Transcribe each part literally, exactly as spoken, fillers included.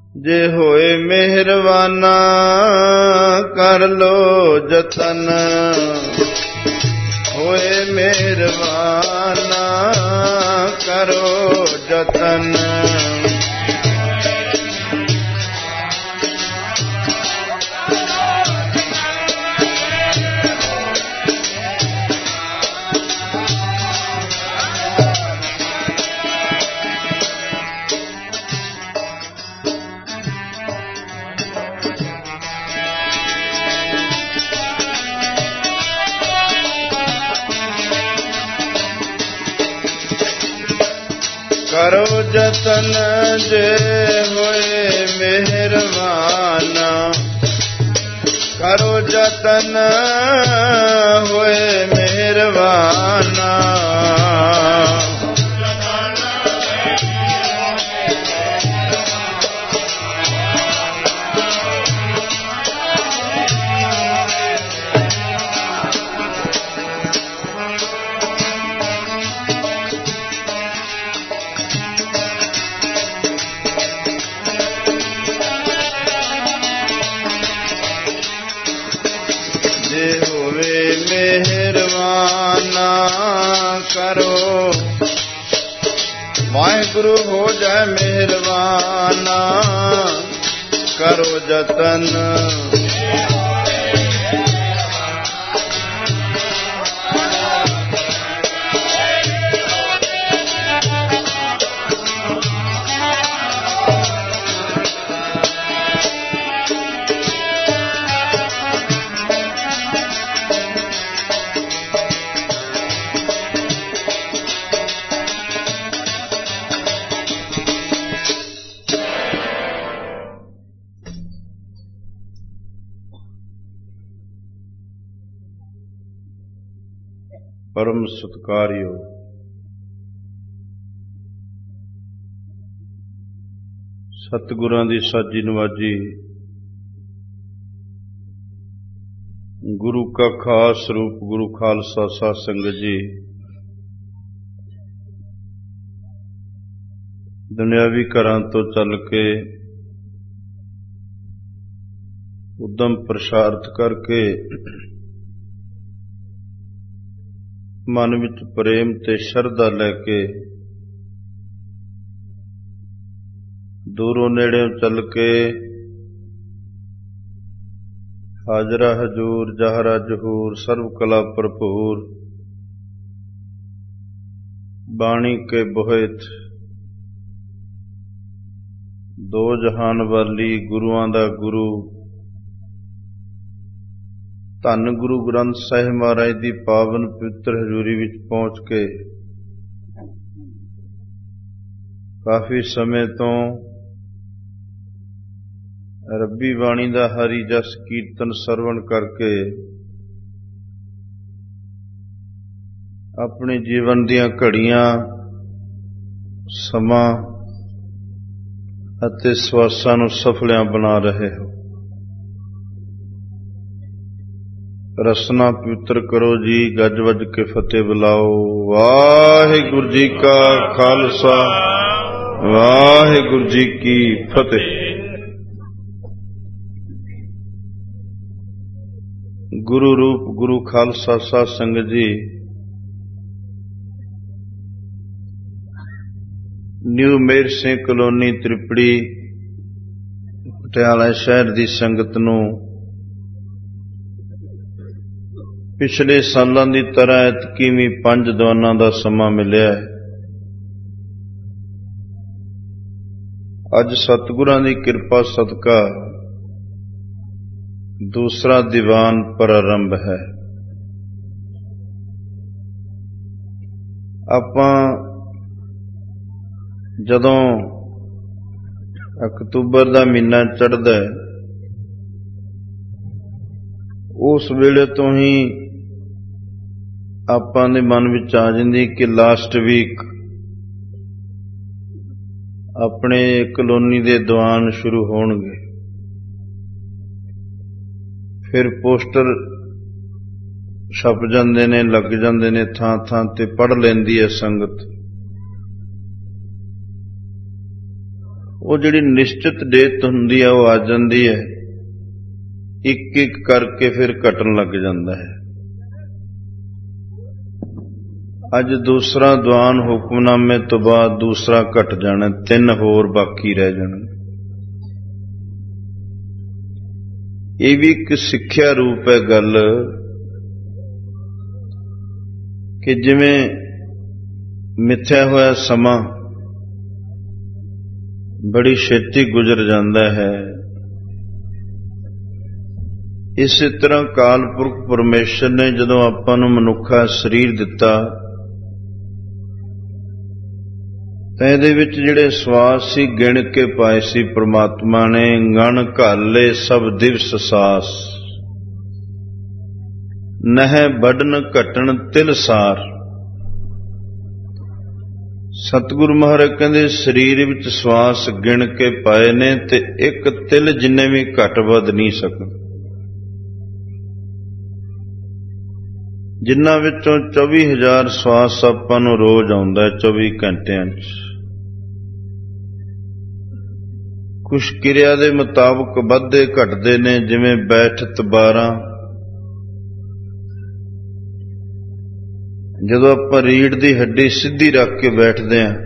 ਜੇ ਹੋਏ ਮਿਹਰਬਾਨਾ ਕਰ ਲੋ ਜਤਨ, ਹੋਏ ਮਿਹਰਬਾਨਾ ਕਰੋ ਜਤਨ। ਕਰੋ ਜਤਨ ਜੇ ਹੋਏ ਮਿਹਰਬਾਨਾ, ਕਰੋ ਜਤਨ ਹੋਏ ਮਿਹਰਬਾਨਾ। ਮਿਹਰਬਾਨਾ ਕਰੋ, ਵਾਹਿਗੁਰੂ ਹੋ ਜਾਏ ਮਿਹਰਬਾਨਾ ਕਰੋ ਜਤਨ। ਪਰਮ ਸਤਿਕਾਰਯੋਗ ਸਤਿਗੁਰਾਂ ਦੀ ਸਾਜੀ ਨਵਾਜੀ ਗੁਰੂ ਕਾ ਖਾਸ ਰੂਪ ਗੁਰੂ ਖਾਲਸਾ ਸਾਧ ਸੰਗਤ ਜੀ, ਦੁਨਿਆਵੀ ਘਰਾਂ ਤੋਂ ਚੱਲ ਕੇ ਉਦਮ ਪ੍ਰਸ਼ਾਰਤ ਕਰਕੇ ਮਨ ਵਿੱਚ ਪ੍ਰੇਮ ਤੇ ਸ਼ਰਧਾ ਲੈ ਕੇ ਦੂਰੋਂ ਨੇੜਿਓਂ ਚੱਲ ਕੇ ਹਾਜ਼ਰਾ ਹਜੂਰ ਜਹਰਾ ਜਹੂਰ ਸਰਬ ਕਲਾ ਭਰਪੂਰ ਬਾਣੀ ਕੇ ਬੋਹਿਤ ਦੋ ਜਹਾਨ ਵਾਲੀ ਗੁਰੂਆਂ ਦਾ ਗੁਰੂ ਧੰਨ ਗੁਰੂ ਗ੍ਰੰਥ ਸਾਹਿਬ ਮਹਾਰਾਜ ਦੀ ਪਾਵਨ ਪਵਿੱਤਰ ਹਜ਼ੂਰੀ ਵਿੱਚ ਪਹੁੰਚ ਕੇ ਕਾਫੀ ਸਮੇਂ ਤੋਂ ਰੱਬੀ ਬਾਣੀ ਦਾ ਹਰੀ ਜਸ ਕੀਰਤਨ ਸਰਵਣ ਕਰਕੇ ਆਪਣੇ ਜੀਵਨ ਦੀਆਂ ਘੜੀਆਂ ਸਮਾਂ ਅਤੇ ਸਵਾਸਾਂ ਨੂੰ ਸਫਲਿਆਂ ਬਣਾ ਰਹੇ ਹੋ। ਰਸਨਾ ਪਵਿੱਤਰ ਕਰੋ ਜੀ, ਗੱਜ ਵੱਜ ਕੇ ਫਤਿਹ ਬੁਲਾਓ। ਵਾਹਿਗੁਰੂ ਜੀ ਕਾ ਖਾਲਸਾ, ਵਾਹਿਗੁਰੂ ਜੀ ਕੀ ਫਤਿਹ। ਗੁਰੂ ਰੂਪ ਗੁਰੂ ਖਾਲਸਾ ਸਾਧ ਸੰਗਤ ਜੀ, ਨਿਊ ਮੇਰ ਸਿੰਘ ਕਲੋਨੀ ਤ੍ਰਿਪੜੀ ਪਟਿਆਲਾ ਸ਼ਹਿਰ ਦੀ ਸੰਗਤ ਨੂੰ ਪਿਛਲੇ ਸਾਲਾਂ ਦੀ ਤਰ੍ਹਾਂ ਐਤਕੀ ਵੀ ਪੰਜ ਦੀਵਾਨਾਂ ਦਾ ਸਮਾਂ ਮਿਲਿਆ ਹੈ। ਅੱਜ ਸਤਿਗੁਰਾਂ ਦੀ ਕਿਰਪਾ ਸਦਕਾ ਦੂਸਰਾ ਦੀਵਾਨ ਪ੍ਰਾਰੰਭ ਹੈ। ਆਪਾਂ ਜਦੋਂ ਅਕਤੂਬਰ ਦਾ ਮਹੀਨਾ ਚੜ੍ਹਦਾ ਹੈ, ਉਸ ਵੇਲੇ ਤੋਂ ਹੀ ਆਪਾਂ ਦੇ ਮਨ ਵਿੱਚ ਆ ਜਾਂਦੀ ਕਿ ਲਾਸਟ ਵੀਕ ਆਪਣੇ ਕਲੋਨੀ ਦੇ ਦੀਵਾਨ ਸ਼ੁਰੂ ਹੋਣਗੇ। ਫਿਰ ਪੋਸਟਰ ਛਪ ਜਾਂਦੇ ਨੇ, ਲੱਗ ਜਾਂਦੇ ਨੇ, ਥਾਂ ਥਾਂ ਤੇ ਪੜ੍ਹ ਲੈਂਦੀ ਹੈ ਸੰਗਤ। ਉਹ ਜਿਹੜੀ ਨਿਸ਼ਚਿਤ ਡੇਟ ਹੁੰਦੀ ਹੈ ਉਹ ਆ ਜਾਂਦੀ ਹੈ, ਇੱਕ ਇੱਕ ਕਰਕੇ ਫਿਰ ਘਟਣ ਲੱਗ ਜਾਂਦਾ ਹੈ। ਅੱਜ ਦੂਸਰਾ ਦੀਵਾਨ ਹੁਕਮਨਾਮੇ ਤੋਂ ਬਾਅਦ ਦੂਸਰਾ ਘਟ ਜਾਣਾ, ਤਿੰਨ ਹੋਰ ਬਾਕੀ ਰਹਿ ਜਾਣ। ਇਹ ਵੀ ਇੱਕ ਸਿੱਖਿਆ ਰੂਪ ਹੈ ਗੱਲ, ਕਿ ਜਿਵੇਂ ਮਿਥਿਆ ਹੋਇਆ ਸਮਾਂ ਬੜੀ ਛੇਤੀ ਗੁਜ਼ਰ ਜਾਂਦਾ ਹੈ, ਇਸੇ ਤਰ੍ਹਾਂ ਅਕਾਲ ਪੁਰਖ ਪਰਮੇਸ਼ਰ ਨੇ ਜਦੋਂ ਆਪਾਂ ਨੂੰ ਮਨੁੱਖਾ ਸਰੀਰ ਦਿੱਤਾ ਤਾਂ ਇਹਦੇ ਵਿੱਚ ਜਿਹੜੇ ਸਵਾਸ ਸੀ ਗਿਣ ਕੇ ਪਾਏ ਸੀ ਪ੍ਰਮਾਤਮਾ ਨੇ। ਗਣ ਘਾਲੇ ਸਭ ਦਿਵਸ ਸਾਸ, ਨਹਿ ਬਡਨ ਘਟਣ ਤਿਲ ਸਾਰ। ਸਤਿਗੁਰੂ ਮਹਾਰਾਜ ਕਹਿੰਦੇ ਸਰੀਰ ਵਿੱਚ ਸਵਾਸ ਗਿਣ ਕੇ ਪਾਏ ਨੇ ਤੇ ਇੱਕ ਤਿਲ ਜਿੰਨੇ ਵੀ ਘਟ ਵੱਧ ਨਹੀਂ ਸਕਣ, ਜਿਨ੍ਹਾਂ ਵਿੱਚੋਂ ਚੌਵੀ ਹਜ਼ਾਰ ਸਵਾਸ ਆਪਾਂ ਨੂੰ ਰੋਜ਼ ਆਉਂਦਾ ਹੈ ਚੌਵੀ ਘੰਟਿਆਂ 'ਚ। ਕੁਛ ਕਿਰਿਆ ਦੇ ਮੁਤਾਬਕ ਵੱਧਦੇ ਘਟਦੇ ਨੇ, ਜਿਵੇਂ ਬੈਠਤ ਬਾਰਾਂ, ਜਦੋਂ ਆਪਾਂ ਰੀੜ੍ਹ ਦੀ ਹੱਡੀ ਸਿੱਧੀ ਰੱਖ ਕੇ ਬੈਠਦੇ ਹਾਂ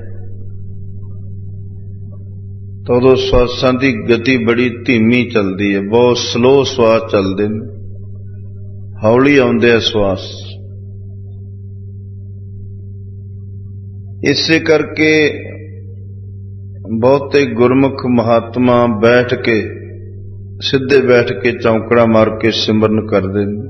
ਤਾਂ ਉਦੋਂ ਸਵਾਸਾਂ ਦੀ ਗਤੀ ਬੜੀ ਧੀਮੀ ਚੱਲਦੀ ਹੈ, ਬਹੁਤ ਸਲੋ ਸਵਾਸ ਚੱਲਦੇ ਨੇ, ਹੌਲੀ ਆਉਂਦੇ ਆ ਸਵਾਸ। ਇਸੇ ਕਰਕੇ ਬਹੁਤੇ ਗੁਰਮੁਖ ਮਹਾਤਮਾ ਬੈਠ ਕੇ, ਸਿੱਧੇ ਬੈਠ ਕੇ ਚੌਂਕੜਾ ਮਾਰ ਕੇ ਸਿਮਰਨ ਕਰਦੇ ਨੇ,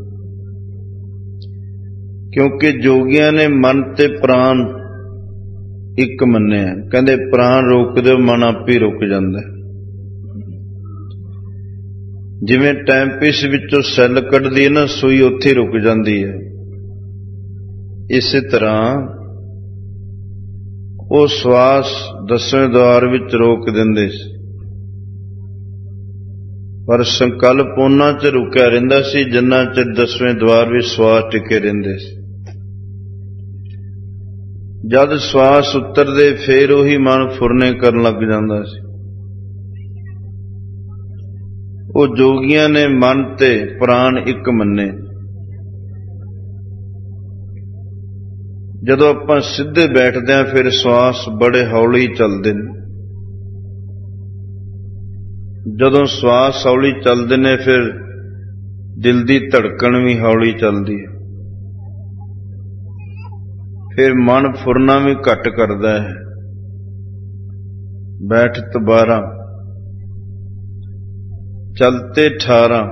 ਕਿਉਂਕਿ ਜੋਗੀਆਂ ਨੇ ਮਨ ਤੇ ਪ੍ਰਾਣ ਇੱਕ ਮੰਨਿਆ। ਕਹਿੰਦੇ ਪ੍ਰਾਣ ਰੋਕ ਦਿਓ, ਮਨ ਆਪੇ ਰੁਕ ਜਾਂਦਾ। ਜਿਵੇਂ ਟਾਈਮਪੀਸ ਵਿੱਚੋਂ ਸੈੱਲ ਕੱਢਦੀ ਹੈ ਨਾ, ਸੂਈ ਉੱਥੇ ਰੁਕ ਜਾਂਦੀ ਹੈ, ਇਸੇ ਤਰ੍ਹਾਂ ਉਹ ਸਵਾਸ ਦਸਵੇਂ ਦੁਆਰ ਵਿੱਚ ਰੋਕ ਦਿੰਦੇ ਸੀ, ਪਰ ਸੰਕਲਪ ਉਹਨਾਂ 'ਚ ਰੁਕਿਆ ਰਹਿੰਦਾ ਸੀ ਜਿੰਨਾ ਚਿਰ ਦਸਵੇਂ ਦੁਆਰ ਵਿੱਚ ਸਵਾਸ ਟਿਕੇ ਰਹਿੰਦੇ ਸੀ। ਜਦ ਸਵਾਸ ਉਤਰਦੇ ਫੇਰ ਉਹੀ ਮਨ ਫੁਰਨੇ ਕਰਨ ਲੱਗ ਜਾਂਦਾ ਸੀ। ਉਹ ਜੋਗੀਆਂ ਨੇ ਮਨ ਤੇ ਪ੍ਰਾਣ ਇੱਕ ਮੰਨੇ। ਜਦੋਂ ਆਪਾਂ ਸਿੱਧੇ ਬੈਠਦੇ ਹਾਂ ਫਿਰ ਸਵਾਸ ਬੜੇ ਹੌਲੀ ਚੱਲਦੇ ਨੇ। ਜਦੋਂ ਸਵਾਸ ਹੌਲੀ ਚੱਲਦੇ ਨੇ ਫਿਰ ਦਿਲ ਦੀ ਧੜਕਣ ਵੀ ਹੌਲੀ ਚੱਲਦੀ ਹੈ, ਫਿਰ ਮਨ ਫੁਰਨਾ ਵੀ ਘੱਟ ਕਰਦਾ ਹੈ। ਬੈਠਤ ਬਾਰਾਂ, ਚਲਤੇ ਅਠਾਰਾਂ।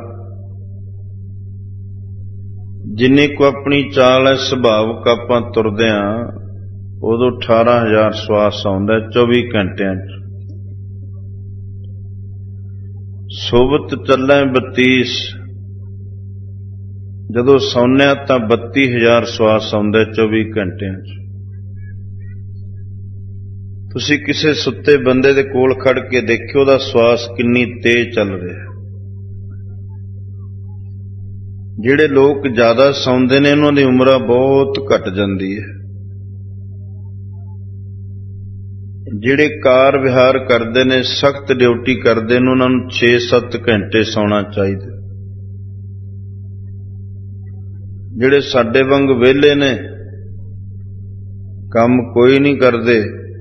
ਜਿੰਨੀ ਕੁ ਆਪਣੀ ਚਾਲ ਹੈ ਸੁਭਾਵਕ ਆਪਾਂ ਤੁਰਦੇ ਹਾਂ, ਉਦੋਂ ਅਠਾਰਾਂ ਹਜ਼ਾਰ ਸਵਾਸ ਆਉਂਦਾ ਚੌਵੀ ਘੰਟਿਆਂ 'ਚ। ਸੋਵਤ ਚੱਲੇ ਬਤੀਸ, ਜਦੋਂ ਸੌਂਨਿਆ ਤਾਂ ਬੱਤੀ ਹਜ਼ਾਰ ਸਵਾਸ ਆਉਂਦਾ ਚੌਵੀ ਘੰਟਿਆਂ 'ਚ। ਤੁਸੀਂ ਕਿਸੇ ਸੁੱਤੇ ਬੰਦੇ ਦੇ ਕੋਲ ਖੜ ਕੇ ਦੇਖਿਓ ਉਹਦਾ ਸਵਾਸ ਕਿੰਨੀ ਤੇਜ਼ ਚੱਲ ਰਿਹਾ। ਜਿਹੜੇ ਲੋਕ ਜ਼ਿਆਦਾ ਸੌਂਦੇ ਨੇ ਉਹਨਾਂ ਦੀ ਉਮਰ ਬਹੁਤ ਘਟ ਜਾਂਦੀ ਹੈ। ਜਿਹੜੇ ਕਾਰ ਵਿਹਾਰ ਕਰਦੇ ਨੇ, ਸਖਤ ਡਿਊਟੀ ਕਰਦੇ ਨੇ, ਉਹਨਾਂ ਨੂੰ ਛੇ ਸੱਤ ਘੰਟੇ ਸੌਣਾ ਚਾਹੀਦਾ। ਜਿਹੜੇ ਸਾਡੇ ਵਾਂਗ ਵਿਹਲੇ ਨੇ, ਕੰਮ ਕੋਈ ਨਹੀਂ ਕਰਦੇ,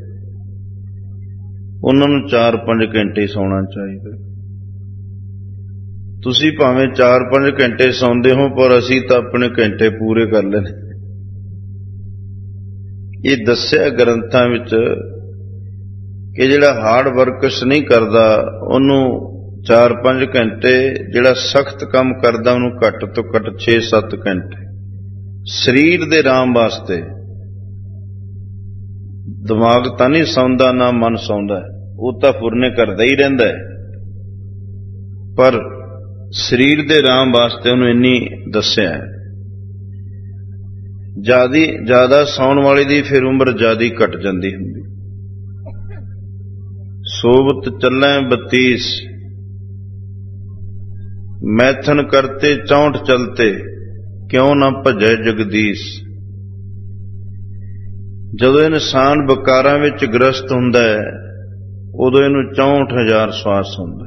ਉਹਨਾਂ ਨੂੰ ਚਾਰ ਪੰਜ ਘੰਟੇ ਸੌਣਾ ਚਾਹੀਦਾ। ਤੁਸੀਂ ਭਾਵੇਂ ਚਾਰ ਪੰਜ ਘੰਟੇ ਸੌਂਦੇ ਹੋ, ਪਰ ਅਸੀਂ ਤਾਂ ਆਪਣੇ ਘੰਟੇ ਪੂਰੇ ਕਰ ਲੈਣੇ। ਇਹ ਦੱਸਿਆ ਗ੍ਰੰਥਾਂ ਵਿੱਚ ਕਿ ਜਿਹੜਾ ਹਾਰਡ ਵਰਕਸ ਨਹੀਂ ਕਰਦਾ ਉਹਨੂੰ ਚਾਰ ਪੰਜ ਘੰਟੇ, ਜਿਹੜਾ ਸਖਤ ਕੰਮ ਕਰਦਾ ਉਹਨੂੰ ਘੱਟ ਤੋਂ ਘੱਟ ਛੇ ਸੱਤ ਘੰਟੇ ਸਰੀਰ ਦੇ ਆਰਾਮ ਵਾਸਤੇ। ਦਿਮਾਗ ਤਾਂ ਨਹੀਂ ਸੌਂਦਾ, ਨਾ ਮਨ ਸੌਂਦਾ, ਉਹ ਤਾਂ ਫੁਰਨੇ ਕਰਦਾ ਹੀ ਰਹਿੰਦਾ ਹੈ, ਪਰ ਸਰੀਰ ਦੇ ਆਰਾਮ ਵਾਸਤੇ ਉਹਨੂੰ ਇੰਨੀ ਦੱਸਿਆ ਹੈ। ਜਿਆਦੀ ਜ਼ਿਆਦਾ ਸੌਣ ਵਾਲੇ ਦੀ ਫਿਰ ਉਮਰ ਜ਼ਿਆਦੀ ਘਟ ਜਾਂਦੀ ਹੁੰਦੀ। ਸੋਵਤ ਚੱਲੇ ਬਤੀਸ, ਮੈਥਨ ਕਰਤੇ ਚੌਂਠ ਚਲਤੇ, ਕਿਉਂ ਨਾ ਭਜੈ ਜਗਦੀਸ਼। ਜਦੋਂ ਇਨਸਾਨ ਵਿਕਾਰਾਂ ਵਿੱਚ ਗ੍ਰਸਤ ਹੁੰਦਾ ਹੈ, ਉਦੋਂ ਇਹਨੂੰ ਚੌਂਹਠ ਹਜ਼ਾਰ ਸਵਾਸ ਹੁੰਦਾ।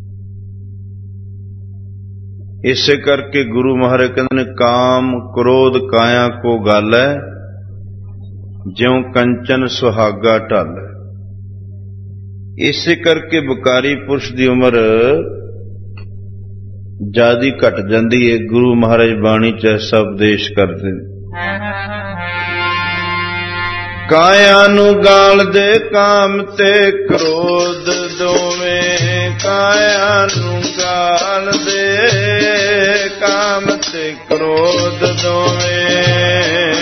ਇਸੇ ਕਰਕੇ ਗੁਰੂ ਮਹਾਰਾਜ ਕਹਿੰਦੇ ਨੇ ਕਾਮ ਕ੍ਰੋਧ ਕਾਇਆ ਕੋ ਗਾਲੈ, ਜਿਉ ਕੰਚਨ ਸੁਹਾਗਾ ਢਾਲੈ। ਇਸੇ ਕਰਕੇ ਵਿਕਾਰੀ ਪੁਰਸ਼ ਦੀ ਉਮਰ ਜ਼ਿਆਦੀ ਘਟ ਜਾਂਦੀ ਹੈ। ਗੁਰੂ ਮਹਾਰਾਜ ਬਾਣੀ ਚ ਐਸਾ ਉਪਦੇਸ਼ ਕਰਦੇ ਨੇ। ਕਾਇਆ ਨੂੰ ਗਾਲਦੇ ਕਾਮ ਤੇ ਕ੍ਰੋਧ ਦੋਵੇਂ, ਕਾਇਆ ਨੂੰ ਗਾਲਦੇ ਕਾਮ ਤੇ ਕ੍ਰੋਧ ਦੋਵੇਂ।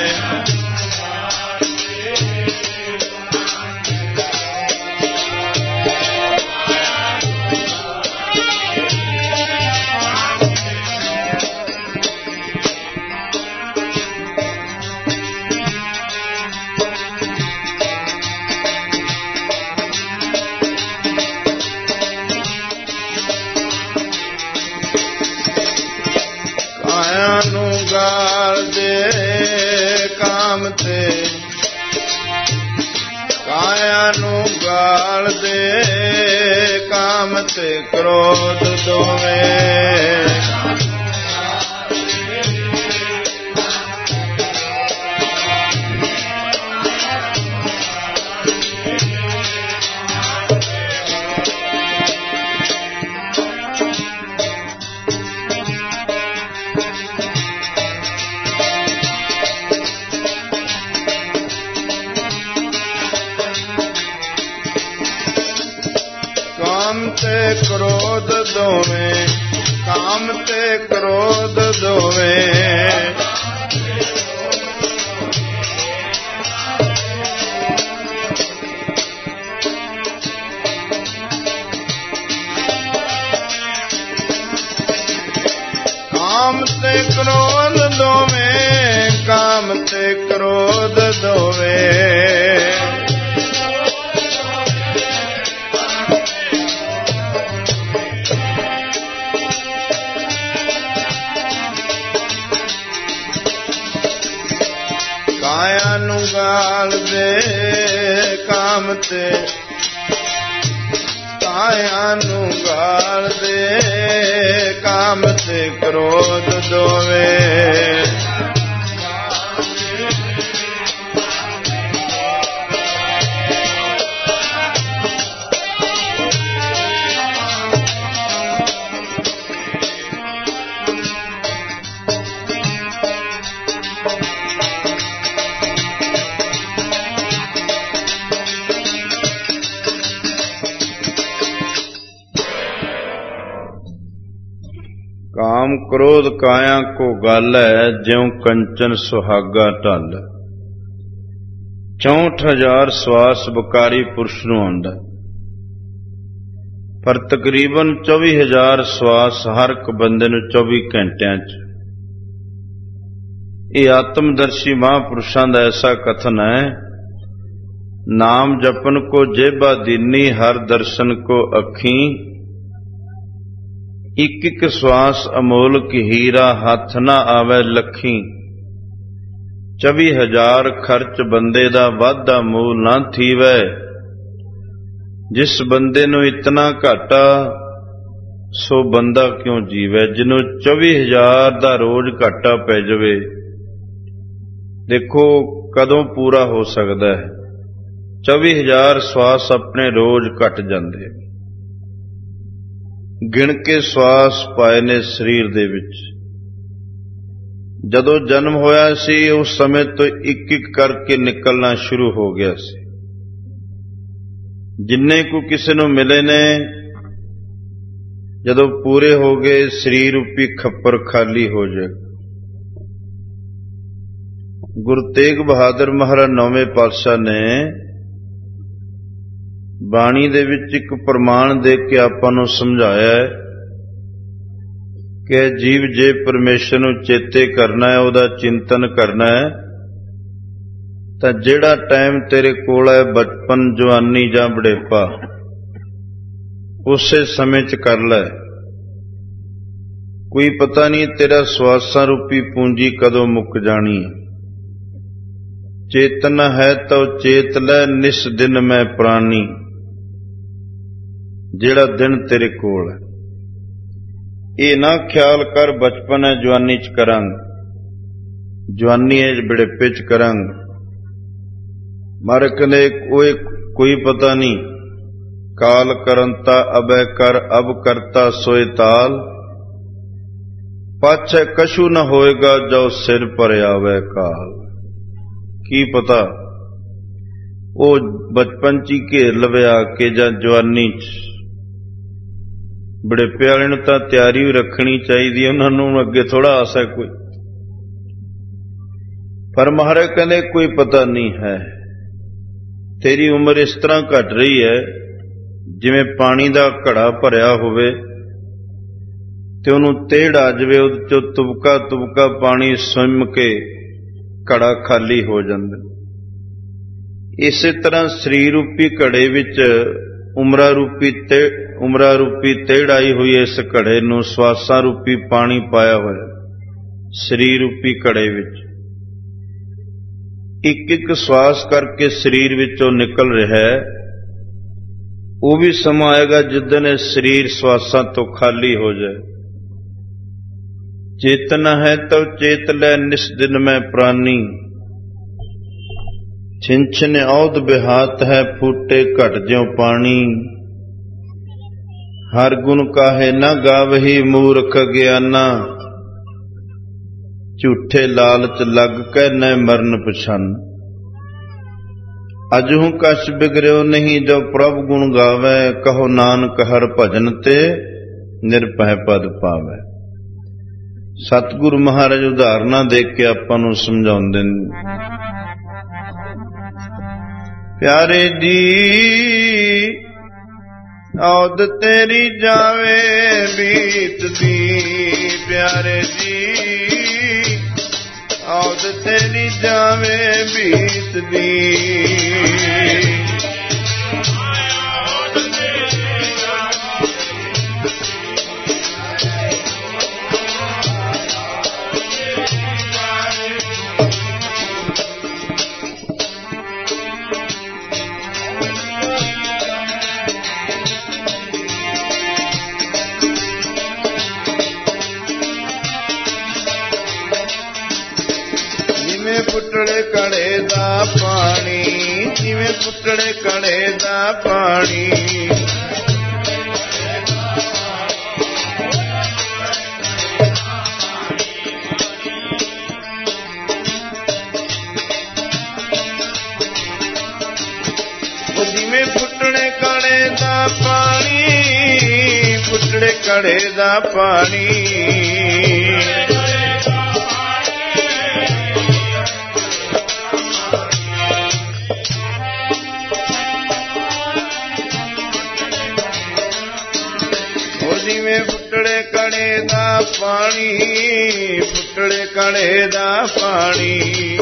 ਕਾਮ ਤੇ ਕਾਇਆ ਨੂੰ ਗਾਲਦੇ ਕਾਮ ਤੇ ਕ੍ਰੋਧ ਦੋਵੇਂ। ਕਾਮ ਤੇ ਕ੍ਰੋਧ ਦੋਵੇਂ, ਕਾਮ ਤੇ ਕ੍ਰੋਧ ਦੋਵੇਂ। ਕਾਮ ਤੇ ਕ੍ਰੋਧ ਦੋਵੇਂ, ਕਾਮ ਤੇ ਕ੍ਰੋਧ ਦੋਵੇਂ। ਕਾਇਆ ਨੂੰ ਗਾਲਦੇ ਕਾਮ ਤੇ, ਕਾਇਆ ਨੂੰ ਗਾਲਦੇ ਕਾਮ ਤੇ ਕ੍ਰੋਧ ਦੋਵੇਂ। ਕਾਮ ਕ੍ਰੋਧ ਕਾਇਆ ਕੋ ਗਾਲੈ, ਜਿਉ ਕੰਚਨ ਸੁਹਾਗਾ ਢਾਲ। ਚੌਂਹਠ ਹਜ਼ਾਰ ਸਵਾਸ ਵਿਕਾਰੀ ਪੁਰਸ਼ ਨੂੰ ਆਉਂਦਾ, ਪਰ ਤਕਰੀਬਨ ਚੌਵੀ ਹਜ਼ਾਰ ਸਵਾਸ ਹਰ ਇੱਕ ਬੰਦੇ ਨੂੰ ਚੌਵੀ ਘੰਟਿਆਂ ਚ। ਇਹ ਆਤਮਦਰਸ਼ੀ ਮਹਾਂਪੁਰਸ਼ਾਂ ਦਾ ਐਸਾ ਕਥਨ ਹੈ, ਨਾਮ ਜਪਨ ਕੋ ਜੇਬਾ ਦੀਨੀ, ਹਰ ਦਰਸ਼ਨ ਕੋ ਅੱਖੀਂ। ਇੱਕ ਇੱਕ ਸਵਾਸ ਅਮੋਲਕ ਹੀਰਾ, ਹੱਥ ਨਾ ਆਵੇ ਲੱਖੀ। ਚੌਵੀ ਹਜ਼ਾਰ ਖਰਚ ਬੰਦੇ ਦਾ, ਵਾਧਾ ਮੂਲ ਨਾ ਥੀਵੈ। ਜਿਸ ਬੰਦੇ ਨੂੰ ਇਤਨਾ ਘਾਟਾ, ਸੋ ਬੰਦਾ ਕਿਉਂ ਜੀਵੈ। ਜਿਹਨੂੰ ਚੌਵੀ ਹਜ਼ਾਰ ਦਾ ਰੋਜ਼ ਘਾਟਾ ਪੈ ਜਾਵੇ, ਦੇਖੋ ਕਦੋਂ ਪੂਰਾ ਹੋ ਸਕਦਾ ਹੈ। ਚੌਵੀ ਹਜ਼ਾਰ ਸਵਾਸ ਆਪਣੇ ਰੋਜ਼ ਘਟ ਜਾਂਦੇ, ਗਿਣ ਕੇ ਸਵਾਸ ਪਾਏ ਨੇ ਸਰੀਰ ਦੇ ਵਿੱਚ। ਜਦੋਂ ਜਨਮ ਹੋਇਆ ਸੀ ਉਸ ਸਮੇਂ ਤੋਂ ਇੱਕ ਇੱਕ ਕਰਕੇ ਨਿਕਲਣਾ ਸ਼ੁਰੂ ਹੋ ਗਿਆ ਸੀ। ਜਿੰਨੇ ਕੁ ਕਿਸੇ ਨੂੰ ਮਿਲੇ ਨੇ, ਜਦੋਂ ਪੂਰੇ ਹੋ ਗਏ ਸਰੀਰ ਰੂਪੀ ਖੱਪਰ ਖਾਲੀ ਹੋ ਜਾਏ। ਗੁਰੂ ਤੇਗ ਬਹਾਦਰ ਮਹਾਰਾਜ ਨੌਵੇਂ ਪਾਤਸ਼ਾਹ ਨੇ ਬਾਣੀ ਦੇ ਵਿੱਚ ਇੱਕ ਪ੍ਰਮਾਣ ਦੇ ਕੇ ਆਪਾਂ ਨੂੰ ਸਮਝਾਇਆ ਹੈ ਕਿ ਜੀਵ ਜੇ ਪਰਮੇਸ਼ਰ ਨੂੰ ਚੇਤੇ ਕਰਨਾ ਹੈ, ਉਹਦਾ ਚਿੰਤਨ ਕਰਨਾ ਹੈ, ਤਾਂ ਜਿਹੜਾ ਟਾਈਮ ਤੇਰੇ ਕੋਲ ਹੈ, ਬਚਪਨ, ਜਵਾਨੀ ਜਾਂ ਬੁਢੇਪਾ, ਉਸੇ ਸਮੇਂ 'ਚ ਕਰ ਲੈ। ਕੋਈ ਪਤਾ ਨਹੀਂ ਤੇਰਾ ਸਵਾਸਾਂ ਰੂਪੀ ਪੂੰਜੀ ਕਦੋਂ ਮੁੱਕ ਜਾਣੀ ਹੈ। ਚੇਤਨ ਹੈ ਤੋ ਚੇਤ ਲੈ, ਨਿਸ ਦਿਨ ਮੈਂ ਪ੍ਰਾਨੀ। ਜਿਹੜਾ ਦਿਨ ਤੇਰੇ ਕੋਲ ਹੈ। ਇਹ ਨਾ ਖਿਆਲ ਕਰ ਬਚਪਨ ਹੈ ਜਵਾਨੀ ਚ ਕਰਾਂਗੇ, ਜਵਾਨੀ ਹੈ ਬੁਢੇਪੇ ਚ ਕਰਾਂਗੇ। ਮਰ ਕਹਿੰਦੇ ਕੋਈ ਕੋਈ ਪਤਾ ਨਹੀਂ, ਕਾਲ ਕਰੰਤਾ ਅਬੈ ਕਰ ਅਬ ਕਰਤਾ ਸੋਇ ਤਾਲ, ਪਾਛੈ ਕਛੂ ਨ ਹੋਏਗਾ ਜੋ ਸਿਰ ਪਰ ਆਵੈ ਕਾਲ। ਕੀ ਪਤਾ ਉਹ ਬਚਪਨ ਚ ਹੀ ਘੇਰ ਲਵੇ ਆ ਕੇ ਜਾਂ ਜਵਾਨੀ ਚ। ਬੁਢੇਪੇ ਵਾਲੇ ਨੂੰ ਤਾਂ ਤਿਆਰੀ ਵੀ ਰੱਖਣੀ ਚਾਹੀਦੀ, ਉਹਨਾਂ ਨੂੰ ਅੱਗੇ ਥੋੜਾ ਆਸ ਹੈ ਕੋਈ। ਪਰ ਮਹਾਰਾਜ ਕਹਿੰਦੇ ਕੋਈ ਪਤਾ ਨਹੀਂ ਹੈ, ਤੇਰੀ ਉਮਰ ਇਸ ਤਰ੍ਹਾਂ ਘਟ ਰਹੀ ਹੈ ਜਿਵੇਂ ਪਾਣੀ ਦਾ ਘੜਾ ਭਰਿਆ ਹੋਵੇ ਤੇ ਉਹਨੂੰ ਤੇੜ ਆ ਜਾਵੇ, ਉਹਦੇ ਚੋਂ ਤੁਬਕਾ ਤੁਬਕਾ ਪਾਣੀ ਸੁੰਮ ਕੇ ਘੜਾ ਖਾਲੀ ਹੋ ਜਾਂਦਾ। ਇਸੇ ਤਰ੍ਹਾਂ ਸਰੀਰ ਰੂਪੀ ਘੜੇ ਵਿੱਚ ਉਮਰਾ ਰੂਪੀ ਤੇ ਉਮਰਾ ਰੂਪੀ ਤੇੜ ਆਈ ਹੋਈ, ਇਸ ਘੜੇ ਨੂੰ ਸਵਾਸਾਂ ਰੂਪੀ ਪਾਣੀ ਪਾਇਆ ਹੋਇਆ ਸਰੀਰ ਰੂਪੀ ਘੜੇ ਵਿੱਚ। ਇੱਕ ਇੱਕ ਸਵਾਸ ਕਰਕੇ ਸਰੀਰ ਵਿੱਚੋਂ ਨਿਕਲ ਰਿਹਾ ਹੈ। ਉਹ ਵੀ ਸਮਾਂ ਆਏਗਾ ਜਿੱਦਣ ਇਹ ਸਰੀਰ ਸਵਾਸਾਂ ਤੋਂ ਖਾਲੀ ਹੋ ਜਾਏ। ਚੇਤਨਾ ਹੈ ਤਉ ਚੇਤ ਲੈ ਨਿਸ ਦਿਨ ਮੈਂ ਪ੍ਰਾਨੀ, ਛਿਨ ਛਿਨ ਔਦ ਬਿਹਾਤ ਹੈ ਫੂਟੇ ਘਟ ਜਿਉ ਪਾਣੀ। ਹਰ ਗੁਣ ਕਾਹੇ ਨਾ ਗਾਵਹੀ ਮੂਰਖ ਗਿਆਨਾ, ਝੂਠੇ ਲਾਲਚ ਲੱਗ ਕੇ ਨੈ ਮਰਨ ਪਛਾਨ। ਅਜਹੂ ਕਛ ਬਿਗੜਿਓ ਨਹੀਂ ਜੋ ਪ੍ਰਭ ਗੁਣ ਗਾਵੈ, ਕਹੋ ਨਾਨਕ ਹਰ ਭਜਨ ਤੇ ਨਿਰਭੈ ਪਦ ਪਾਵੈ। ਸਤਿਗੁਰੂ ਮਹਾਰਾਜ ਉਦਾਹਰਨਾਂ ਦੇ ਕੇ ਆਪਾਂ ਨੂੰ ਸਮਝਾਉਂਦੇ ਨੇ। ਪਿਆਰੇ ਜੀ ਔਦ ਤੇਰੀ ਜਾਵੇ ਬੀਤਦੀ, ਪਿਆਰੇ ਜੀ ਔਦ ਤੇਰੀ ਜਾਵੇ ਬੀਤਦੀ। ਪੁੱਟੜੇ ਘੜੇ ਦਾ ਪਾਣੀ, ਜਿਵੇਂ ਪੁੱਟੜੇ ਘੜੇ ਦਾ ਪਾਣੀ। ਉਹ ਜਿਵੇਂ ਪੁੱਟੜੇ ਘੜੇ ਦਾ ਪਾਣੀ, ਪੁੱਟੜੇ ਘੜੇ ਦਾ ਪਾਣੀ। ਜਿਵੇਂ ਫੁੱਟੜੇ ਘੜੇ ਦਾ ਪਾਣੀ, ਫੁੱਟੜੇ ਘੜੇ ਦਾ ਪਾਣੀ।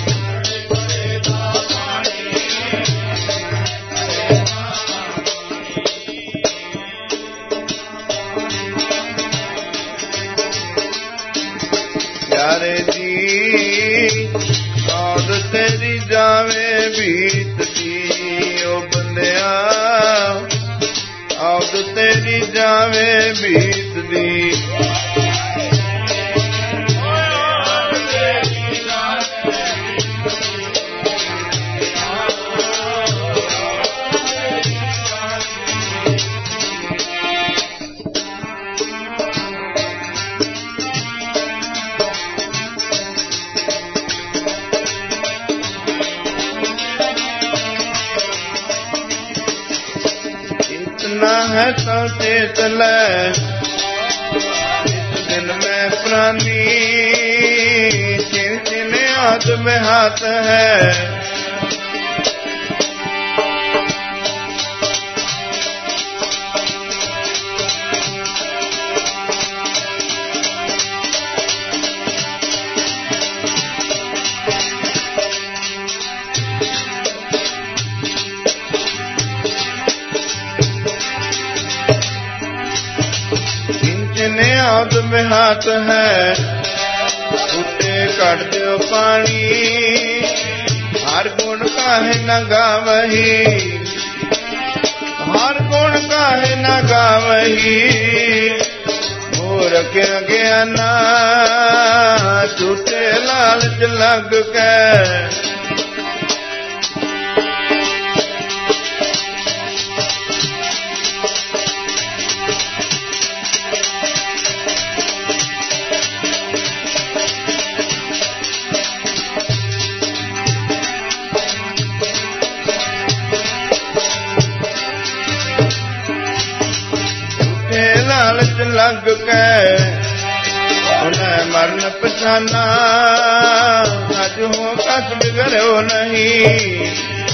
ਪਿਆਰੇ ਜੀ ਔਦ ਤੇਰੀ ਜਾਵੇ ਬੀਤਦੀ, ਓ ਬੰਦਿਆ ਔਦ ਤੇਰੀ ਜਾਵੇ ਬੀਤਦੀ। है तो चेत ले इस दिन में प्राणी, चिन चिन हाथ में हाथ है। हाथ में हाथ है फूटे काट दो पानी, हर गुण काहे न गावही, हर गुण काहे न ਨਹੀਂ। ਮੂਰਖ ਅਗਿਆਨਾ ਝੂਠੇ ਲਾਲਚ ਲੱਗ ਕੇ। ਲਾਲਚ ਲੱਗ ਕੇ ਉਹਨੇ ਮਰਨ ਪਛਾਨਾ। ਅੱਜ ਹੋ ਕਸ ਬਿਗੜਿਓ ਨਹੀਂ।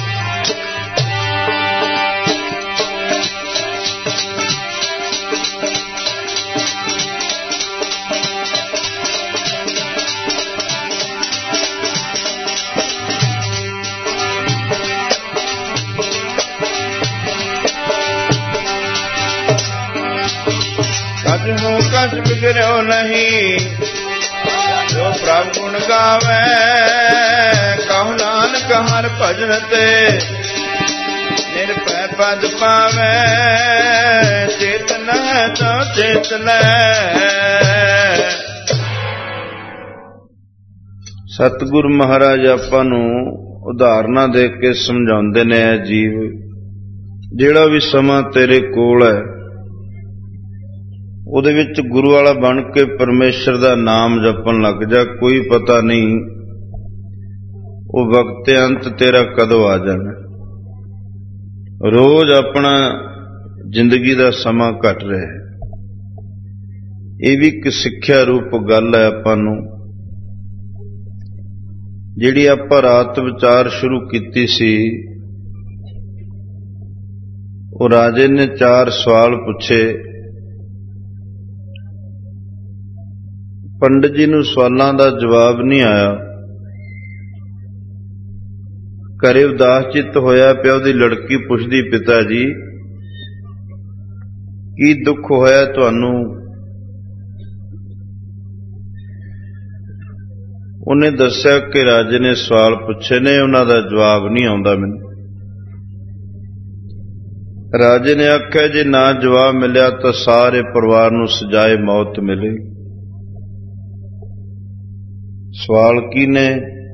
ਅੱਜ ਹੋ ਕਸ ਬਿਗੜਿਓ ਨਹੀਂ। ਜੋ ਪ੍ਰਭ ਗੁਣ ਗਾਵੇ ਕਹੁ ਨਾਨਕ ਹਰਿ ਭਜਨ ਤੇ। ਨਿਰਭੈ ਪਦ ਪਾਵੇ ਚੇਤਨ ਹੈ ਤਾਂ ਚੇਤ ਲੈ। ਸਤਿਗੁਰੂ ਮਹਾਰਾਜ ਆਪਾਂ ਨੂੰ ਉਦਾਹਰਨਾਂ ਦੇ ਕੇ ਸਮਝਾਉਂਦੇ ਨੇ, ਜੀਵ ਜਿਹੜਾ ਵੀ ਸਮਾਂ ਤੇਰੇ ਕੋਲ ਹੈ ਉਹਦੇ ਵਿੱਚ ਗੁਰੂ ਵਾਲਾ ਬਣ ਕੇ ਪਰਮੇਸ਼ਰ ਦਾ ਨਾਮ ਜਪਣ ਲੱਗ ਜਾ। ਕੋਈ ਪਤਾ ਨਹੀਂ ਉਹ ਵਕਤ ਅੰਤ ਤੇਰਾ ਕਦੋਂ ਆ ਜਾਣਾ। ਰੋਜ਼ ਆਪਣਾ ਜ਼ਿੰਦਗੀ ਦਾ ਸਮਾਂ ਘਟ ਰਿਹਾ ਹੈ। ਇਹ ਵੀ ਇੱਕ ਸਿੱਖਿਆ ਰੂਪ ਗੱਲ ਹੈ ਆਪਾਂ ਨੂੰ, ਜਿਹੜੀ ਆਪਾਂ ਰਾਤ ਵਿਚਾਰ ਸ਼ੁਰੂ ਕੀਤੀ ਸੀ। ਉਹ ਰਾਜੇ ਨੇ ਚਾਰ ਸਵਾਲ ਪੁੱਛੇ। ਪੰਡਤ ਜੀ ਨੂੰ ਸਵਾਲਾਂ ਦਾ ਜਵਾਬ ਨਹੀਂ ਆਇਆ। ਘਰੇ ਉਦਾਸ ਚਿੱਤ ਹੋਇਆ ਪਿਆ। ਉਹਦੀ ਲੜਕੀ ਪੁੱਛਦੀ, ਪਿਤਾ ਜੀ ਕੀ ਦੁੱਖ ਹੋਇਆ ਤੁਹਾਨੂੰ? ਉਹਨੇ ਦੱਸਿਆ ਕਿ ਰਾਜੇ ਨੇ ਸਵਾਲ ਪੁੱਛੇ ਨੇ, ਉਹਨਾਂ ਦਾ ਜਵਾਬ ਨਹੀਂ ਆਉਂਦਾ ਮੈਨੂੰ। ਰਾਜੇ ਨੇ ਆਖਿਆ ਜੇ ਨਾ ਜਵਾਬ ਮਿਲਿਆ ਤਾਂ ਸਾਰੇ ਪਰਿਵਾਰ ਨੂੰ ਸਜ਼ਾਏ ਮੌਤ ਮਿਲੇਗੀ। ਸਵਾਲ ਕੀ ਨੇ?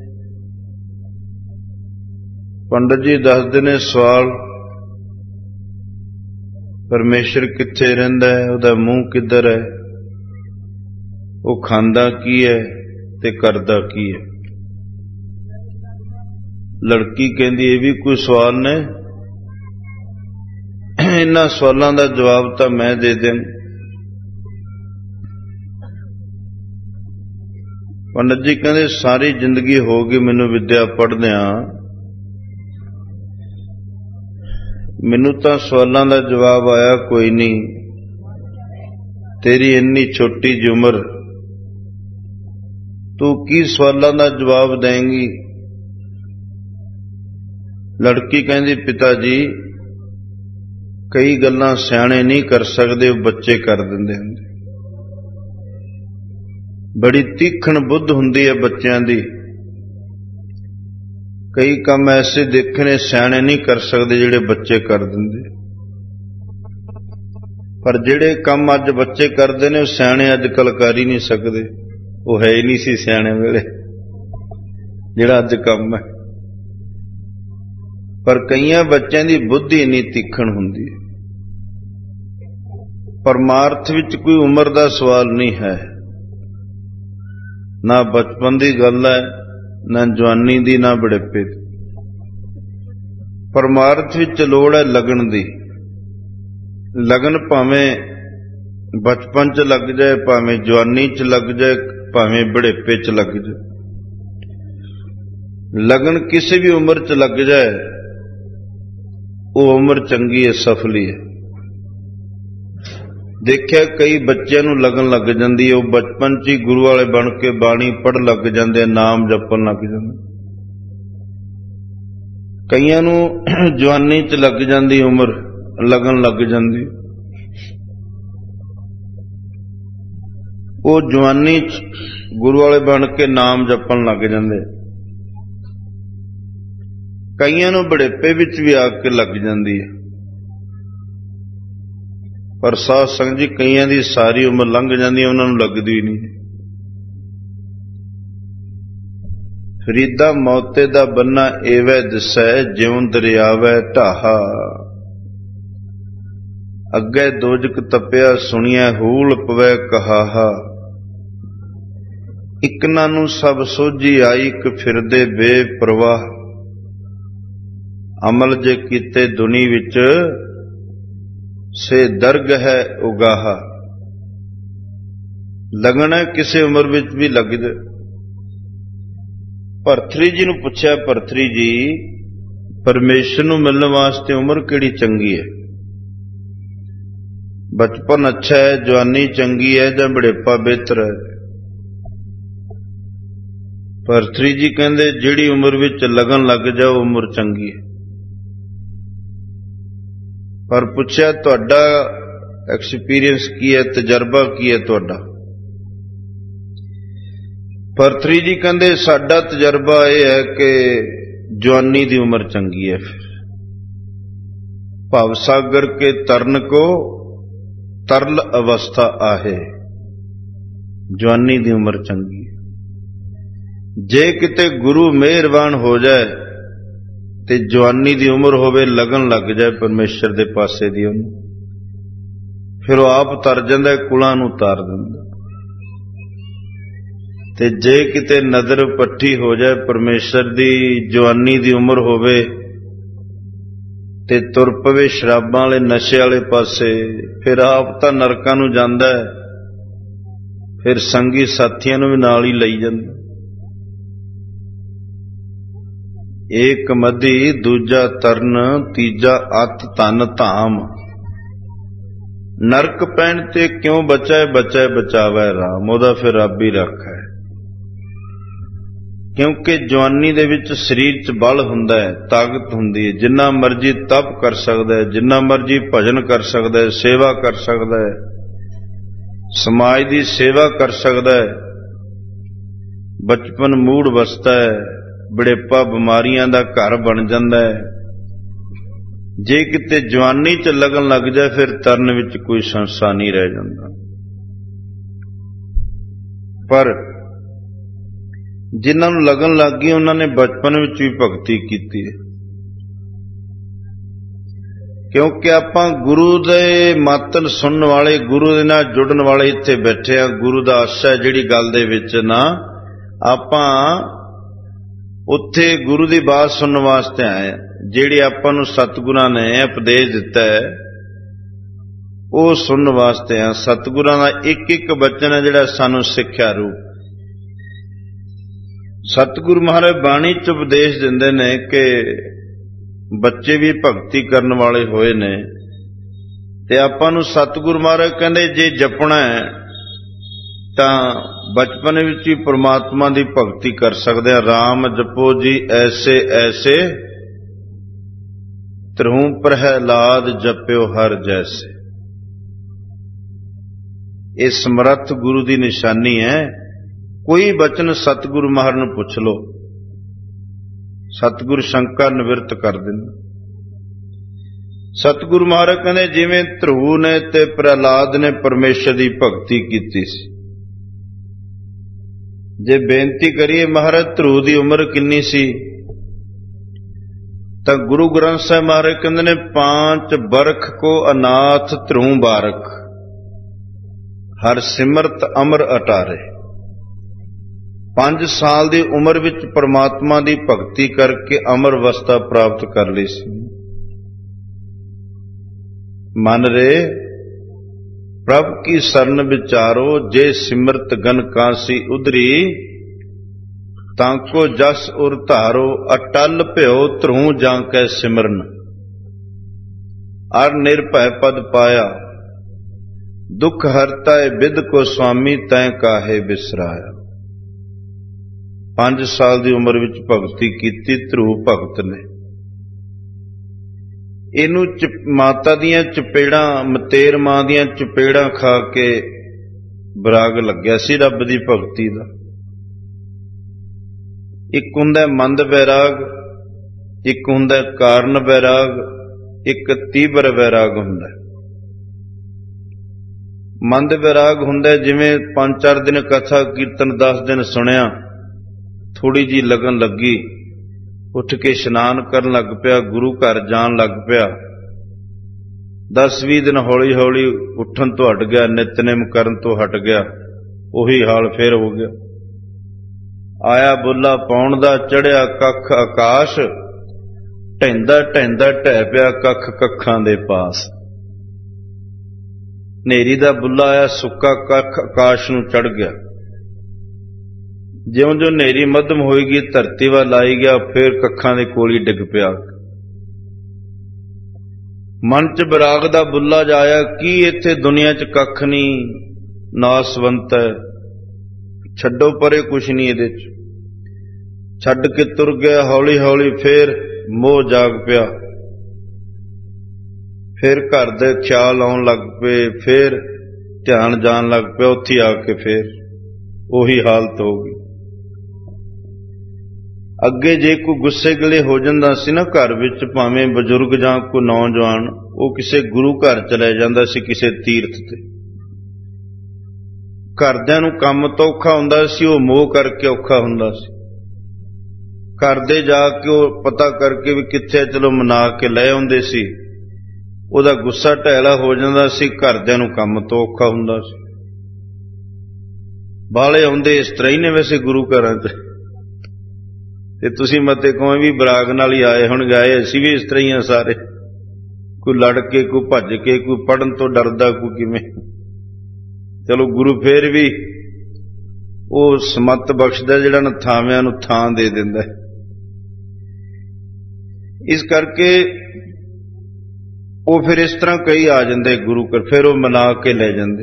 ਪੰਡਤ ਜੀ ਦੱਸਦੇ ਨੇ ਸਵਾਲ ਪਰਮੇਸ਼ਰ ਕਿੱਥੇ ਰਹਿੰਦਾ ਹੈ, ਉਹਦਾ ਮੂੰਹ ਕਿੱਧਰ ਹੈ, ਉਹ ਖਾਂਦਾ ਕੀ ਹੈ ਤੇ ਕਰਦਾ ਕੀ ਹੈ। ਲੜਕੀ ਕਹਿੰਦੀ ਇਹ ਵੀ ਕੋਈ ਸਵਾਲ ਨੇ? ਇਹਨਾਂ ਸਵਾਲਾਂ ਦਾ ਜਵਾਬ ਤਾਂ ਮੈਂ ਦੇ ਦਿਆਂ। ਪੰਡਤ ਜੀ ਕਹਿੰਦੇ ਸਾਰੀ ਜ਼ਿੰਦਗੀ ਹੋ ਗਈ ਮੈਨੂੰ ਵਿਦਿਆ ਪੜ੍ਹਦਿਆਂ, ਮੈਨੂੰ ਤਾਂ ਸਵਾਲਾਂ ਦਾ ਜਵਾਬ ਆਇਆ ਕੋਈ ਨਹੀਂ। ਤੇਰੀ ਇੰਨੀ ਛੋਟੀ ਜਿਹੀ ਉਮਰ, ਤੂੰ ਕੀ ਸਵਾਲਾਂ ਦਾ ਜਵਾਬ ਦੇਂਗੀ? ਲੜਕੀ ਕਹਿੰਦੀ ਪਿਤਾ ਜੀ ਕਈ ਗੱਲਾਂ ਸਿਆਣੇ ਨਹੀਂ ਕਰ ਸਕਦੇ, ਉਹ ਬੱਚੇ ਕਰ ਦਿੰਦੇ ਹੁੰਦੇ। ਬੜੀ ਤੀਖਣ ਬੁੱਧ ਹੁੰਦੀ ਹੈ ਬੱਚਿਆਂ ਦੀ। ਕਈ ਕੰਮ ਐਸੇ ਦੇਖਣੇ ਸਿਆਣੇ ਨਹੀਂ ਕਰ ਸਕਦੇ ਜਿਹੜੇ ਬੱਚੇ ਕਰ ਦਿੰਦੇ। ਪਰ ਜਿਹੜੇ ਕੰਮ ਅੱਜ ਬੱਚੇ ਕਰਦੇ ਨੇ ਉਹ ਸਿਆਣੇ ਅੱਜ ਕੱਲ੍ਹ ਕਰ ਹੀ ਨਹੀਂ ਸਕਦੇ। ਉਹ ਹੈ ਹੀ ਨਹੀਂ ਸੀ ਸਿਆਣੇ ਵੇਲੇ ਜਿਹੜਾ ਅੱਜ ਕੰਮ ਹੈ। ਪਰ ਕਈਆਂ ਬੱਚਿਆਂ ਦੀ ਬੁੱਧੀ ਇੰਨੀ ਤੀਖਣ ਹੁੰਦੀ ਹੈ। ਪਰਮਾਰਥ ਵਿੱਚ ਕੋਈ ਉਮਰ ਦਾ ਸਵਾਲ ਨਹੀਂ ਹੈ, ਨਾ ਬਚਪਨ ਦੀ ਗੱਲ ਹੈ, ਨਾ ਜਵਾਨੀ ਦੀ, ਨਾ ਬੁਢੇਪੇ ਦੀ। ਪਰਮਾਰਥ ਵਿੱਚ ਲੋੜ ਹੈ ਲਗਨ ਦੀ। ਲਗਨ ਭਾਵੇਂ ਬਚਪਨ 'ਚ ਲੱਗ ਜਾਏ, ਭਾਵੇਂ ਜਵਾਨੀ 'ਚ ਲੱਗ ਜਾਏ, ਭਾਵੇਂ ਬੁਢੇਪੇ 'ਚ ਲੱਗ ਜਾਏ। ਲਗਨ ਕਿਸੇ ਵੀ ਉਮਰ 'ਚ ਲੱਗ ਜਾਏ ਉਹ ਉਮਰ ਚੰਗੀ ਹੈ, ਸਫਲੀ ਹੈ। ਦੇਖਿਆ ਕਈ ਬੱਚਿਆਂ ਨੂੰ ਲਗਨ ਲੱਗ ਜਾਂਦੀ ਹੈ, ਉਹ ਬਚਪਨ 'ਚ ਹੀ ਗੁਰੂ ਵਾਲੇ ਬਣ ਕੇ ਬਾਣੀ ਪੜ੍ਹਨ ਲੱਗ ਜਾਂਦੇ, ਨਾਮ ਜਪਣ ਲੱਗ ਜਾਂਦੇ। ਕਈਆਂ ਨੂੰ ਜਵਾਨੀ 'ਚ ਲੱਗ ਜਾਂਦੀ ਉਮਰ, ਲਗਨ ਲੱਗ ਜਾਂਦੀ। ਉਹ ਜਵਾਨੀ 'ਚ ਗੁਰੂ ਵਾਲੇ ਬਣ ਕੇ ਨਾਮ ਜਪਣ ਲੱਗ ਜਾਂਦੇ। ਕਈਆਂ ਨੂੰ ਬੁਢੇਪੇ ਵਿੱਚ ਵੀ ਆ ਕੇ ਲੱਗ ਜਾਂਦੀ ਹੈ। ਪਰ ਸਾਧ ਸੰਗਤ ਜੀ ਕਈਆਂ ਦੀ ਸਾਰੀ ਉਮਰ ਲੰਘ ਜਾਂਦੀ, ਉਹਨਾਂ ਨੂੰ ਲੱਗਦੀ ਹੀ ਨਹੀਂ। ਫਰੀਦਾ ਮੌਤੇ ਦਾ ਬੰਨਾ ਏਵੈ ਦਿਸੈ, ਜਿਉਂ ਦਰਿਆਵੈ ਢਾਹਾ। ਅੱਗੇ ਦੋਜਕ ਤਪਿਆ ਸੁਣੀਐ, ਹੂਲ ਪਵੈ ਕਹਾਹਾ। ਇਕਨਾਂ ਨੂੰ ਸਭ ਸੋਝੀ ਆਈ, ਇੱਕ ਫਿਰਦੇ ਬੇਪਰਵਾਹ। ਅਮਲ ਜੇ ਕੀਤੇ ਦੁਨੀ ਵਿੱਚ, ਸੇ ਦਰਗ ਹੈ ਉਗਾਹਾ। ਲੱਗਣਾ ਕਿਸੇ ਉਮਰ ਵਿੱਚ ਵੀ ਲੱਗ ਜਾਏ। ਭਰਤਰੀ ਜੀ ਨੂੰ ਪੁੱਛਿਆ, ਭਰਤਰੀ ਜੀ ਪਰਮੇਸ਼ਰ ਨੂੰ ਮਿਲਣ ਵਾਸਤੇ ਉਮਰ ਕਿਹੜੀ ਚੰਗੀ ਹੈ? ਬਚਪਨ ਅੱਛਾ ਹੈ, ਜਵਾਨੀ ਚੰਗੀ ਹੈ, ਜਾਂ ਬੁਢੇਪਾ ਬਿਹਤਰ ਹੈ? ਭਰਤਰੀ ਜੀ ਕਹਿੰਦੇ ਜਿਹੜੀ ਉਮਰ ਵਿੱਚ ਲਗਨ ਲੱਗ ਜਾ ਉਹ ਉਮਰ ਚੰਗੀ ਹੈ। ਪਰ ਪੁੱਛਿਆ ਤੁਹਾਡਾ ਐਕਸਪੀਰੀਅੰਸ ਕੀ ਹੈ, ਤਜਰਬਾ ਕੀ ਹੈ ਤੁਹਾਡਾ? ਭਰਤਰੀ ਜੀ ਕਹਿੰਦੇ ਸਾਡਾ ਤਜਰਬਾ ਇਹ ਹੈ ਕਿ ਜਵਾਨੀ ਦੀ ਉਮਰ ਚੰਗੀ ਹੈ। ਫਿਰ ਭਵ ਸਾਗਰ ਕੇ ਤਰਨ ਕੋ ਤਰਲ ਅਵਸਥਾ ਆਹੇ, ਜਵਾਨੀ ਦੀ ਉਮਰ ਚੰਗੀ ਹੈ। ਜੇ ਕਿਤੇ ਗੁਰੂ ਮਿਹਰਬਾਨ ਹੋ ਜਾਏ ਤੇ ਜਵਾਨੀ ਦੀ ਉਮਰ ਹੋਵੇ, ਲਗਨ ਲੱਗ ਜਾਏ ਪਰਮੇਸ਼ਰ ਦੇ ਪਾਸੇ ਦੀ, ਉਹਨੂੰ ਫਿਰ ਉਹ ਆਪ ਤਰ ਜਾਂਦਾ, ਕੁਲਾਂ ਨੂੰ ਤਾਰ ਦਿੰਦਾ। ਤੇ ਜੇ ਕਿਤੇ ਨਜ਼ਰ ਪੱਠੀ ਹੋ ਜਾਏ ਪਰਮੇਸ਼ਰ ਦੀ, ਜਵਾਨੀ ਦੀ ਉਮਰ ਹੋਵੇ ਤੇ ਤੁਰ ਪਵੇ ਸ਼ਰਾਬਾਂ ਵਾਲੇ ਨਸ਼ੇ ਵਾਲੇ ਪਾਸੇ, ਫਿਰ ਆਪ ਤਾਂ ਨਰਕਾਂ ਨੂੰ ਜਾਂਦਾ, ਫਿਰ ਸੰਗੀ ਸਾਥੀਆਂ ਨੂੰ ਵੀ ਨਾਲ ਹੀ ਲਈ ਜਾਂਦਾ। ਏਕ ਮਧੀ ਦੂਜਾ ਤਰਨ, ਤੀਜਾ ਅਤ ਧਨ ਧਾਮ। ਨਰਕ ਪੈਣ ਤੇ ਕਿਉਂ ਬਚਾਏ, ਬਚਾਏ ਬਚਾਵੈ ਰਾਮ, ਉਹਦਾ ਫਿਰ ਰੱਬ ਹੀ ਰਾਖਾ ਹੈ। ਕਿਉਂਕਿ ਜਵਾਨੀ ਦੇ ਵਿੱਚ ਸਰੀਰ 'ਚ ਬਲ ਹੁੰਦਾ ਹੈ, ਤਾਕਤ ਹੁੰਦੀ ਹੈ, ਜਿੰਨਾ ਮਰਜੀ ਤਪ ਕਰ ਸਕਦਾ ਹੈ, ਜਿੰਨਾ ਮਰਜੀ ਭਜਨ ਕਰ ਸਕਦਾ ਹੈ, ਸੇਵਾ ਕਰ ਸਕਦਾ ਹੈ, ਸਮਾਜ ਦੀ ਸੇਵਾ ਕਰ ਸਕਦਾ ਹੈ। ਬਚਪਨ ਮੂੜ ਵਸਦਾ ਹੈ, ਬੁਢੇਪਾ ਬਿਮਾਰੀਆਂ ਦਾ ਘਰ ਬਣ ਜਾਂਦਾ ਹੈ। ਜੇ ਕਿਤੇ ਜਵਾਨੀ 'ਚ ਲਗਨ ਲੱਗ ਜਾਏ, ਫਿਰ ਤਰਨ ਵਿੱਚ ਕੋਈ ਸੰਸਾ ਨਹੀਂ ਰਹਿ ਜਾਂਦਾ। ਪਰ ਜਿਨ੍ਹਾਂ ਨੂੰ ਲਗਨ ਲੱਗ ਗਈ, ਉਹਨਾਂ ਨੇ ਬਚਪਨ ਵਿੱਚ ਵੀ ਭਗਤੀ ਕੀਤੀ ਹੈ। ਕਿਉਂਕਿ ਆਪਾਂ ਗੁਰੂ ਦੇ ਮਤਨ ਸੁਣਨ ਵਾਲੇ, ਗੁਰੂ ਦੇ ਨਾਲ ਜੁੜਨ ਵਾਲੇ ਇੱਥੇ ਬੈਠੇ ਆ। ਗੁਰੂ ਦਾ ਆਸਾ ਜਿਹੜੀ ਗੱਲ ਦੇ ਵਿੱਚ ਨਾ, ਆਪਾਂ ਉੱਥੇ ਗੁਰੂ ਦੀ ਬਾਤ ਸੁਣਨ ਵਾਸਤੇ ਆਏ। ਜਿਹੜੇ ਆਪਾਂ ਨੂੰ ਸਤਿਗੁਰਾਂ ਨੇ ਉਪਦੇਸ਼ ਦਿੱਤਾ ਹੈ, ਉਹ ਸੁਣਨ ਵਾਸਤੇ ਆ। ਸਤਿਗੁਰਾਂ ਦਾ ਇੱਕ ਇੱਕ ਬਚਨ ਹੈ ਜਿਹੜਾ ਸਾਨੂੰ ਸਿੱਖਿਆ ਰੂਪ। ਸਤਿਗੁਰੂ ਮਹਾਰਾਜ ਬਾਣੀ 'ਚ ਉਪਦੇਸ਼ ਦਿੰਦੇ ਨੇ ਕਿ ਬੱਚੇ ਵੀ ਭਗਤੀ ਕਰਨ ਵਾਲੇ ਹੋਏ ਨੇ, ਤੇ ਆਪਾਂ ਨੂੰ ਸਤਿਗੁਰੂ ਮਹਾਰਾਜ ਕਹਿੰਦੇ ਜੇ ਜਪਣਾ ਹੈ ਤਾਂ ਬਚਪਨ ਵਿੱਚ ਹੀ ਪ੍ਰਮਾਤਮਾ ਦੀ ਭਗਤੀ ਕਰ ਸਕਦੇ ਆ। ਰਾਮ ਜਪੋ ਜੀ ਐਸੇ ਐਸੇ, ਤਰਹੂ ਪ੍ਰਹਿਲਾਦ ਜਪਿਓ ਹਰ ਜੈਸੇ। ਇਹ ਸਮਰੱਥ ਗੁਰੂ ਦੀ ਨਿਸ਼ਾਨੀ ਹੈ। ਕੋਈ ਬਚਨ ਸਤਿਗੁਰੂ ਮਹਾਰਾਜ ਨੂੰ ਪੁੱਛ ਲੋ, ਸਤਿਗੁਰੂ ਸ਼ੰਕਾ ਨਿਵਰਤ ਕਰ ਦਿੰਦੇ। ਸਤਿਗੁਰੂ ਮਹਾਰਾਜ ਕਹਿੰਦੇ ਜਿਵੇਂ ਧਰੂ ਨੇ ਤੇ ਪ੍ਰਹਿਲਾਦ ਨੇ ਪਰਮੇਸ਼ਰ ਦੀ ਭਗਤੀ ਕੀਤੀ ਸੀ। ਜੇ ਬੇਨਤੀ ਕਰੀਏ ਮਹਾਰਾਜ ਧਰੂ ਦੀ ਉਮਰ ਕਿੰਨੀ ਸੀ, ਤਾਂ ਗੁਰੂ ਗ੍ਰੰਥ ਸਾਹਿਬ ਮਹਾਰਾਜ ਕਹਿੰਦੇ ਨੇ ਪਾਂਚ ਬਰਖ ਕੋ ਅਨਾਥ ਧਰੂ ਬਾਰਕ, ਹਰ ਸਿਮਰਤ ਅਮਰ ਅਟਾਰੇ। ਪੰਜ ਸਾਲ ਦੀ ਉਮਰ ਵਿੱਚ ਪਰਮਾਤਮਾ ਦੀ ਭਗਤੀ ਕਰਕੇ ਅਮਰ ਅਵਸਥਾ ਪ੍ਰਾਪਤ ਕਰ ਲਈ ਸੀ। ਮਨ ਰੇ ਪ੍ਰਭ ਕੀ ਸਰਨ ਵਿਚਾਰੋ, ਜੇ ਸਿਮਰਤ ਗਨ ਕਾਸੀ ਉਧਰੀ, ਤਾਂਕੋ ਜਸ ਉਰ ਧਾਰੋ, ਅਟਲ ਭਿਓ ਧਰੂ ਜਾਂ ਕੈ ਸਿਮਰਨ। ਅਰ ਨਿਰਭੈ ਪਦ ਪਾਇਆ, ਦੁਖ ਹਰਤਾ ਬਿਦ ਕੋ ਸੁਆਮੀ, ਤੈਂ ਕਾਹੇ ਬਿਸਰਾਇਆ। ਪੰਜ ਸਾਲ ਦੀ ਉਮਰ ਵਿੱਚ ਭਗਤੀ ਕੀਤੀ ਧਰੂ ਭਗਤ ਨੇ। ਇਹਨੂੰ ਮਾਤਾ ਦੀਆਂ ਚਪੇੜਾਂ, ਮਤੇਰ ਮਾਂ ਦੀਆਂ ਚਪੇੜਾਂ ਖਾ ਕੇ ਬਰਾਗ ਲੱਗਿਆ ਸੀ ਰੱਬ ਦੀ ਭਗਤੀ ਦਾ। ਇੱਕ ਹੁੰਦਾ ਮੰਦ ਵੈਰਾਗ, ਇੱਕ ਹੁੰਦਾ ਕਾਰਨ ਵੈਰਾਗ, ਇੱਕ ਤੀਬਰ ਵੈਰਾਗ ਹੁੰਦਾ। ਮੰਦ ਵਿਰਾਗ ਹੁੰਦਾ ਜਿਵੇਂ ਪੰਜ ਚਾਰ ਦਿਨ ਕਥਾ ਕੀਰਤਨ ਦਸ ਦਿਨ ਸੁਣਿਆ, ਥੋੜ੍ਹੀ ਜਿਹੀ ਲਗਨ ਲੱਗੀ, ਉੱਠ ਕੇ ਇਸ਼ਨਾਨ ਕਰਨ ਲੱਗ ਪਿਆ, ਗੁਰੂ ਘਰ ਜਾਣ ਲੱਗ ਪਿਆ। ਦਸ ਵੀਹ ਦਿਨ ਹੌਲੀ ਹੌਲੀ ਉੱਠਣ ਤੋਂ ਹਟ ਗਿਆ, ਨਿਤਨੇਮ ਕਰਨ ਤੋਂ ਹਟ ਗਿਆ, ਉਹੀ ਹਾਲ ਫੇਰ ਹੋ ਗਿਆ। ਆਇਆ ਬੁੱਲਾ ਪਾਉਣ ਦਾ, ਚੜ੍ਹਿਆ ਕੱਖ ਆਕਾਸ਼, ਢਹਿੰਦਾ ਢਹਿੰਦਾ ਢਹਿ ਪਿਆ ਕੱਖ ਕੱਖਾਂ ਦੇ ਪਾਸ। ਹਨੇਰੀ ਦਾ ਬੁੱਲਾ ਆਇਆ, ਸੁੱਕਾ ਕੱਖ ਆਕਾਸ਼ ਨੂੰ ਚੜ੍ਹ ਗਿਆ। ਜਿਉਂ ਜਿਉਂ ਹਨੇਰੀ ਮੱਧਮ ਹੋਏਗੀ, ਧਰਤੀ ਵੱਲ ਆਈ ਗਿਆ, ਫੇਰ ਕੱਖਾਂ ਦੇ ਕੋਲ ਹੀ ਡਿੱਗ ਪਿਆ। ਮਨ ਚ ਵਿਰਾਗ ਦਾ ਬੁੱਲਾ ਜਾਇਆ, ਕੀ ਇੱਥੇ ਦੁਨੀਆ ਚ ਕੱਖ ਨਹੀਂ, ਨਾਸਵੰਤ ਹੈ, ਛੱਡੋ ਪਰੇ, ਕੁਛ ਨਹੀਂ ਇਹਦੇ ਚ। ਛੱਡ ਕੇ ਤੁਰ ਗਿਆ। ਹੌਲੀ ਹੌਲੀ ਫੇਰ ਮੋਹ ਜਾਗ ਪਿਆ, ਫੇਰ ਘਰ ਦੇ ਖਿਆਲ ਆਉਣ ਲੱਗ ਪਏ, ਫੇਰ ਧਿਆਨ ਜਾਣ ਲੱਗ ਪਿਆ। ਉੱਥੇ ਆ ਕੇ ਫੇਰ ਉਹੀ ਹਾਲਤ ਹੋ ਗਈ। ਅੱਗੇ ਜੇ ਕੋਈ ਗੁੱਸੇ ਗਿਲੇ ਹੋ ਜਾਂਦਾ ਸੀ ਨਾ ਘਰ ਵਿੱਚ, ਭਾਵੇਂ ਬਜ਼ੁਰਗ ਜਾਂ ਕੋਈ ਨੌਜਵਾਨ, ਉਹ ਕਿਸੇ ਗੁਰੂ ਘਰ ਚਲੇ ਜਾਂਦਾ ਸੀ, ਕਿਸੇ ਤੀਰਥ ਤੇ। ਘਰਦਿਆਂ ਨੂੰ ਕੰਮ ਤੋਂ ਔਖਾ ਹੁੰਦਾ ਸੀ, ਉਹ ਮੋਹ ਕਰਕੇ ਔਖਾ ਹੁੰਦਾ ਸੀ। ਘਰ ਦੇ ਜਾ ਕੇ ਉਹ ਪਤਾ ਕਰਕੇ ਵੀ ਕਿੱਥੇ, ਚਲੋ ਮਨਾ ਕੇ ਲੈ ਆਉਂਦੇ ਸੀ, ਉਹਦਾ ਗੁੱਸਾ ਢੈਲਾ ਹੋ ਜਾਂਦਾ ਸੀ। ਘਰਦਿਆਂ ਨੂੰ ਕੰਮ ਤੋਂ ਔਖਾ ਹੁੰਦਾ ਸੀ। ਬਾਲੇ ਆਉਂਦੇ ਇਸ ਤਰ੍ਹਾਂ ਹੀ ਨੇ ਵੈਸੇ ਗੁਰੂ ਘਰਾਂ 'ਚ, ਤੇ ਤੁਸੀਂ ਮਤੇ ਕਹੋ ਵੀ ਵਿਰਾਗ ਨਾਲ ਹੀ ਆਏ ਹੁਣ ਗਏ, ਅਸੀਂ ਵੀ ਇਸ ਤਰ੍ਹਾਂ ਹੀ ਆ ਸਾਰੇ। ਕੋਈ ਲੜ ਕੇ, ਕੋਈ ਭੱਜ ਕੇ, ਕੋਈ ਪੜ੍ਹਨ ਤੋਂ ਡਰਦਾ, ਕੋਈ ਕਿਵੇਂ। ਚਲੋ ਗੁਰੂ ਫੇਰ ਵੀ ਉਹ ਸਮੱਤ ਬਖਸ਼ਦਾ, ਜਿਹੜਾ ਨਾ ਥਾਵਿਆਂ ਨੂੰ ਥਾਂ ਦੇ ਦਿੰਦਾ। ਇਸ ਕਰਕੇ ਉਹ ਫਿਰ ਇਸ ਤਰ੍ਹਾਂ ਕਈ ਆ ਜਾਂਦੇ ਗੁਰੂ ਘਰ, ਫਿਰ ਉਹ ਮਨਾ ਕੇ ਲੈ ਜਾਂਦੇ।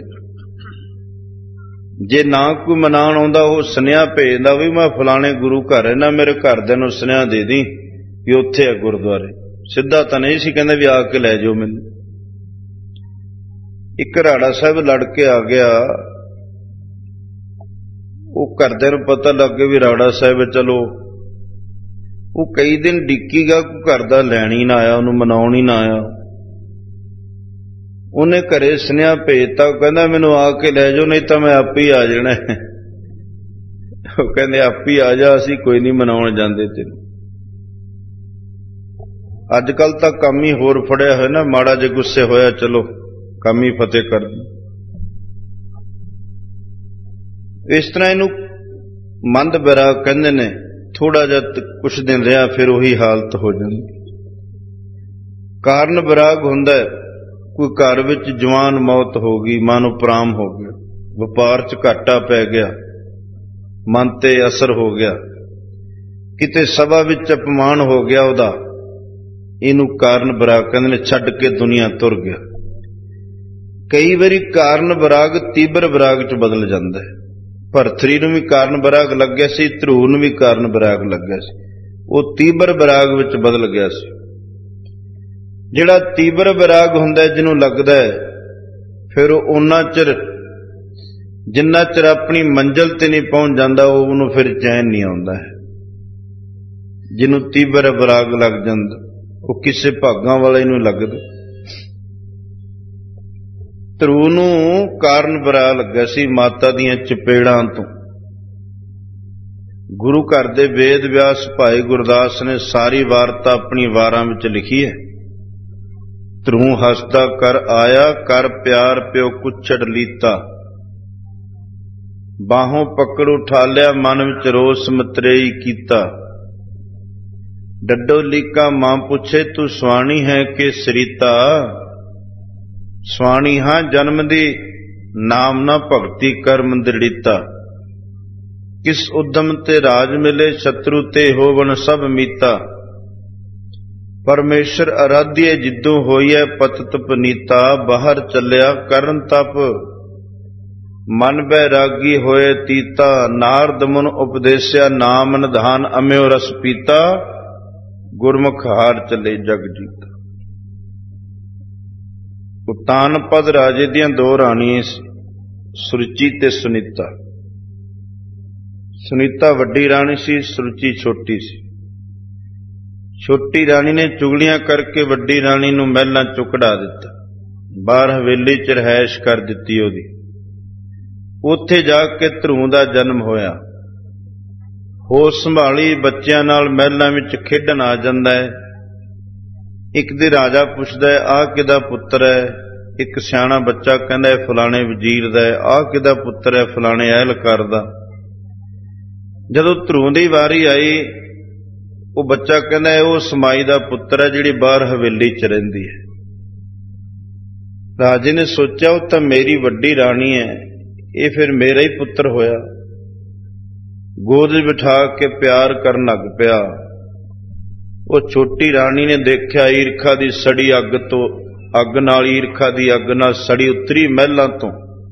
ਜੇ ਨਾ ਕੋਈ ਮਨਾਉਣ ਆਉਂਦਾ, ਉਹ ਸੁਨੇਹਾ ਭੇਜਦਾ ਵੀ ਮੈਂ ਫਲਾਣੇ ਗੁਰੂ ਘਰ ਹੈ ਨਾ, ਮੇਰੇ ਘਰਦਿਆਂ ਨੂੰ ਸੁਨੇਹਾ ਦੇ ਦੀ ਵੀ ਉੱਥੇ ਹੈ ਗੁਰਦੁਆਰੇ। ਸਿੱਧਾ ਤਾਂ ਨਹੀਂ ਸੀ ਕਹਿੰਦਾ ਵੀ ਆ ਕੇ ਲੈ ਜਾਓ ਮੈਨੂੰ। ਇੱਕ ਰਾੜਾ ਸਾਹਿਬ ਲੜ ਕੇ ਆ ਗਿਆ, ਉਹ ਘਰਦਿਆਂ ਨੂੰ ਪਤਾ ਲੱਗ ਗਿਆ ਵੀ ਰਾੜਾ ਸਾਹਿਬ, ਚਲੋ ਉਹ ਕਈ ਦਿਨ ਡਿੱਕੀਗਾ, ਕੋਈ ਘਰ ਦਾ ਲੈਣ ਹੀ ਨਾ ਆਇਆ, ਉਹਨੂੰ ਮਨਾਉਣ ਹੀ ਨਾ ਆਇਆ। ਉਹਨੇ ਘਰੇ ਸੁਨੇਹਾ ਭੇਜਤਾ, ਕਹਿੰਦਾ ਮੈਨੂੰ ਆ ਕੇ ਲੈ ਜਾਓ, ਨਹੀਂ ਤਾਂ ਮੈਂ ਆਪ ਹੀ ਆ ਜਾਣਾ। ਉਹ ਕਹਿੰਦੇ ਆਪ ਹੀ ਆ ਜਾ, ਅਸੀਂ ਕੋਈ ਨਹੀਂ ਮਨਾਉਣ ਜਾਂਦੇ ਤੈਨੂੰ। ਅੱਜ ਕੱਲ ਤਾਂ ਕੰਮ ਹੀ ਹੋਰ ਫੜਿਆ ਹੋਇਆ ਨਾ, ਮਾੜਾ ਜੇ ਗੁੱਸੇ ਹੋਇਆ ਚਲੋ ਕੰਮ ਹੀ ਫਤਿਹ ਕਰ ਦਿਓ। ਇਸ ਤਰ੍ਹਾਂ ਇਹਨੂੰ ਮੰਦ ਵਿਰਾਗ ਕਹਿੰਦੇ ਨੇ। ਥੋੜਾ ਜਿਹਾ ਕੁਛ ਦਿਨ ਰਿਹਾ, ਫਿਰ ਉਹੀ ਹਾਲਤ ਹੋ ਜਾਂਦੀ। ਕਾਰਨ ਵਿਰਾਗ ਹੁੰਦਾ, ਕੋਈ ਘਰ ਵਿੱਚ ਜਵਾਨ ਮੌਤ ਹੋ ਗਈ, ਮਨ ਉਪਰਾਮ ਹੋ ਗਿਆ, ਵਪਾਰ 'ਚ ਘਾਟਾ ਪੈ ਗਿਆ, ਮਨ ਤੇ ਅਸਰ ਹੋ ਗਿਆ, ਕਿਤੇ ਸਭਾ ਵਿੱਚ ਅਪਮਾਨ ਹੋ ਗਿਆ ਉਹਦਾ, ਇਹਨੂੰ ਕਾਰਨ ਵਿਰਾਗ ਕਹਿੰਦੇ ਨੇ। ਛੱਡ ਕੇ ਦੁਨੀਆ ਤੁਰ ਗਿਆ। ਕਈ ਵਾਰੀ ਕਾਰਨ ਵਿਰਾਗ ਤੀਬਰ ਵਿਰਾਗ 'ਚ ਬਦਲ ਜਾਂਦਾ ਹੈ। ਭਰਥਰੀ ਨੂੰ ਵੀ ਕਾਰਨ ਵਿਰਾਗ ਲੱਗਿਆ ਸੀ, ਧਰੂ ਨੂੰ ਵੀ ਕਾਰਨ ਵਿਰਾਗ ਲੱਗਿਆ ਸੀ, ਉਹ ਤੀਬਰ ਵਿਰਾਗ ਵਿੱਚ ਬਦਲ ਗਿਆ ਸੀ। ਜਿਹੜਾ ਤੀਬਰ ਵਿਰਾਗ ਹੁੰਦਾ, ਜਿਹਨੂੰ ਲੱਗਦਾ ਹੈ, ਫਿਰ ਉਹ ਓਨਾ ਚਿਰ, ਜਿੰਨਾ ਚਿਰ ਆਪਣੀ ਮੰਜ਼ਿਲ ਤੇ ਨਹੀਂ ਪਹੁੰਚ ਜਾਂਦਾ, ਉਹਨੂੰ ਫਿਰ ਚੈਨ ਨਹੀਂ ਆਉਂਦਾ ਹੈ। ਜਿਹਨੂੰ ਤੀਬਰ ਵਿਰਾਗ ਲੱਗ ਜਾਂਦਾ, ਉਹ ਕਿਸੇ ਭਾਗਾਂ ਵਾਲੇ ਨੂੰ ਲੱਗਦਾ। ਧਰੂ ਨੂੰ ਕਾਰਨ ਵਿਰਾਗ ਲੱਗਿਆ ਸੀ ਮਾਤਾ ਦੀਆਂ ਚਪੇੜਾਂ ਤੋਂ। ਗੁਰੂ ਘਰ ਦੇ ਵੇਦ ਵਿਆਸ ਭਾਈ ਗੁਰਦਾਸ ਨੇ ਸਾਰੀ ਵਾਰਤਾ ਆਪਣੀ ਵਾਰਾਂ ਵਿੱਚ ਲਿਖੀ ਹੈ। ਧਰੂ ਹੱਸਦਾ ਕਰ ਆਇਆ, ਕਰ ਪਿਆਰ ਪਿਓ ਕੁੱਛੜ ਲੀਤਾ, ਬਾਹੋਂ ਪਕੜ ਉਠਾਲਿਆ, ਮਨ ਵਿੱਚ ਰੋਸ ਮਤਰੇਈ ਕੀਤਾ। ਡੱਡੋ ਲੀਕਾ ਮਾਂ ਪੁੱਛੇ, ਤੂੰ ਸਵਾਣੀ ਹੈ ਕਿ ਸਰੀਤਾ, ਸਵਾਣੀ ਹਾਂ ਜਨਮ ਦੀ, ਨਾਮ ਨਾ ਭਗਤੀ ਕਰਮ ਦ੍ਰਿੜੀਤਾ। ਕਿਸ ਉਦਮ ਤੇ ਰਾਜ ਮਿਲੇ, ਸ਼ਤਰੂ ਤੇ ਹੋਵਨ ਸਭ ਮੀਤਾ। ਪਰਮੇਸ਼ਰ ਅਰਾਧਿਏ ਜਿੱਦੋਂ ਹੋਈਐ ਪਤਿਤ ਪਨੀਤਾ। ਬਾਹਰ ਚੱਲਿਆ ਕਰਨ ਤਪ, ਮਨ ਬੈਰਾਗੀ ਹੋਏ ਤੀਤਾ। ਨਾਰਦ ਮੁਨ ਉਪਦੇਸਿਆ, ਨਾਮ ਨਿਧਾਨ ਅਮਿਓ ਰਸ ਪੀਤਾ। ਗੁਰਮੁਖ ਹਾਰ ਚੱਲੇ ਜਗ ਜੀਤਾ। ਉਤਾਨਪਦ ਰਾਜੇ ਦੀਆਂ ਦੋ ਰਾਣੀਆਂ ਸੀ, ਸੁਰੁਚੀ ਤੇ ਸੁਨੀਤਾ। ਸੁਨੀਤਾ ਵੱਡੀ ਰਾਣੀ ਸੀ, ਸੁਰੁਚੀ ਛੋਟੀ ਸੀ। ਛੋਟੀ ਰਾਣੀ ਨੇ ਚੁਗਲੀਆਂ ਕਰਕੇ ਵੱਡੀ ਰਾਣੀ ਨੂੰ ਮਹਿਲਾਂ ਚੋਂ ਕਢਾ ਦਿੱਤਾ। ਬਾਹਰ ਹਵੇਲੀ 'ਚ ਰਿਹਾਇਸ਼ ਕਰ ਦਿੱਤੀ ਉਹਦੀ। ਉੱਥੇ ਜਾ ਕੇ ਧਰੂ ਦਾ ਜਨਮ ਹੋਇਆ। ਹੋਸ਼ ਸੰਭਾਲੀ, ਬੱਚਿਆਂ ਨਾਲ ਮਹਿਲਾਂ ਵਿੱਚ ਖੇਡਣ ਆ ਜਾਂਦਾ ਹੈ। ਇੱਕ ਦੇ ਰਾਜਾ ਪੁੱਛਦਾ ਹੈ, ਆਹ ਕਿਹਦਾ ਪੁੱਤਰ ਹੈ? ਇੱਕ ਸਿਆਣਾ ਬੱਚਾ ਕਹਿੰਦਾ ਹੈ, ਫਲਾਣੇ ਵਜ਼ੀਰ ਦਾ ਹੈ। ਆਹ ਕਿਹਦਾ ਪੁੱਤਰ ਹੈ? ਫਲਾਣੇ ਅਹਿਲਕਾਰ ਦਾ। ਜਦੋਂ ਧਰੂ ਦੀ ਵਾਰੀ ਆਈ, ਉਹ ਬੱਚਾ ਕਹਿੰਦਾ ਹੈ, ਉਹ ਸਮਾਈ ਦਾ ਪੁੱਤਰ ਹੈ ਜਿਹੜੀ ਬਾਹਰ ਹਵੇਲੀ 'ਚ ਰਹਿੰਦੀ ਹੈ। ਰਾਜੇ ਨੇ ਸੋਚਿਆ, ਉਹ ਤਾਂ ਮੇਰੀ ਵੱਡੀ ਰਾਣੀ ਹੈ, ਇਹ ਫਿਰ ਮੇਰਾ ਹੀ ਪੁੱਤਰ ਹੋਇਆ। ਗੋਦ 'ਚ ਬਿਠਾ ਕੇ ਪਿਆਰ ਕਰਨ ਲੱਗ ਪਿਆ। ਉਹ ਛੋਟੀ ਰਾਣੀ ਨੇ ਦੇਖਿਆ, ਈਰਖਾ ਦੀ ਸੜੀ ਅੱਗ ਤੋਂ ਅੱਗ ਨਾਲ ਈਰਖਾ ਦੀ ਅੱਗ ਨਾਲ ਸੜੀ ਉਤਰੀ ਮਹਿਲਾਂ ਤੋਂ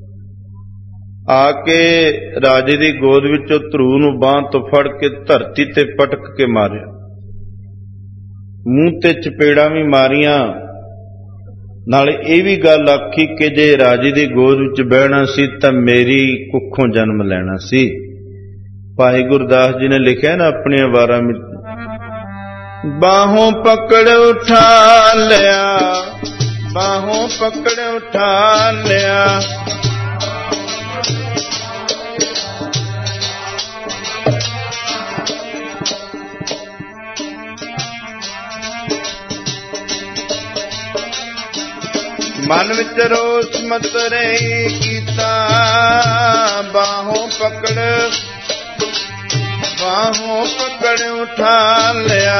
ਆ ਕੇ ਰਾਜੇ ਦੀ ਗੋਦ ਵਿੱਚੋਂ ਧਰੂ ਨੂੰ ਬਾਂਹ ਤੋਂ ਫੜ ਕੇ ਧਰਤੀ ਤੇ ਪਟਕ ਕੇ ਮਾਰਿਆ। ਮੂੰਹ ਤੇ ਚਪੇੜਾਂ ਵੀ ਮਾਰੀਆਂ। ਨਾਲ ਇਹ ਵੀ ਗੱਲ ਆਖੀ ਕਿ ਜੇ ਰਾਜੇ ਦੀ ਗੋਦ ਵਿੱਚ ਬਹਿਣਾ ਸੀ ਤਾਂ ਮੇਰੀ ਕੁੱਖੋਂ ਜਨਮ ਲੈਣਾ ਸੀ। ਭਾਈ ਗੁਰਦਾਸ ਜੀ ਨੇ ਲਿਖਿਆ ਨਾ ਆਪਣੀਆਂ ਵਾਰਾਂ ਵਿੱਚ, ਬਾਹੋਂ ਪਕੜ ਉਠਾ ਲਿਆ, ਬਾਹੋਂ ਪਕੜ ਉਠਾ ਲਿਆ, ਮਨ ਵਿੱਚ ਰੋਸ ਮਤ ਰਹੀ ਕੀਤਾ, ਬਾਹੋਂ ਪਕੜ ਬਾਹੋਂ ਪਕੜ ਉਠਾ ਲਿਆ,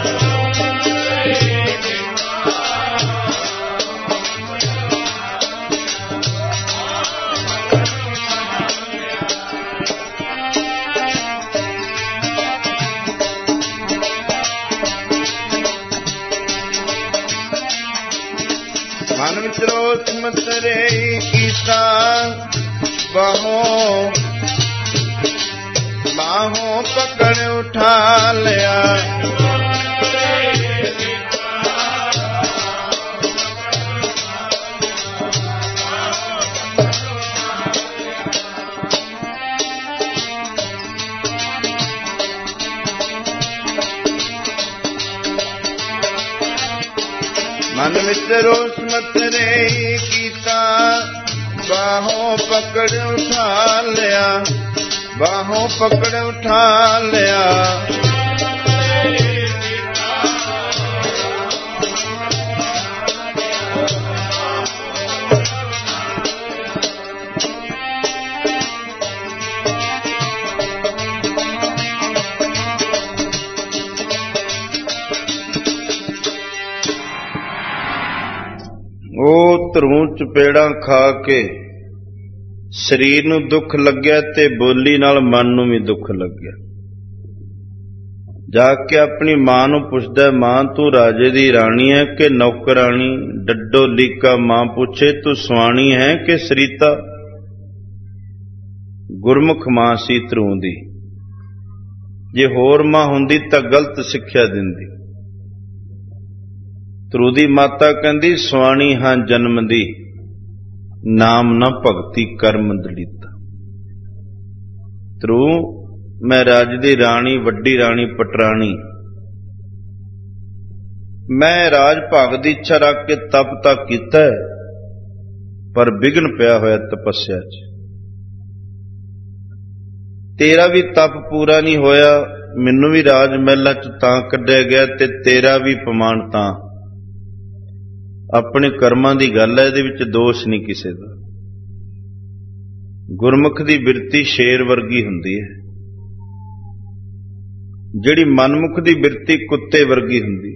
ਮਨ ਵਿੱਚ ਰੋਸ ਮਤ ਰਹੀ ਕੀਤਾ, ਬਾਹੋਂ ਬਾਹੋਂ ਪਕੜ ਉਠਾ ਲਿਆ, ਮਨ ਵਿੱਚ ਰੋਸ ਮਤ ਰਹੀ ਕੀਤਾ, ਬਾਹੋਂ ਪਕੜ ਉਠਾ ਲਿਆ, ਬਾਹੋਂ ਪਕੜ ਉਠਾ ਲਿਆ, ਉਹ ਧਰੂ ਚਪੇੜਾਂ ਖਾ ਕੇ ਸਰੀਰ ਨੂੰ ਦੁੱਖ ਲੱਗਿਆ ਤੇ ਬੋਲੀ ਨਾਲ ਮਨ ਨੂੰ ਵੀ ਦੁੱਖ ਲੱਗਿਆ। ਜਾ ਕੇ ਆਪਣੀ ਮਾਂ ਨੂੰ ਪੁੱਛਦਾ, ਮਾਂ ਤੂੰ ਰਾਜੇ ਦੀ ਰਾਣੀ ਹੈ ਕਿ ਨੌਕਰਾਣੀ? ਡੱਡੋ ਲੀਕਾ ਮਾਂ ਪੁੱਛੇ, ਤੂੰ ਸੁਆਣੀ ਹੈ ਕਿ ਸਰੀਤਾ? ਗੁਰਮੁਖ ਮਾਂ ਸੀ ਧਰੂ ਦੀ। ਜੇ ਹੋਰ ਮਾਂ ਹੁੰਦੀ ਤਾਂ ਗਲਤ ਸਿੱਖਿਆ ਦਿੰਦੀ। ਧਰੂ ਦੀ ਮਾਤਾ ਕਹਿੰਦੀ, ਸੁਆਣੀ ਹਾਂ ਜਨਮ ਦੀ, ਨਾਮ ਨਾ ਭਗਤੀ ਕਰਮ ਦਲੀਤਾ। ਧਰੂ, ਮੈਂ ਰਾਜ ਦੀ ਰਾਣੀ, ਵੱਡੀ ਰਾਣੀ ਪਟਰਾਣੀ, ਮੈਂ ਰਾਜ ਭਾਗ ਦੀ ਇੱਛਾ ਰੱਖ ਕੇ ਤਪ ਤਾਂ ਕੀਤਾ ਹੈ, ਪਰ ਵਿਘਨ ਪਿਆ ਹੋਇਆ ਤਪੱਸਿਆ 'ਚ। ਤੇਰਾ ਵੀ ਤਪ ਪੂਰਾ ਨਹੀਂ ਹੋਇਆ, ਮੈਨੂੰ ਵੀ ਰਾਜ ਮਹਿਲਾਂ 'ਚ ਤਾਂ ਕੱਢਿਆ ਗਿਆ ਤੇ ਤੇਰਾ ਵੀ ਪਮਾਨ ਤਾਂ। ਆਪਣੇ ਕਰਮਾਂ ਦੀ ਗੱਲ ਹੈ, ਇਹਦੇ ਵਿੱਚ ਦੋਸ਼ ਨਹੀਂ ਕਿਸੇ ਦਾ। ਗੁਰਮੁਖ ਦੀ ਬਿਰਤੀ ਸ਼ੇਰ ਵਰਗੀ ਹੁੰਦੀ ਹੈ, ਜਿਹੜੀ ਮਨਮੁਖ ਦੀ ਬਿਰਤੀ ਕੁੱਤੇ ਵਰਗੀ ਹੁੰਦੀ।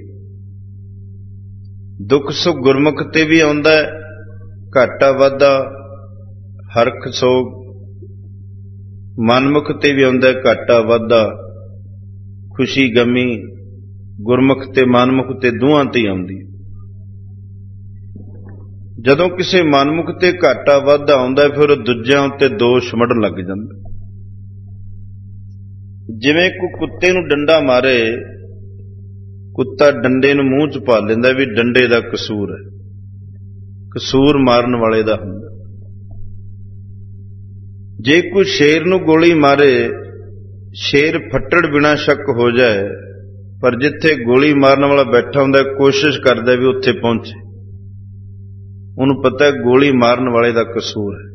ਦੁੱਖ ਸੁੱਖ ਗੁਰਮੁਖ ਤੇ ਵੀ ਆਉਂਦਾ ਹੈ, ਘਾਟਾ ਵਾਧਾ ਹਰਖ ਸੋਗ ਮਨਮੁਖ ਤੇ ਵੀ ਆਉਂਦਾ ਹੈ, ਘਾਟਾ ਵਾਧਾ ਖੁਸ਼ੀ ਗਮੀ ਗੁਰਮੁਖ ਤੇ ਮਨਮੁਖ ਤੇ ਦੋਹਾਂ ਤੇ ਆਉਂਦੀ। ਜਦੋਂ ਕਿਸੇ ਮਨਮੁਖ ਤੇ ਘਾਟਾ ਵਾਧਾ ਆਉਂਦਾ ਫਿਰ ਉਹ ਦੂਜਿਆਂ ਉੱਤੇ ਦੋਸ਼ ਮੜਨ ਲੱਗ ਜਾਂਦਾ। ਜਿਵੇਂ ਕੋਈ ਕੁੱਤੇ ਨੂੰ ਡੰਡਾ ਮਾਰੇ, ਕੁੱਤਾ ਡੰਡੇ ਨੂੰ ਮੂੰਹ 'ਚ ਪਾ ਲੈਂਦਾ ਵੀ ਡੰਡੇ ਦਾ ਕਸੂਰ ਹੈ, ਕਸੂਰ ਮਾਰਨ ਵਾਲੇ ਦਾ ਹੁੰਦਾ। ਜੇ ਕੋਈ ਸ਼ੇਰ ਨੂੰ ਗੋਲੀ ਮਾਰੇ, ਸ਼ੇਰ ਫੱਟੜ ਬਿਨਾਂ ਸ਼ੱਕ ਹੋ ਜਾਏ, ਪਰ ਜਿੱਥੇ ਗੋਲੀ ਮਾਰਨ ਵਾਲਾ ਬੈਠਾ ਹੁੰਦਾ ਕੋਸ਼ਿਸ਼ ਕਰਦਾ ਵੀ ਉੱਥੇ ਪਹੁੰਚੇ। ਉਹਨੂੰ ਪਤਾ ਗੋਲੀ ਮਾਰਨ ਵਾਲੇ ਦਾ ਕਸੂਰ ਹੈ।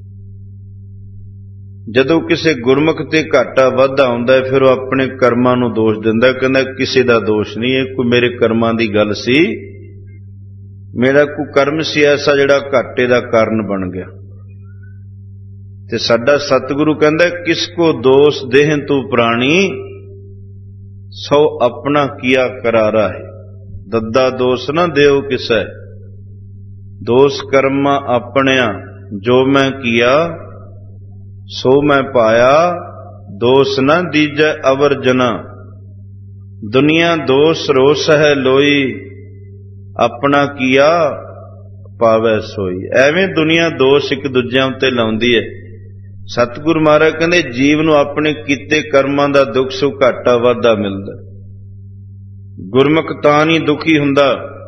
ਜਦੋਂ ਕਿਸੇ ਗੁਰਮੁਖ ਤੇ ਘਾਟਾ ਵਾਧਾ ਆਉਂਦਾ ਹੈ ਫਿਰ ਉਹ ਆਪਣੇ ਕਰਮਾਂ ਨੂੰ ਦੋਸ਼ ਦਿੰਦਾ, ਕਹਿੰਦਾ ਕਿਸੇ ਦਾ ਦੋਸ਼ ਨਹੀਂ, ਇਹ ਕੋਈ ਮੇਰੇ ਕਰਮਾਂ ਦੀ ਗੱਲ ਸੀ, ਮੇਰਾ ਕੋਈ ਕਰਮ ਸੀ ਐਸਾ ਜਿਹੜਾ ਘਾਟੇ ਦਾ ਕਾਰਨ ਬਣ ਗਿਆ। ਤੇ ਸਾਡਾ ਸਤਿਗੁਰੂ ਕਹਿੰਦਾ ਕਿਸ ਕੋ ਦੋਸ਼ ਦੇਹਨ ਤੂੰ ਪ੍ਰਾਣੀ, ਸੋ ਆਪਣਾ ਕੀਆ ਕਰਾਰਾ ਹੈ। ਦੱਦਾ ਦੋਸ਼ ਨਾ ਦਿਓ ਕਿਸੈ, ਦੋਸ਼ ਕਰਮਾ ਆਪਣਿਆ, ਜੋ ਮੈਂ ਕੀਆ ਸੋ ਮੈਂ ਪਾਇਆ, ਦੋਸ਼ ਨਾ ਦੀਜੈ ਅਵਰ ਜਨਾ, ਦੁਨੀਆ ਦੋਸ਼ ਰੋਸ ਹੈ ਲੋਈ, ਆਪਣਾ ਕੀਆ ਪਾਵੈ ਸੋਈ। ਐਵੇਂ ਦੁਨੀਆ ਦੋਸ਼ ਇੱਕ ਦੂਜਿਆਂ ਉੱਤੇ ਲਾਉਂਦੀ ਹੈ। ਸਤਿਗੁਰੂ ਮਹਾਰਾਜ ਕਹਿੰਦੇ ਜੀਵ ਨੂੰ ਆਪਣੇ ਕੀਤੇ ਕਰਮਾਂ ਦਾ ਦੁੱਖ ਸੁੱਖ ਘਾਟਾ ਵਾਧਾ ਮਿਲਦਾ। ਗੁਰਮੁਖ ਤਾਂ ਨਹੀਂ ਦੁਖੀ ਹੁੰਦਾ,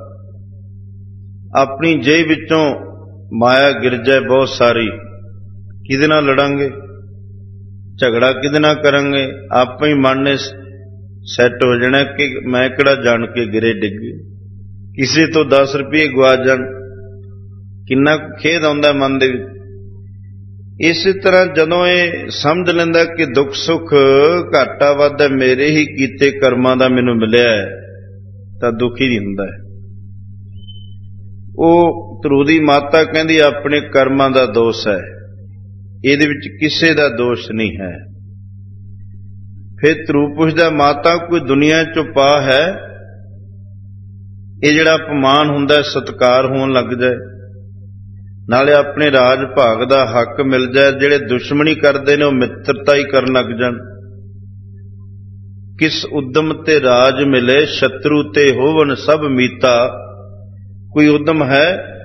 ਆਪਣੀ ਜੇਬ ਵਿੱਚੋਂ ਮਾਇਆ ਗਿਰ ਜਾਏ ਬਹੁਤ ਸਾਰੀ, ਕਿਹਦੇ ਨਾਲ ਲੜਾਂਗੇ, ਝਗੜਾ ਕਿਹਦੇ ਨਾਲ ਕਰਾਂਗੇ, ਆਪਾਂ ਹੀ ਮਨ ਨੇ ਸੈੱਟ ਹੋ ਜਾਣਾ ਕਿ ਮੈਂ ਕਿਹੜਾ ਜਾਣ ਕੇ ਗਿਰੇ ਡਿੱਗੇ। ਕਿਸੇ ਤੋਂ ਦਸ ਰੁਪਏ ਗਵਾ ਜਾਣ, ਕਿੰਨਾ ਖੇਦ ਆਉਂਦਾ ਮਨ ਦੇ ਵਿੱਚ। ਇਸੇ ਤਰ੍ਹਾਂ ਜਦੋਂ ਇਹ ਸਮਝ ਲੈਂਦਾ ਕਿ ਦੁੱਖ ਸੁੱਖ ਘਾਟਾ ਵਾਧਾ ਮੇਰੇ ਹੀ ਕੀਤੇ ਕਰਮਾਂ ਦਾ ਮੈਨੂੰ ਮਿਲਿਆ ਹੈ, ਤਾਂ ਦੁਖੀ ਨਹੀਂ ਹੁੰਦਾ ਹੈ। ਉਹ ਧਰੂ ਦੀ ਮਾਤਾ ਕਹਿੰਦੀ ਆਪਣੇ ਕਰਮਾਂ ਦਾ ਦੋਸ਼ ਹੈ, ਇਹਦੇ ਵਿੱਚ ਕਿਸੇ ਦਾ ਦੋਸ਼ ਨਹੀਂ ਹੈ। ਫਿਰ ਧਰੂ ਪੁੱਛਦਾ ਮਾਤਾ ਕੋਈ ਦੁਨੀਆ ਚੋਂ ਪਾ ਹੈ, ਇਹ ਜਿਹੜਾ ਅਪਮਾਨ ਹੁੰਦਾ ਸਤਿਕਾਰ ਹੋਣ ਲੱਗ ਜਾਏ, ਨਾਲੇ ਆਪਣੇ ਰਾਜ ਭਾਗ ਦਾ ਹੱਕ ਮਿਲ ਜਾਏ, ਜਿਹੜੇ ਦੁਸ਼ਮਣੀ ਕਰਦੇ ਨੇ ਉਹ ਮਿੱਤਰਤਾ ਹੀ ਕਰਨ ਲੱਗ ਜਾਣ। ਕਿਸ ਉਦਮ ਤੇ ਰਾਜ ਮਿਲੇ, ਸ਼ਤਰੂ ਤੇ ਹੋਵਨ ਸਭ ਮੀਤਾ, ਕੋਈ ਉਦਮ ਹੈ?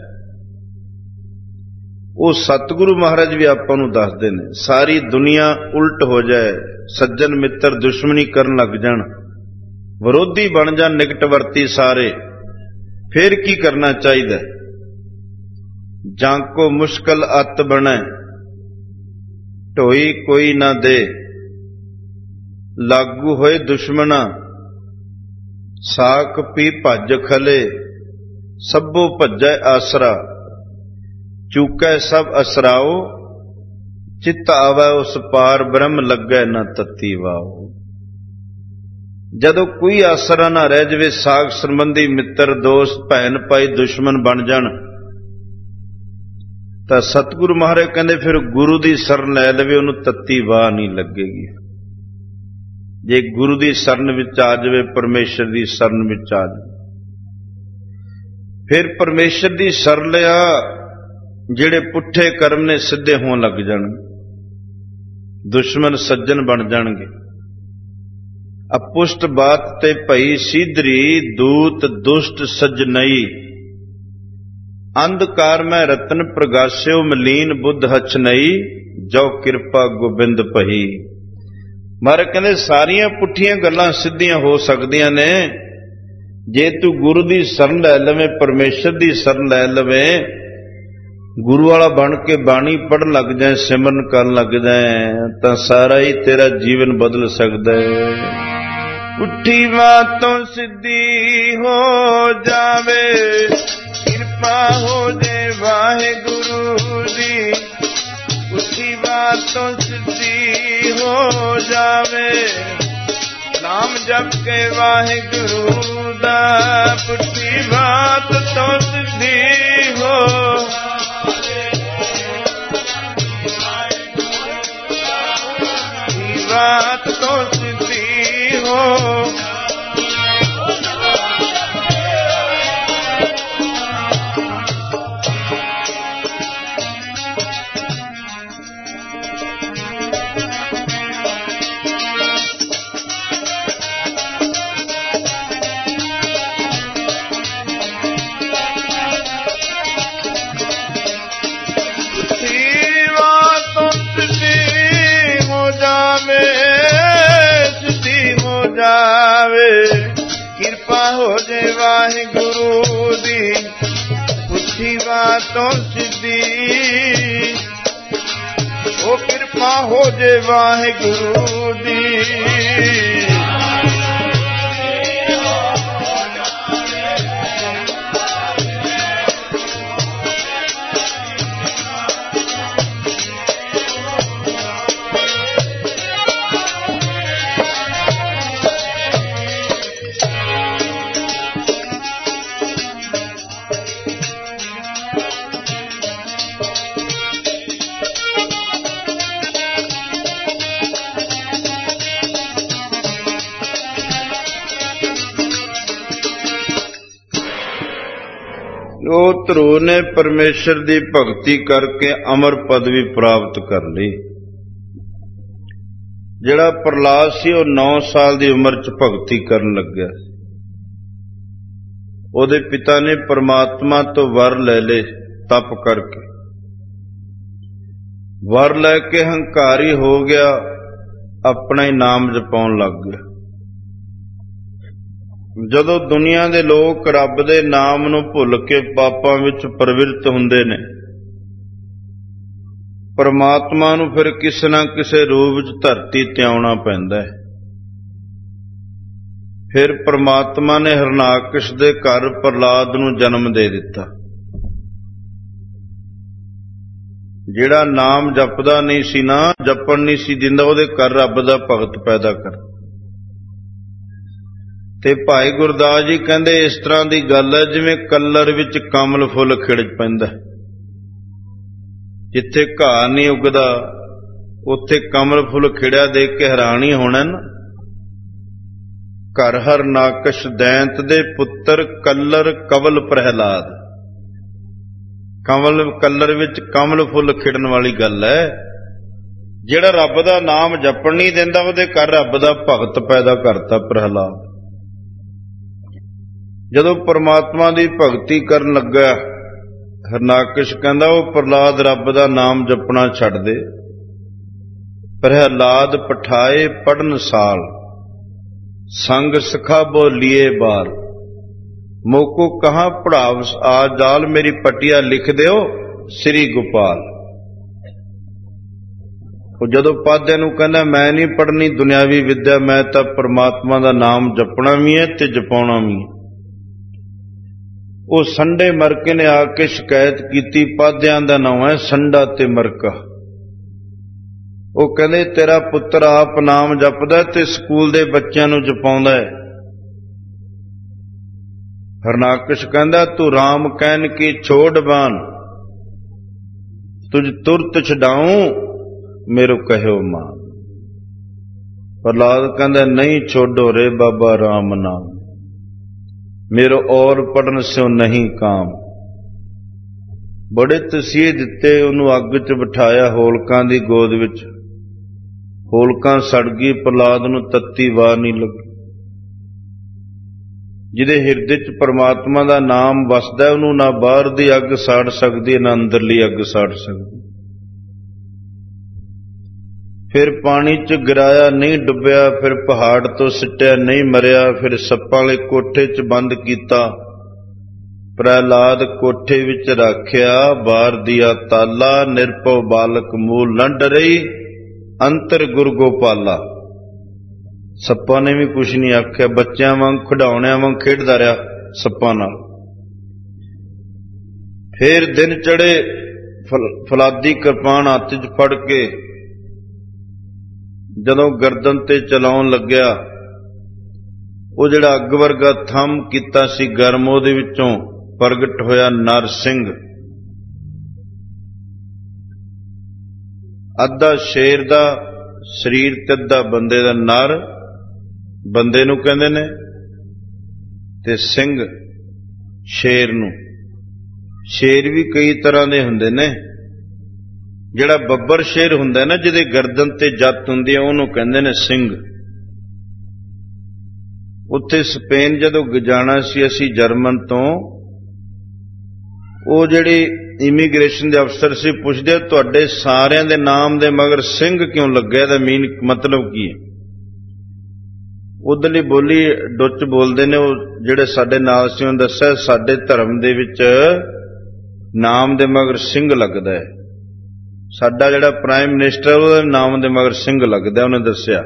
ਉਹ ਸਤਿਗੁਰੂ ਮਹਾਰਾਜ ਵੀ ਆਪਾਂ ਨੂੰ ਦੱਸਦੇ ਨੇ, ਸਾਰੀ ਦੁਨੀਆ ਉਲਟ ਹੋ ਜਾਏ, ਸੱਜਣ ਮਿੱਤਰ ਦੁਸ਼ਮਣੀ ਕਰਨ ਲੱਗ ਜਾਣ, ਵਿਰੋਧੀ ਬਣ ਜਾਣ ਨਿਕਟਵਰਤੀ ਸਾਰੇ, ਫਿਰ ਕੀ ਕਰਨਾ ਚਾਹੀਦਾ? ਜਾਂ ਕੋ ਮੁਸ਼ਕਲ ਅਤ ਬਣੈ, ਢੋਈ ਕੋਈ ਨਾ ਦੇ, ਲਾਗੂ ਹੋਏ ਦੁਸ਼ਮਣਾ, ਸਾਖ ਪੀ ਭੱਜ ਖਲੇ, ਸਭੋ ਭੱਜੈ ਆਸਰਾ, ਚੂਕੈ ਸਭ ਅਸਰਾਓ, ਚਿੱਤ ਆਵੈ ਉਸ ਪਾਰ, ਬ੍ਰਹਮ ਲੱਗੈ ਨਾ ਤਤੀ ਵਾਓ। ਜਦੋਂ ਕੋਈ ਆਸਰਾ ਨਾ ਰਹਿ ਜਾਵੇ, ਸਾਖ ਸੰਬੰਧੀ ਮਿੱਤਰ ਦੋਸਤ ਭੈਣ ਭਾਈ ਦੁਸ਼ਮਣ ਬਣ ਜਾਣ, ਤਾਂ ਸਤਿਗੁਰੂ ਮਹਾਰਾਜ ਕਹਿੰਦੇ ਫਿਰ ਗੁਰੂ ਦੀ ਸ਼ਰਨ ਲੈ ਲਵੇ, ਉਹਨੂੰ ਤੱਤੀ ਵਾਹ ਨਹੀਂ ਲੱਗੇਗੀ। ਜੇ ਗੁਰੂ ਦੀ ਸ਼ਰਨ ਵਿੱਚ ਆ ਜਾਵੇ, ਪਰਮੇਸ਼ਰ ਦੀ ਸ਼ਰਨ ਵਿੱਚ ਆ ਜਾਵੇ, ਫਿਰ ਪਰਮੇਸ਼ਰ ਦੀ ਸ਼ਰਨ ਲਿਆ, ਜਿਹੜੇ ਪੁੱਠੇ ਕਰਮ ਨੇ ਸਿੱਧੇ ਹੋਣ ਲੱਗ ਜਾਣ, ਦੁਸ਼ਮਣ ਸੱਜਣ ਬਣ ਜਾਣਗੇ। ਅਪੁਸ਼ਟ ਬਾਤ ਤੇ ਭਈ ਸੀਧਰੀ, ਦੂਤ ਦੁਸ਼ਟ ਸੱਜਣਈ, ਅੰਧਕਾਰ ਮੈਂ ਰਤਨ ਪ੍ਰਗਾਸਿਓ, ਮਲੀਨ ਬੁੱਧ ਹਛ ਨਈ, ਜੋ ਕਿਰਪਾ ਗੋਬਿੰਦ ਪਹੀ। ਮਹਾਰਾਜ ਕਹਿੰਦੇ ਸਾਰੀਆਂ ਪੁੱਠੀਆਂ ਗੱਲਾਂ ਸਿੱਧੀਆਂ ਹੋ ਸਕਦੀਆਂ ਨੇ ਜੇ ਤੂੰ ਗੁਰੂ ਦੀ ਸ਼ਰਨ ਲੈ ਲਵੇਂ, ਪਰਮੇਸ਼ਰ ਦੀ ਸ਼ਰਨ ਲੈ ਲਵੇਂ, ਗੁਰੂ ਵਾਲਾ ਬਣ ਕੇ ਬਾਣੀ ਪੜ੍ਹਨ ਲੱਗ ਜਾਏ, ਸਿਮਰਨ ਕਰਨ ਲੱਗ ਜਾਏ, ਤਾਂ ਸਾਰਾ ਹੀ ਤੇਰਾ ਜੀਵਨ ਬਦਲ ਸਕਦਾ ਹੈ। ਪੁੱਠੀ ਬਾਤੋਂ ਸਿੱਧੀ ਹੋ ਜਾਵੇ, ਕਿਰਪਾ ਹੋ ਜੇ ਵਾਹਿਗੁਰੂ ਦੀ, ਪੁੱਠੀ ਬਾਤੋਂ ਸਿੱਧੀ ਹੋ ਜਾਵੇ, ਨਾਮ ਜਪ ਕੇ ਵਾਹਿਗੁਰੂ ਦਾ, ਪੁੱਠੀ ਬਾਤ ਤੋਂ ਸਿੱਧੀ ਹੋ, ਬਾਤ ਤੋਂ ਸਿੱਧੀ ਹੋ, ਕਿਰਪਾ ਹੋ ਜੇ ਵਾਹਿਗੁਰੂ ਦੀ, ਪੁੱਠੀ ਬਾਤੋਂ ਸਿੱਧੀ, ਉਹ ਕਿਰਪਾ ਹੋ ਜੇ ਵਾਹਿਗੁਰੂ ਦੀ। ਉਹ ਧਰੂ ਨੇ ਪਰਮੇਸ਼ਰ ਦੀ ਭਗਤੀ ਕਰਕੇ ਅਮਰ ਪਦਵੀ ਪ੍ਰਾਪਤ ਕਰ ਲਈ। ਜਿਹੜਾ ਪ੍ਰਹਲਾਦ ਸੀ ਉਹ ਨੌ ਸਾਲ ਦੀ ਉਮਰ 'ਚ ਭਗਤੀ ਕਰਨ ਲੱਗਿਆ। ਉਹਦੇ ਪਿਤਾ ਨੇ ਪਰਮਾਤਮਾ ਤੋਂ ਵਰ ਲੈ ਲਏ ਤਪ ਕਰਕੇ। ਵਰ ਲੈ ਕੇ ਹੰਕਾਰੀ ਹੋ ਗਿਆ, ਆਪਣਾ ਹੀ ਨਾਮ ਜਪਾਉਣ ਲੱਗ ਗਿਆ। ਜਦੋਂ ਦੁਨੀਆ ਦੇ ਲੋਕ ਰੱਬ ਦੇ ਨਾਮ ਨੂੰ ਭੁੱਲ ਕੇ ਪਾਪਾਂ ਵਿੱਚ ਪ੍ਰਵਿਰਤ ਹੁੰਦੇ ਨੇ, ਪਰਮਾਤਮਾ ਨੂੰ ਫਿਰ ਕਿਸੇ ਨਾ ਕਿਸੇ ਰੂਪ ਵਿੱਚ ਧਰਤੀ ਤੇ ਆਉਣਾ ਪੈਂਦਾ ਹੈ। ਫਿਰ ਪਰਮਾਤਮਾ ਨੇ ਹਰਨਾਕਸ਼ ਦੇ ਘਰ ਪ੍ਰਹਲਾਦ ਨੂੰ ਜਨਮ ਦੇ ਦਿੱਤਾ। ਜਿਹੜਾ ਨਾਮ ਜਪਦਾ ਨਹੀਂ ਸੀ ਨਾ, ਜਪਣ ਨਹੀਂ ਸੀ ਦਿੰਦਾ, ਉਹਦੇ ਘਰ ਰੱਬ ਦਾ ਭਗਤ ਪੈਦਾ ਕਰ। ਤੇ ਭਾਈ ਗੁਰਦਾਸ ਜੀ ਕਹਿੰਦੇ ਇਸ ਤਰ੍ਹਾਂ ਦੀ ਗੱਲ ਹੈ ਜਿਵੇਂ ਕਲਰ ਵਿੱਚ ਕਮਲ ਫੁੱਲ ਖਿੜ ਪੈਂਦਾ। ਜਿੱਥੇ ਘਾਹ ਨਹੀਂ ਉੱਗਦਾ ਉੱਥੇ ਕਮਲ ਫੁੱਲ ਖਿੜਿਆ ਦੇਖ ਕੇ ਹੈਰਾਨ ਹੀ ਹੋਣਾ ਨਾ। ਘਰ ਹਰਨਾਕਸ਼ ਦੈਂਤ ਦੇ ਪੁੱਤਰ ਕਲਰ ਕਵਲ ਪ੍ਰਹਿਲਾਦ। ਕਮਲ ਕਲਰ ਵਿੱਚ ਕਮਲ ਫੁੱਲ ਖਿੜਨ ਵਾਲੀ ਗੱਲ ਹੈ। ਜਿਹੜਾ ਰੱਬ ਦਾ ਨਾਮ ਜਪਣ ਨਹੀਂ ਦਿੰਦਾ ਉਹਦੇ ਘਰ ਰੱਬ ਦਾ ਭਗਤ ਪੈਦਾ ਕਰਤਾ ਪ੍ਰਹਿਲਾਦ। ਜਦੋਂ ਪਰਮਾਤਮਾ ਦੀ ਭਗਤੀ ਕਰਨ ਲੱਗਾ, ਹਰਨਾਕਸ਼ ਕਹਿੰਦਾ ਉਹ ਪ੍ਰਹਲਾਦ ਰੱਬ ਦਾ ਨਾਮ ਜਪਣਾ ਛੱਡ ਦੇ। ਪ੍ਰਹਿਲਾਦ ਪਠਾਏ ਪੜਨ ਸਾਲ, ਸੰਗ ਸਖਾ ਬੋਲੀਏ ਬਾਲ। ਮੋਕੋ ਕਹਾਂ ਪੜਾਵ ਆ ਜਾਲ, ਮੇਰੀ ਪਟਿਆ ਲਿਖ ਦਿਓ ਸ੍ਰੀ ਗੋਪਾਲ। ਉਹ ਜਦੋਂ ਪਾਧਿਆਂ ਨੂੰ ਕਹਿੰਦਾ ਮੈਂ ਨਹੀਂ ਪੜ੍ਹਨੀ ਦੁਨਿਆਵੀ ਵਿੱਦਿਆ, ਮੈਂ ਤਾਂ ਪਰਮਾਤਮਾ ਦਾ ਨਾਮ ਜਪਣਾ ਵੀ ਹੈ ਤੇ ਜਪਾਉਣਾ ਵੀ ਹੈ। ਉਹ ਸੰਡੇ ਮਰਕੇ ਨੇ ਆ ਕੇ ਸ਼ਿਕਾਇਤ ਕੀਤੀ, ਪਾਧਿਆਂ ਦਾ ਨਾਮ ਹੈ ਸੰਡਾ ਤੇ ਮਰਕਾ। ਉਹ ਕਹਿੰਦੇ ਤੇਰਾ ਪੁੱਤਰ ਆਪ ਨਾਮ ਜਪਦਾ ਤੇ ਸਕੂਲ ਦੇ ਬੱਚਿਆਂ ਨੂੰ ਜਪਾਉਂਦਾ ਹੈ। ਹਰਨਾਕਸ਼ ਕਹਿੰਦਾ ਤੂੰ ਰਾਮ ਕਹਿਣ ਕੀ ਛੋੜ ਬਾਨ, ਤੁਝ ਤੁਰਤ ਛਡਾਉਂ ਮੇਰੋ ਕਹਿਓ ਮਾਂ। ਪ੍ਰਹਲਾਦ ਕਹਿੰਦਾ ਨਹੀਂ ਛੋਡੋ ਰੇ ਬਾਬਾ ਰਾਮ ਨਾਮ, ਮੇਰੋ ਔਰ ਪੜਨ ਸਿਓ ਨਹੀਂ ਕਾਮ। ਬੜੇ ਤਸੀਹੇ ਦਿੱਤੇ, ਉਹਨੂੰ ਅੱਗ 'ਚ ਬਿਠਾਇਆ ਹੋਲਕਾਂ ਦੀ ਗੋਦ ਵਿੱਚ। ਹੋਲਕਾਂ ਸੜ ਗਈ, ਪ੍ਰਹਲਾਦ ਨੂੰ ਤੱਤੀ ਵਾਰ ਨਹੀਂ ਲੱਗੀ। ਜਿਹਦੇ ਹਿਰਦੇ 'ਚ ਪਰਮਾਤਮਾ ਦਾ ਨਾਮ ਵਸਦਾ ਉਹਨੂੰ ਨਾ ਬਾਹਰ ਦੀ ਅੱਗ ਸਾੜ ਸਕਦੀ, ਨਾ ਅੰਦਰਲੀ ਅੱਗ ਸਾੜ ਸਕਦੀ। ਫਿਰ ਪਾਣੀ 'ਚ ਗਿਰਾਇਆ ਨਹੀਂ ਡੁੱਬਿਆ, ਫਿਰ ਪਹਾੜ ਤੋਂ ਸਿੱਟਿਆ ਨਹੀਂ ਮਰਿਆ, ਫਿਰ ਸੱਪਾਂ ਵਾਲੇ ਕੋਠੇ 'ਚ ਬੰਦ ਕੀਤਾ। ਪ੍ਰਹਿਲਾਦ ਕੋਠੇ ਵਿੱਚ ਰੱਖਿਆ ਬਾਰ ਦਿਆ ਤਾਲਾ, ਨਿਰਭਉ ਬਾਲਕ ਮੂਲ ਨ ਡਰਈ, ਅੰਤਰ ਗੁਰ ਗੋਪਾਲਾ। ਸੱਪਾਂ ਨੇ ਵੀ ਕੁਛ ਨਹੀਂ ਆਖਿਆ, ਬੱਚਿਆਂ ਵਾਂਗ ਖਿਡੌਣਿਆਂ ਵਾਂਗ ਖੇਡਦਾ ਰਿਹਾ ਸੱਪਾਂ ਨਾਲ। ਫਿਰ ਦਿਨ ਚੜੇ, ਫਲਾਦੀ ਕਿਰਪਾਨ ਹੱਥ 'ਚ ਫੜ ਕੇ ਜਦੋਂ ਗਰਦਨ ਤੇ ਚਲਾਉਣ ਲੱਗਿਆ, ਉਹ ਜਿਹੜਾ ਅੱਗ ਵਰਗਾ ਥੰਮ ਕੀਤਾ ਸੀ ਗਰਮ, ਉਹਦੇ ਵਿੱਚੋਂ ਪ੍ਰਗਟ ਹੋਇਆ ਨਰ ਸਿੰਘ। ਅੱਧਾ ਸ਼ੇਰ ਦਾ ਸਰੀਰ ਤੇ ਅੱਧਾ ਬੰਦੇ ਦਾ। ਨਰ ਬੰਦੇ ਨੂੰ ਕਹਿੰਦੇ ਨੇ ਤੇ ਸਿੰਘ ਸ਼ੇਰ ਨੂੰ। ਸ਼ੇਰ ਵੀ ਕਈ ਤਰ੍ਹਾਂ ਦੇ ਹੁੰਦੇ ਨੇ। ਜਿਹੜਾ ਬੱਬਰ ਸ਼ੇਰ ਹੁੰਦਾ ਨਾ, ਜਿਹਦੇ ਗਰਦਨ ਤੇ ਜੱਤ ਹੁੰਦੀ ਹੈ, ਉਹਨੂੰ ਕਹਿੰਦੇ ਨੇ ਸਿੰਘ। ਉੱਥੇ ਸਪੇਨ ਜਦੋਂ ਜਾਣਾ ਸੀ ਅਸੀਂ ਜਰਮਨ ਤੋਂ, ਉਹ ਜਿਹੜੀ ਇਮੀਗ੍ਰੇਸ਼ਨ ਦੇ ਅਫਸਰ ਸੀ ਪੁੱਛਦੇ ਤੁਹਾਡੇ ਸਾਰਿਆਂ ਦੇ ਨਾਮ ਦੇ ਮਗਰ ਸਿੰਘ ਕਿਉਂ ਲੱਗਿਆ, ਇਹਦਾ ਮੀਨ ਮਤਲਬ ਕੀ ਹੈ। ਉਧਰਲੀ ਬੋਲੀ ਡੁੱਚ ਬੋਲਦੇ ਨੇ ਉਹ ਜਿਹੜੇ ਸਾਡੇ ਨਾਲ ਸੀ, ਉਹਨੇ ਦੱਸਿਆ ਸਾਡੇ ਧਰਮ ਦੇ ਵਿੱਚ ਨਾਮ ਦੇ ਮਗਰ ਸਿੰਘ ਲੱਗਦਾ ਹੈ। ਸਾਡਾ ਜਿਹੜਾ ਪ੍ਰਾਈਮ ਮਿਨਿਸਟਰ ਉਹਦੇ ਨਾਮ ਦੇ ਮਗਰ ਸਿੰਘ ਲੱਗਦਾ, ਉਹਨੇ ਦੱਸਿਆ।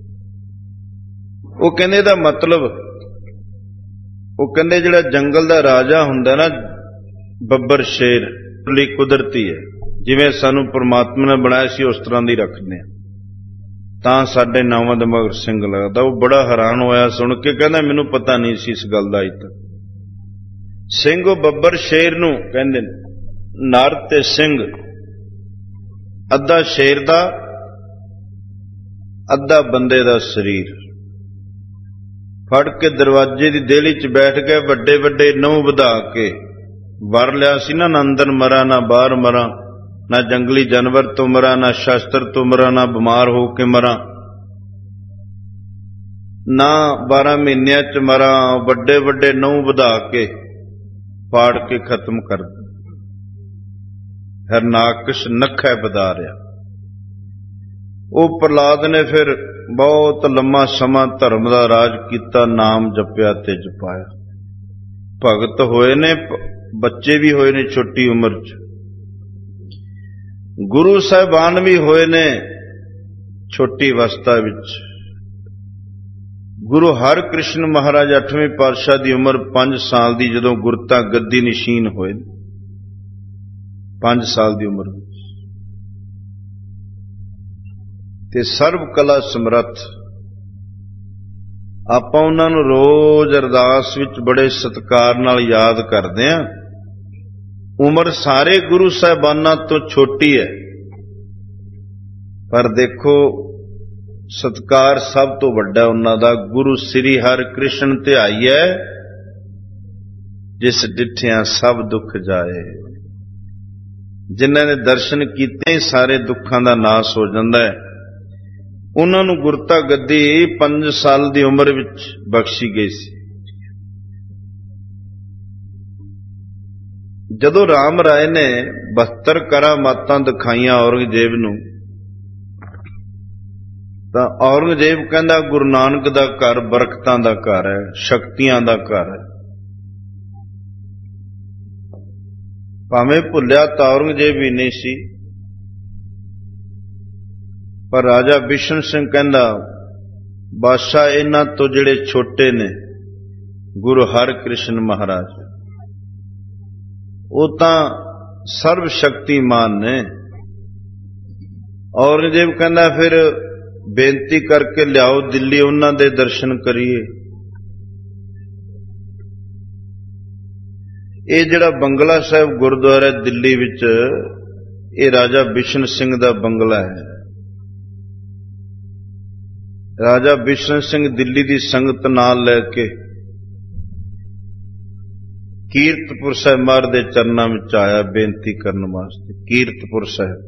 ਉਹ ਕਹਿੰਦੇ ਇਹਦਾ ਮਤਲਬ, ਉਹ ਕਹਿੰਦੇ ਜਿਹੜਾ ਜੰਗਲ ਦਾ ਰਾਜਾ ਹੁੰਦਾ ਨਾ ਬੱਬਰ ਸ਼ੇਰ, ਲਈ ਕੁਦਰਤੀ ਹੈ, ਜਿਵੇਂ ਸਾਨੂੰ ਪਰਮਾਤਮਾ ਨੇ ਬਣਾਇਆ ਸੀ ਉਸ ਤਰ੍ਹਾਂ ਦੀ ਰੱਖਦੇ ਆ, ਤਾਂ ਸਾਡੇ ਨਾਵਾਂ ਦੇ ਮਗਰ ਸਿੰਘ ਲੱਗਦਾ। ਉਹ ਬੜਾ ਹੈਰਾਨ ਹੋਇਆ ਸੁਣ ਕੇ, ਕਹਿੰਦਾ ਮੈਨੂੰ ਪਤਾ ਨਹੀਂ ਸੀ ਇਸ ਗੱਲ ਦਾ। ਅਜੇ ਤੱਕ ਸਿੰਘ ਉਹ ਬੱਬਰ ਸ਼ੇਰ ਨੂੰ ਕਹਿੰਦੇ ਨੇ। ਨਰ ਤੇ ਸਿੰਘ, ਅੱਧਾ ਸ਼ੇਰ ਦਾ ਅੱਧਾ ਬੰਦੇ ਦਾ ਸਰੀਰ। ਫੜ ਕੇ ਦਰਵਾਜ਼ੇ ਦੀ ਦੇਹਲੀ 'ਚ ਬੈਠ ਗਏ, ਵੱਡੇ ਵੱਡੇ ਨਹੁੰ ਵਧਾ ਕੇ ਵਰ ਲਿਆ ਸੀ ਨਾ, ਨਾ ਅੰਦਰ ਮਰਾਂ ਨਾ ਬਾਹਰ ਮਰਾਂ, ਨਾ ਜੰਗਲੀ ਜਾਨਵਰ ਤੋਂ ਮਰਾਂ, ਨਾ ਸ਼ਸਤਰ ਤੋਂ ਮਰਾਂ, ਨਾ ਬਿਮਾਰ ਹੋ ਕੇ ਮਰਾਂ, ਨਾ ਬਾਰਾਂ ਮਹੀਨਿਆਂ ਚ ਮਰਾਂ, ਵੱਡੇ ਵੱਡੇ ਨਹੁੰ ਵਧਾ ਕੇ ਪਾੜ ਕੇ ਖਤਮ ਕਰ ਦੇ। ਹਰਨਾਕਸ਼ ਨੱਖੈ ਬਦਾਰਿਆ। ਉਹ ਪ੍ਰਹਲਾਦ ਨੇ ਫਿਰ ਬਹੁਤ ਲੰਮਾ ਸਮਾਂ ਧਰਮ ਦਾ ਰਾਜ ਕੀਤਾ, ਨਾਮ ਜਪਿਆ ਤੇ ਜਪਾਇਆ, ਭਗਤ ਹੋਏ ਨੇ, ਬੱਚੇ ਵੀ ਹੋਏ ਨੇ ਛੋਟੀ ਉਮਰ ਚ, ਗੁਰੂ ਸਾਹਿਬਾਨ ਵੀ ਹੋਏ ਨੇ ਛੋਟੀ ਅਵਸਥਾ ਵਿੱਚ। ਗੁਰੂ ਹਰਿਕ੍ਰਿਸ਼ਨ ਮਹਾਰਾਜ ਅੱਠਵੇਂ ਪਾਤਸ਼ਾਹ ਦੀ ਉਮਰ ਪੰਜ ਸਾਲ ਦੀ ਜਦੋਂ ਗੁਰਤਾ ਗੱਦੀ ਨਿਸ਼ੀਨ ਹੋਏ, ਪੰਜ ਸਾਲ ਦੀ ਉਮਰ ਵਿੱਚ, ਤੇ ਸਰਬ ਕਲਾ ਸਮਰੱਥ। ਆਪਾਂ ਉਹਨਾਂ ਨੂੰ ਰੋਜ਼ ਅਰਦਾਸ ਵਿੱਚ ਬੜੇ ਸਤਿਕਾਰ ਨਾਲ ਯਾਦ ਕਰਦੇ ਹਾਂ। ਉਮਰ ਸਾਰੇ ਗੁਰੂ ਸਾਹਿਬਾਨਾਂ ਤੋਂ ਛੋਟੀ ਹੈ, ਪਰ ਦੇਖੋ ਸਤਿਕਾਰ ਸਭ ਤੋਂ ਵੱਡਾ ਉਹਨਾਂ ਦਾ। ਗੁਰੂ ਸ੍ਰੀ ਹਰਿਕ੍ਰਿਸ਼ਨ ਧਿਆਈਐ, ਜਿਸ ਡਿਠਿਆਂ ਸਭ ਦੁੱਖ ਜਾਏ। ਜਿਨ੍ਹਾਂ ਨੇ ਦਰਸ਼ਨ ਕੀਤੇ ਹੀ ਸਾਰੇ ਦੁੱਖਾਂ ਦਾ ਨਾਸ ਹੋ ਜਾਂਦਾ ਹੈ। ਉਹਨਾਂ ਨੂੰ ਗੁਰਤਾ ਗੱਦੀ ਪੰਜ ਸਾਲ ਦੀ ਉਮਰ ਵਿੱਚ ਬਖਸ਼ੀ ਗਈ ਸੀ। ਜਦੋਂ ਰਾਮ ਰਾਏ ਨੇ ਬਹੱਤਰ ਕਰਾਮਾਤਾਂ ਦਿਖਾਈਆਂ ਔਰੰਗਜ਼ੇਬ ਨੂੰ, ਤਾਂ ਔਰੰਗਜ਼ੇਬ ਕਹਿੰਦਾ ਗੁਰੂ ਨਾਨਕ ਦਾ ਘਰ ਬਰਕਤਾਂ ਦਾ ਘਰ ਹੈ, ਸ਼ਕਤੀਆਂ ਦਾ ਘਰ ਹੈ। ਭਾਵੇਂ ਭੁੱਲਿਆ ਤਾਂ ਔਰੰਗਜ਼ੇਬ ਵੀ ਨਹੀਂ ਸੀ, ਪਰ ਰਾਜਾ ਬਿਸ਼ਨ ਸਿੰਘ ਕਹਿੰਦਾ ਬਾਦਸ਼ਾਹ ਇਹਨਾਂ ਤੋਂ ਜਿਹੜੇ ਛੋਟੇ ਨੇ ਗੁਰੂ ਹਰਿਕ੍ਰਿਸ਼ਨ ਮਹਾਰਾਜ, ਉਹ ਤਾਂ ਸਰਬ ਸ਼ਕਤੀਮਾਨ ਨੇ। ਔਰੰਗਜ਼ੇਬ ਕਹਿੰਦਾ ਫਿਰ ਬੇਨਤੀ ਕਰਕੇ ਲਿਆਓ ਦਿੱਲੀ, ਉਹਨਾਂ ਦੇ ਦਰਸ਼ਨ ਕਰੀਏ। ਇਹ ਜਿਹੜਾ ਬੰਗਲਾ ਸਾਹਿਬ ਗੁਰਦੁਆਰਾ ਦਿੱਲੀ ਵਿੱਚ, ਇਹ ਰਾਜਾ ਬਿਸ਼ਨ ਸਿੰਘ ਦਾ ਬੰਗਲਾ ਹੈ। ਰਾਜਾ ਬਿਸ਼ਨ ਸਿੰਘ ਦਿੱਲੀ ਦੀ ਸੰਗਤ ਨਾਲ ਲੈ ਕੇ ਕੀਰਤਪੁਰ ਸਾਹਿਬ ਮਹਾਰਾਜ ਦੇ ਚਰਨਾਂ ਵਿੱਚ ਆਇਆ ਬੇਨਤੀ ਕਰਨ ਵਾਸਤੇ। ਕੀਰਤਪੁਰ ਸਾਹਿਬ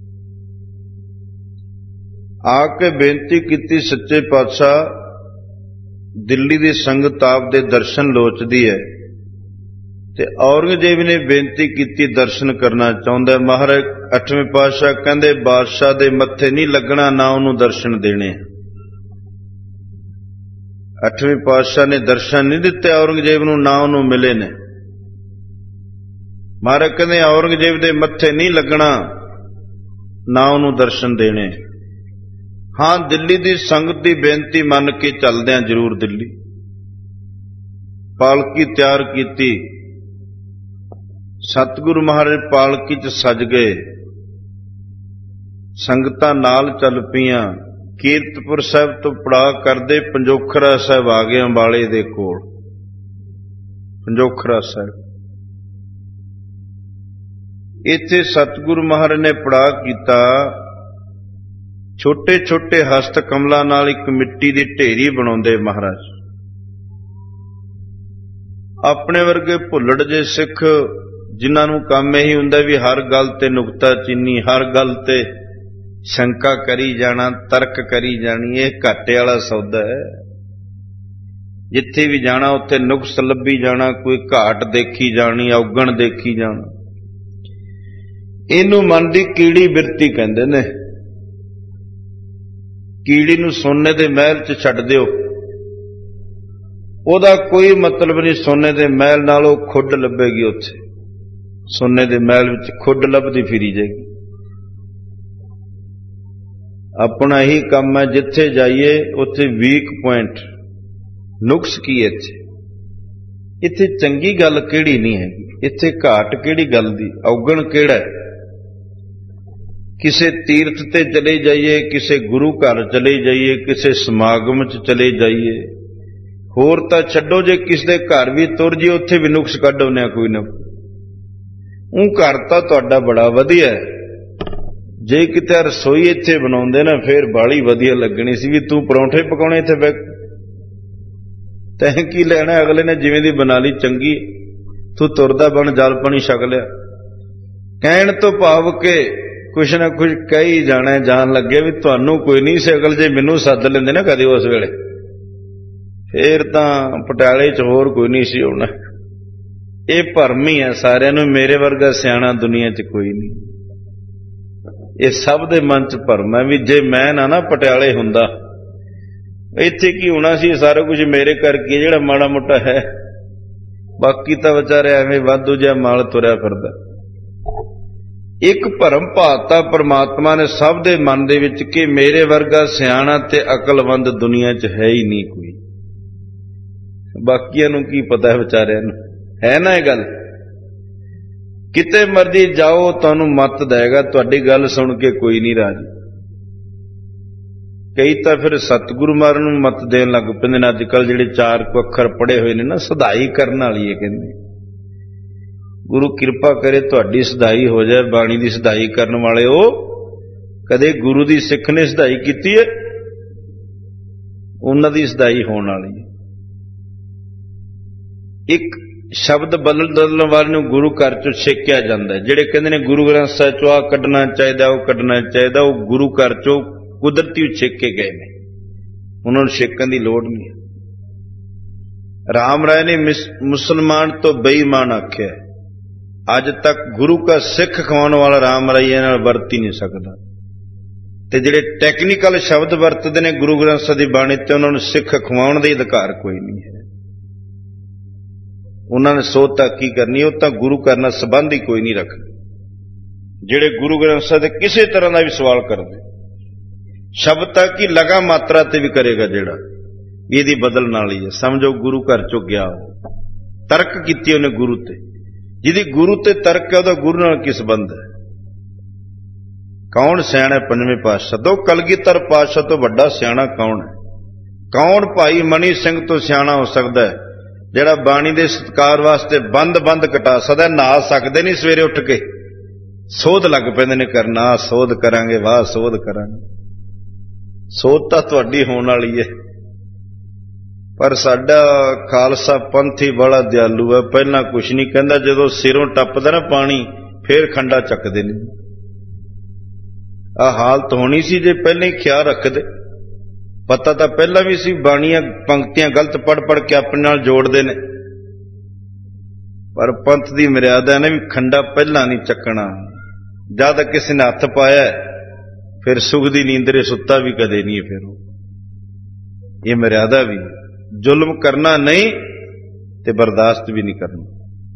ਆ ਕੇ ਬੇਨਤੀ ਕੀਤੀ, ਸੱਚੇ ਪਾਤਸ਼ਾਹ ਦਿੱਲੀ ਦੀ ਸੰਗਤ ਆਪ ਦੇ ਦਰਸ਼ਨ ਲੋਚਦੀ ਹੈ, ਤੇ ਔਰੰਗਜ਼ੇਬ ਨੇ ਬੇਨਤੀ ਕੀਤੀ ਦਰਸ਼ਨ ਕਰਨਾ ਚਾਹੁੰਦਾ। ਮਹਾਰਾਜ ਅੱਠਵੇਂ ਪਾਤਸ਼ਾਹ ਕਹਿੰਦੇ ਬਾਦਸ਼ਾਹ ਦੇ ਮੱਥੇ ਨਹੀਂ ਲੱਗਣਾ, ਨਾ ਉਹਨੂੰ ਦਰਸ਼ਨ ਦੇਣੇ। ਅੱਠਵੇਂ ਪਾਤਸ਼ਾਹ ਨੇ ਦਰਸ਼ਨ ਨਹੀਂ ਦਿੱਤੇ ਔਰੰਗਜ਼ੇਬ ਨੂੰ, ਨਾ ਉਹਨੂੰ ਮਿਲੇ ਨੇ। ਮਹਾਰਾਜ ਕਹਿੰਦੇ ਔਰੰਗਜ਼ੇਬ ਦੇ ਮੱਥੇ ਨਹੀਂ ਲੱਗਣਾ, ਨਾ ਉਹਨੂੰ ਦਰਸ਼ਨ ਦੇਣੇ। ਹਾਂ, ਦਿੱਲੀ ਦੀ ਸੰਗਤ ਦੀ ਬੇਨਤੀ ਮੰਨ ਕੇ ਚੱਲਦੇ ਹਾਂ ਜ਼ਰੂਰ ਦਿੱਲੀ। ਪਾਲਕੀ ਤਿਆਰ ਕੀਤੀ, ਸਤਿਗੁਰੂ ਮਹਾਰਾਜ ਪਾਲਕੀ 'ਚ ਸਜ ਗਏ, ਸੰਗਤਾਂ ਨਾਲ ਚੱਲ ਪਈਆਂ। ਕੀਰਤਪੁਰ ਸਾਹਿਬ ਤੋਂ ਪੜਾਅ ਕਰਦੇ ਪੰਜੋਖਰਾ ਸਾਹਿਬ ਆ ਗਏ, ਅੰਬਾਲੇ ਦੇ ਕੋਲ ਪੰਜੋਖਰਾ ਸਾਹਿਬ। ਇੱਥੇ ਸਤਿਗੁਰੂ ਮਹਾਰਾਜ ਨੇ ਪੜਾਅ ਕੀਤਾ। ਛੋਟੇ ਛੋਟੇ ਹਸਤ ਕਮਲਾਂ ਨਾਲ ਇੱਕ ਮਿੱਟੀ ਦੀ ਢੇਰੀ ਬਣਾਉਂਦੇ ਮਹਾਰਾਜ। ਆਪਣੇ ਵਰਗੇ ਭੁੱਲੜ ਜੇ ਸਿੱਖ, ਜਿਨ੍ਹਾਂ ਨੂੰ ਕੰਮ ਇਹੀ ਹੁੰਦਾ ਵੀ ਹਰ ਗੱਲ ਤੇ ਨੁਕਤਾ ਚੀਨੀ, ਹਰ ਗੱਲ ਤੇ ਸ਼ੰਕਾ ਕਰੀ ਜਾਣਾ, ਤਰਕ ਕਰੀ ਜਾਣੀ, ਇਹ ਘਾਟੇ ਵਾਲਾ ਸੌਦਾ ਹੈ। ਜਿੱਥੇ ਵੀ ਜਾਣਾ ਉੱਥੇ ਨੁਕਸ ਲੱਭੀ ਜਾਣਾ, ਕੋਈ ਘਾਟ ਦੇਖੀ ਜਾਣੀ, ਔਗਣ ਦੇਖੀ ਜਾਣਾ। ਇਹਨੂੰ ਮਨ ਦੀ ਕੀੜੀ ਬਿਰਤੀ ਕਹਿੰਦੇ ਨੇ। ਕੀੜੀ ਨੂੰ ਸੋਨੇ ਦੇ ਮਹਿਲ 'ਚ ਛੱਡ ਦਿਓ, ਉਹਦਾ ਕੋਈ ਮਤਲਬ ਨਹੀਂ। ਸੋਨੇ ਦੇ ਮਹਿਲ ਨਾਲ ਉਹ ਖੁੱਡ ਲੱਭੇਗੀ, ਉੱਥੇ ਸੋਨੇ ਦੇ ਮਹਿਲ ਵਿੱਚ ਖੁੱਡ ਲੱਭਦੀ ਫਿਰੀ ਜਾਏਗੀ। ਆਪਣਾ ਇਹੀ ਕੰਮ ਹੈ, ਜਿੱਥੇ ਜਾਈਏ ਉੱਥੇ ਵੀਕ ਪੁਆਇੰਟ, ਨੁਕਸ ਕੀ ਇੱਥੇ। ਇੱਥੇ ਚੰਗੀ ਗੱਲ ਕਿਹੜੀ ਨਹੀਂ ਹੈਗੀ, ਇੱਥੇ ਘਾਟ ਕਿਹੜੀ ਗੱਲ ਦੀ, ਔਗਣ ਕਿਹੜਾ ਹੈ। ਕਿਸੇ ਤੀਰਥ ਤੇ ਚਲੇ ਜਾਈਏ, ਕਿਸੇ ਗੁਰੂ ਘਰ ਚਲੇ ਜਾਈਏ, ਕਿਸੇ ਸਮਾਗਮ 'ਚ ਚਲੇ ਜਾਈਏ, ਹੋਰ ਤਾਂ ਛੱਡੋ, ਜੇ ਕਿਸੇ ਦੇ ਘਰ ਵੀ ਤੁਰ ਜਾਈਏ ਉੱਥੇ ਵੀ ਨੁਕਸ ਕੱਢ ਆਉਂਦੇ ਆ ਕੋਈ ਨਾ। ਉਹ ਘਰ ਤਾਂ ਤੁਹਾਡਾ ਬੜਾ ਵਧੀਆ ਹੈ, ਜੇ ਕਿਤੇ ਰਸੋਈ ਇੱਥੇ ਬਣਾਉਂਦੇ ਨਾ ਫੇਰ ਬਾਹਲੀ ਵਧੀਆ ਲੱਗਣੀ ਸੀ। ਵੀ ਤੂੰ ਪਰੌਂਠੇ ਪਕਾਉਣੇ ਇੱਥੇ ਬੈ, ਤੈਂ ਕੀ ਲੈਣਾ, ਅਗਲੇ ਨੇ ਜਿਵੇਂ ਦੀ ਬਣਾ ਲਈ ਚੰਗੀ। ਤੂੰ ਤੁਰਦਾ ਬਣ ਜਲ ਪਾਣੀ ਛਕ ਲਿਆ। ਕਹਿਣ ਤੋਂ ਭਾਵ ਕਿ ਕੁਛ ਨਾ ਕੁਛ ਕਹੀ ਜਾਣਾ, ਜਾਣ ਲੱਗੇ ਵੀ ਤੁਹਾਨੂੰ ਕੋਈ ਨਹੀਂ ਸੀ ਅਕਲ, ਜੇ ਮੈਨੂੰ ਸੱਦ ਲੈਂਦੇ ਨਾ ਕਦੇ ਉਸ ਵੇਲੇ, ਫੇਰ ਤਾਂ ਪਟਿਆਲੇ 'ਚ ਹੋਰ ਕੋਈ ਨਹੀਂ ਸੀ ਆਉਣਾ। ਇਹ ਭਰਮ ਹੀ ਹੈ ਸਾਰਿਆਂ ਨੂੰ, ਮੇਰੇ ਵਰਗਾ ਸਿਆਣਾ ਦੁਨੀਆ 'ਚ ਕੋਈ ਨਹੀਂ। ਇਹ ਸਭ ਦੇ ਮਨ 'ਚ ਭਰਮ ਹੈ ਵੀ ਜੇ ਮੈਂ ਨਾ ਨਾ ਪਟਿਆਲੇ ਹੁੰਦਾ, ਇੱਥੇ ਕੀ ਹੋਣਾ ਸੀ, ਸਾਰਾ ਕੁਝ ਮੇਰੇ ਕਰਕੇ ਜਿਹੜਾ ਮਾੜਾ ਮੋਟਾ ਹੈ, ਬਾਕੀ ਤਾਂ ਵਿਚਾਰੇ ਐਵੇਂ ਵਾਧੂ ਜਿਹਾ ਮਾਲ ਤੁਰਿਆ ਫਿਰਦਾ। ਇੱਕ ਭਰਮ ਭਾਤਾ ਪਰਮਾਤਮਾ ਨੇ ਸਭ ਦੇ ਮਨ ਦੇ ਵਿੱਚ ਕਿ ਮੇਰੇ ਵਰਗਾ ਸਿਆਣਾ ਤੇ ਅਕਲਮੰਦ ਦੁਨੀਆ 'ਚ ਹੈ ਹੀ ਨਹੀਂ ਕੋਈ। ਬਾਕੀਆਂ ਨੂੰ ਕੀ ਪਤਾ ਹੈ ਵਿਚਾਰਿਆਂ ਨੂੰ, ਹੈ ਨਾ ਇਹ ਗੱਲ। ਕਿਤੇ ਮਰਜ਼ੀ ਜਾਓ ਤੁਹਾਨੂੰ ਮੱਤ ਦੇਗਾ, ਤੁਹਾਡੀ ਗੱਲ ਸੁਣ ਕੇ ਕੋਈ ਨਹੀਂ ਰਾਜੀ। ਕਈ ਤਾਂ ਫਿਰ ਸਤਿਗੁਰੂ ਮਹਾਰਾਜ ਨੂੰ ਮੱਤ ਦੇਣ ਲੱਗ ਪੈਂਦੇ ਨੇ। ਅੱਜ ਕੱਲ੍ਹ ਜਿਹੜੇ ਚਾਰ ਕੁ ਅੱਖਰ ਪੜ੍ਹੇ ਹੋਏ ਨੇ ਨਾ, ਸਦਾਈ ਕਰਨ ਵਾਲੀ ਹੈ ਕਹਿੰਦੇ, ਗੁਰੂ ਕਿਰਪਾ ਕਰੇ ਤੁਹਾਡੀ ਸਦਾਈ ਹੋ ਜਾਏ। ਬਾਣੀ ਦੀ ਸਦਾਈ ਕਰਨ ਵਾਲੇ ਉਹ ਕਦੇ ਗੁਰੂ ਦੀ ਸਿੱਖ ਨੇ ਸਦਾਈ ਕੀਤੀ ਹੈ? ਉਹਨਾਂ ਦੀ ਸਦਾਈ ਹੋਣ ਵਾਲੀ ਹੈ। ਇੱਕ ਸ਼ਬਦ ਬਦਲਣ ਵਾਲੇ ਨੂੰ ਗੁਰੂ ਘਰ ਚੋਂ ਛੇਕਿਆ ਜਾਂਦਾ। ਜਿਹੜੇ ਕਹਿੰਦੇ ਨੇ ਗੁਰੂ ਗ੍ਰੰਥ ਸਾਹਿਬ ਚੋਂ ਆਹ ਕੱਢਣਾ ਚਾਹੀਦਾ, ਉਹ ਕੱਢਣਾ ਚਾਹੀਦਾ, ਉਹ ਗੁਰੂ ਘਰ ਚੋਂ ਕੁਦਰਤੀ ਛੇਕੇ ਗਏ ਨੇ, ਉਹਨਾਂ ਨੂੰ ਛੇਕਣ ਦੀ ਲੋੜ ਨਹੀਂ ਹੈ। ਰਾਮ ਰਾਏ ਨੇ ਮੁਸਲਮਾਨ ਤੋਂ ਬੇਈਮਾਨ ਆਖਿਆ, ਅੱਜ ਤੱਕ ਗੁਰੂ ਕਾ ਸਿੱਖ ਖਵਾਉਣ ਵਾਲਾ ਰਾਮ ਰਾਈਏ ਨਾਲ ਵਰਤ ਹੀ ਨਹੀਂ ਸਕਦਾ। ਤੇ ਜਿਹੜੇ ਟੈਕਨੀਕਲ ਸ਼ਬਦ ਵਰਤਦੇ ਨੇ ਗੁਰੂ ਗ੍ਰੰਥ ਸਾਹਿਬ ਦੀ ਬਾਣੀ ਤੇ, ਉਹਨਾਂ ਨੂੰ ਸਿੱਖ ਖਵਾਉਣ ਦਾ ਅਧਿਕਾਰ ਕੋਈ ਨਹੀਂ ਹੈ। ਉਹਨਾਂ ਨੇ ਸੋਧ ਤਾਂ ਕੀ ਕਰਨੀ, ਉਹ ਤਾਂ ਗੁਰੂ ਘਰ ਨਾਲ ਸੰਬੰਧ ਹੀ ਕੋਈ ਨਹੀਂ ਰੱਖਦੇ। ਜਿਹੜੇ ਗੁਰੂ ਗ੍ਰੰਥ ਸਾਹਿਬ ਦੇ ਕਿਸੇ ਤਰ੍ਹਾਂ ਦਾ ਵੀ ਸਵਾਲ ਕਰਦੇ, ਸ਼ਬਦ ਤਾਂ ਕੀ ਲਗਾ ਮਾਤਰਾ ਤੇ ਵੀ ਕਰੇਗਾ ਜਿਹੜਾ ਵੀ ਇਹਦੀ ਬਦਲਣ ਵਾਲੀ ਹੈ, ਸਮਝੋ ਗੁਰੂ ਘਰ ਚੋਂ ਗਿਆ। ਉਹ ਤਰਕ ਕੀਤੀ ਉਹਨੇ ਗੁਰੂ ਤੇ, ਜਿਹਦੀ ਗੁਰੂ ਤੇ ਤਰਕ ਹੈ ਉਹਦਾ ਗੁਰੂ ਨਾਲ ਕੀ ਸੰਬੰਧ ਹੈ? ਕੌਣ ਸਿਆਣਾ ਪੰਜਵੇਂ ਪਾਤਸ਼ਾਹ ਤੋਂ? ਕਲਗੀਧਰ ਪਾਤਸ਼ਾਹ ਤੋਂ ਵੱਡਾ ਸਿਆਣਾ ਕੌਣ ਹੈ? ਕੌਣ ਭਾਈ ਮਨੀ ਸਿੰਘ ਤੋਂ ਸਿਆਣਾ ਹੋ ਸਕਦਾ ਹੈ, ਜਿਹੜਾ ਬਾਣੀ ਦੇ ਸਤਿਕਾਰ ਵਾਸਤੇ ਬੰਦ ਬੰਦ ਕਟਾ ਸਕਦਾ? ਨਹਾ ਸਕਦੇ ਨਹੀਂ, ਸਵੇਰੇ ਉੱਠ ਕੇ ਸੋਧ ਲੱਗ ਪੈਂਦੇ ਨੇ ਕਰਨਾ, ਸੋਧ ਕਰਾਂਗੇ, ਵਾਹ ਸੋਧ ਕਰਾਂਗੇ। ਸੋਧ ਤਾਂ ਤੁਹਾਡੀ ਹੋਣ ਵਾਲੀ ਹੈ, ਪਰ ਸਾਡਾ ਖਾਲਸਾ ਪੰਥ ਹੀ ਬੜਾ ਦਿਆਲੂ ਹੈ। ਪਹਿਲਾਂ ਕੁਛ ਨਹੀਂ ਕਹਿੰਦਾ, ਜਦੋਂ ਸਿਰੋਂ ਟੱਪਦਾ ਨਾ ਪਾਣੀ ਫੇਰ ਖੰਡਾ ਚੱਕਦੇ ਨੇ। ਆਹ ਹਾਲਤ ਹੋਣੀ ਸੀ ਜੇ ਪਹਿਲਾਂ ਹੀ ਖਿਆਲ ਰੱਖਦੇ। ਪਤਾ ਤਾਂ ਪਹਿਲਾਂ ਵੀ ਸੀ, ਬਾਣੀਆਂ ਪੰਕਤੀਆਂ ਗਲਤ ਪੜ੍ਹ ਪੜ੍ਹ ਕੇ ਆਪਣੇ ਨਾਲ ਜੋੜਦੇ ਨੇ, ਪਰ ਪੰਥ ਦੀ ਮਰਿਆਦਾ ਨੇ ਵੀ ਖੰਡਾ ਪਹਿਲਾਂ ਨਹੀਂ ਚੱਕਣਾ। ਜਦ ਕਿਸੇ ਨੇ ਹੱਥ ਪਾਇਆ ਫਿਰ ਸੁਖ ਦੀ ਨੀਂਦਰੇ ਸੁੱਤਾ ਵੀ ਕਦੇ ਨਹੀਂ। ਫਿਰ ਉਹ ਇਹ ਮਰਿਆਦਾ ਵੀ, ਜ਼ੁਲਮ ਕਰਨਾ ਨਹੀਂ ਤੇ ਬਰਦਾਸ਼ਤ ਵੀ ਨਹੀਂ ਕਰਨਾ।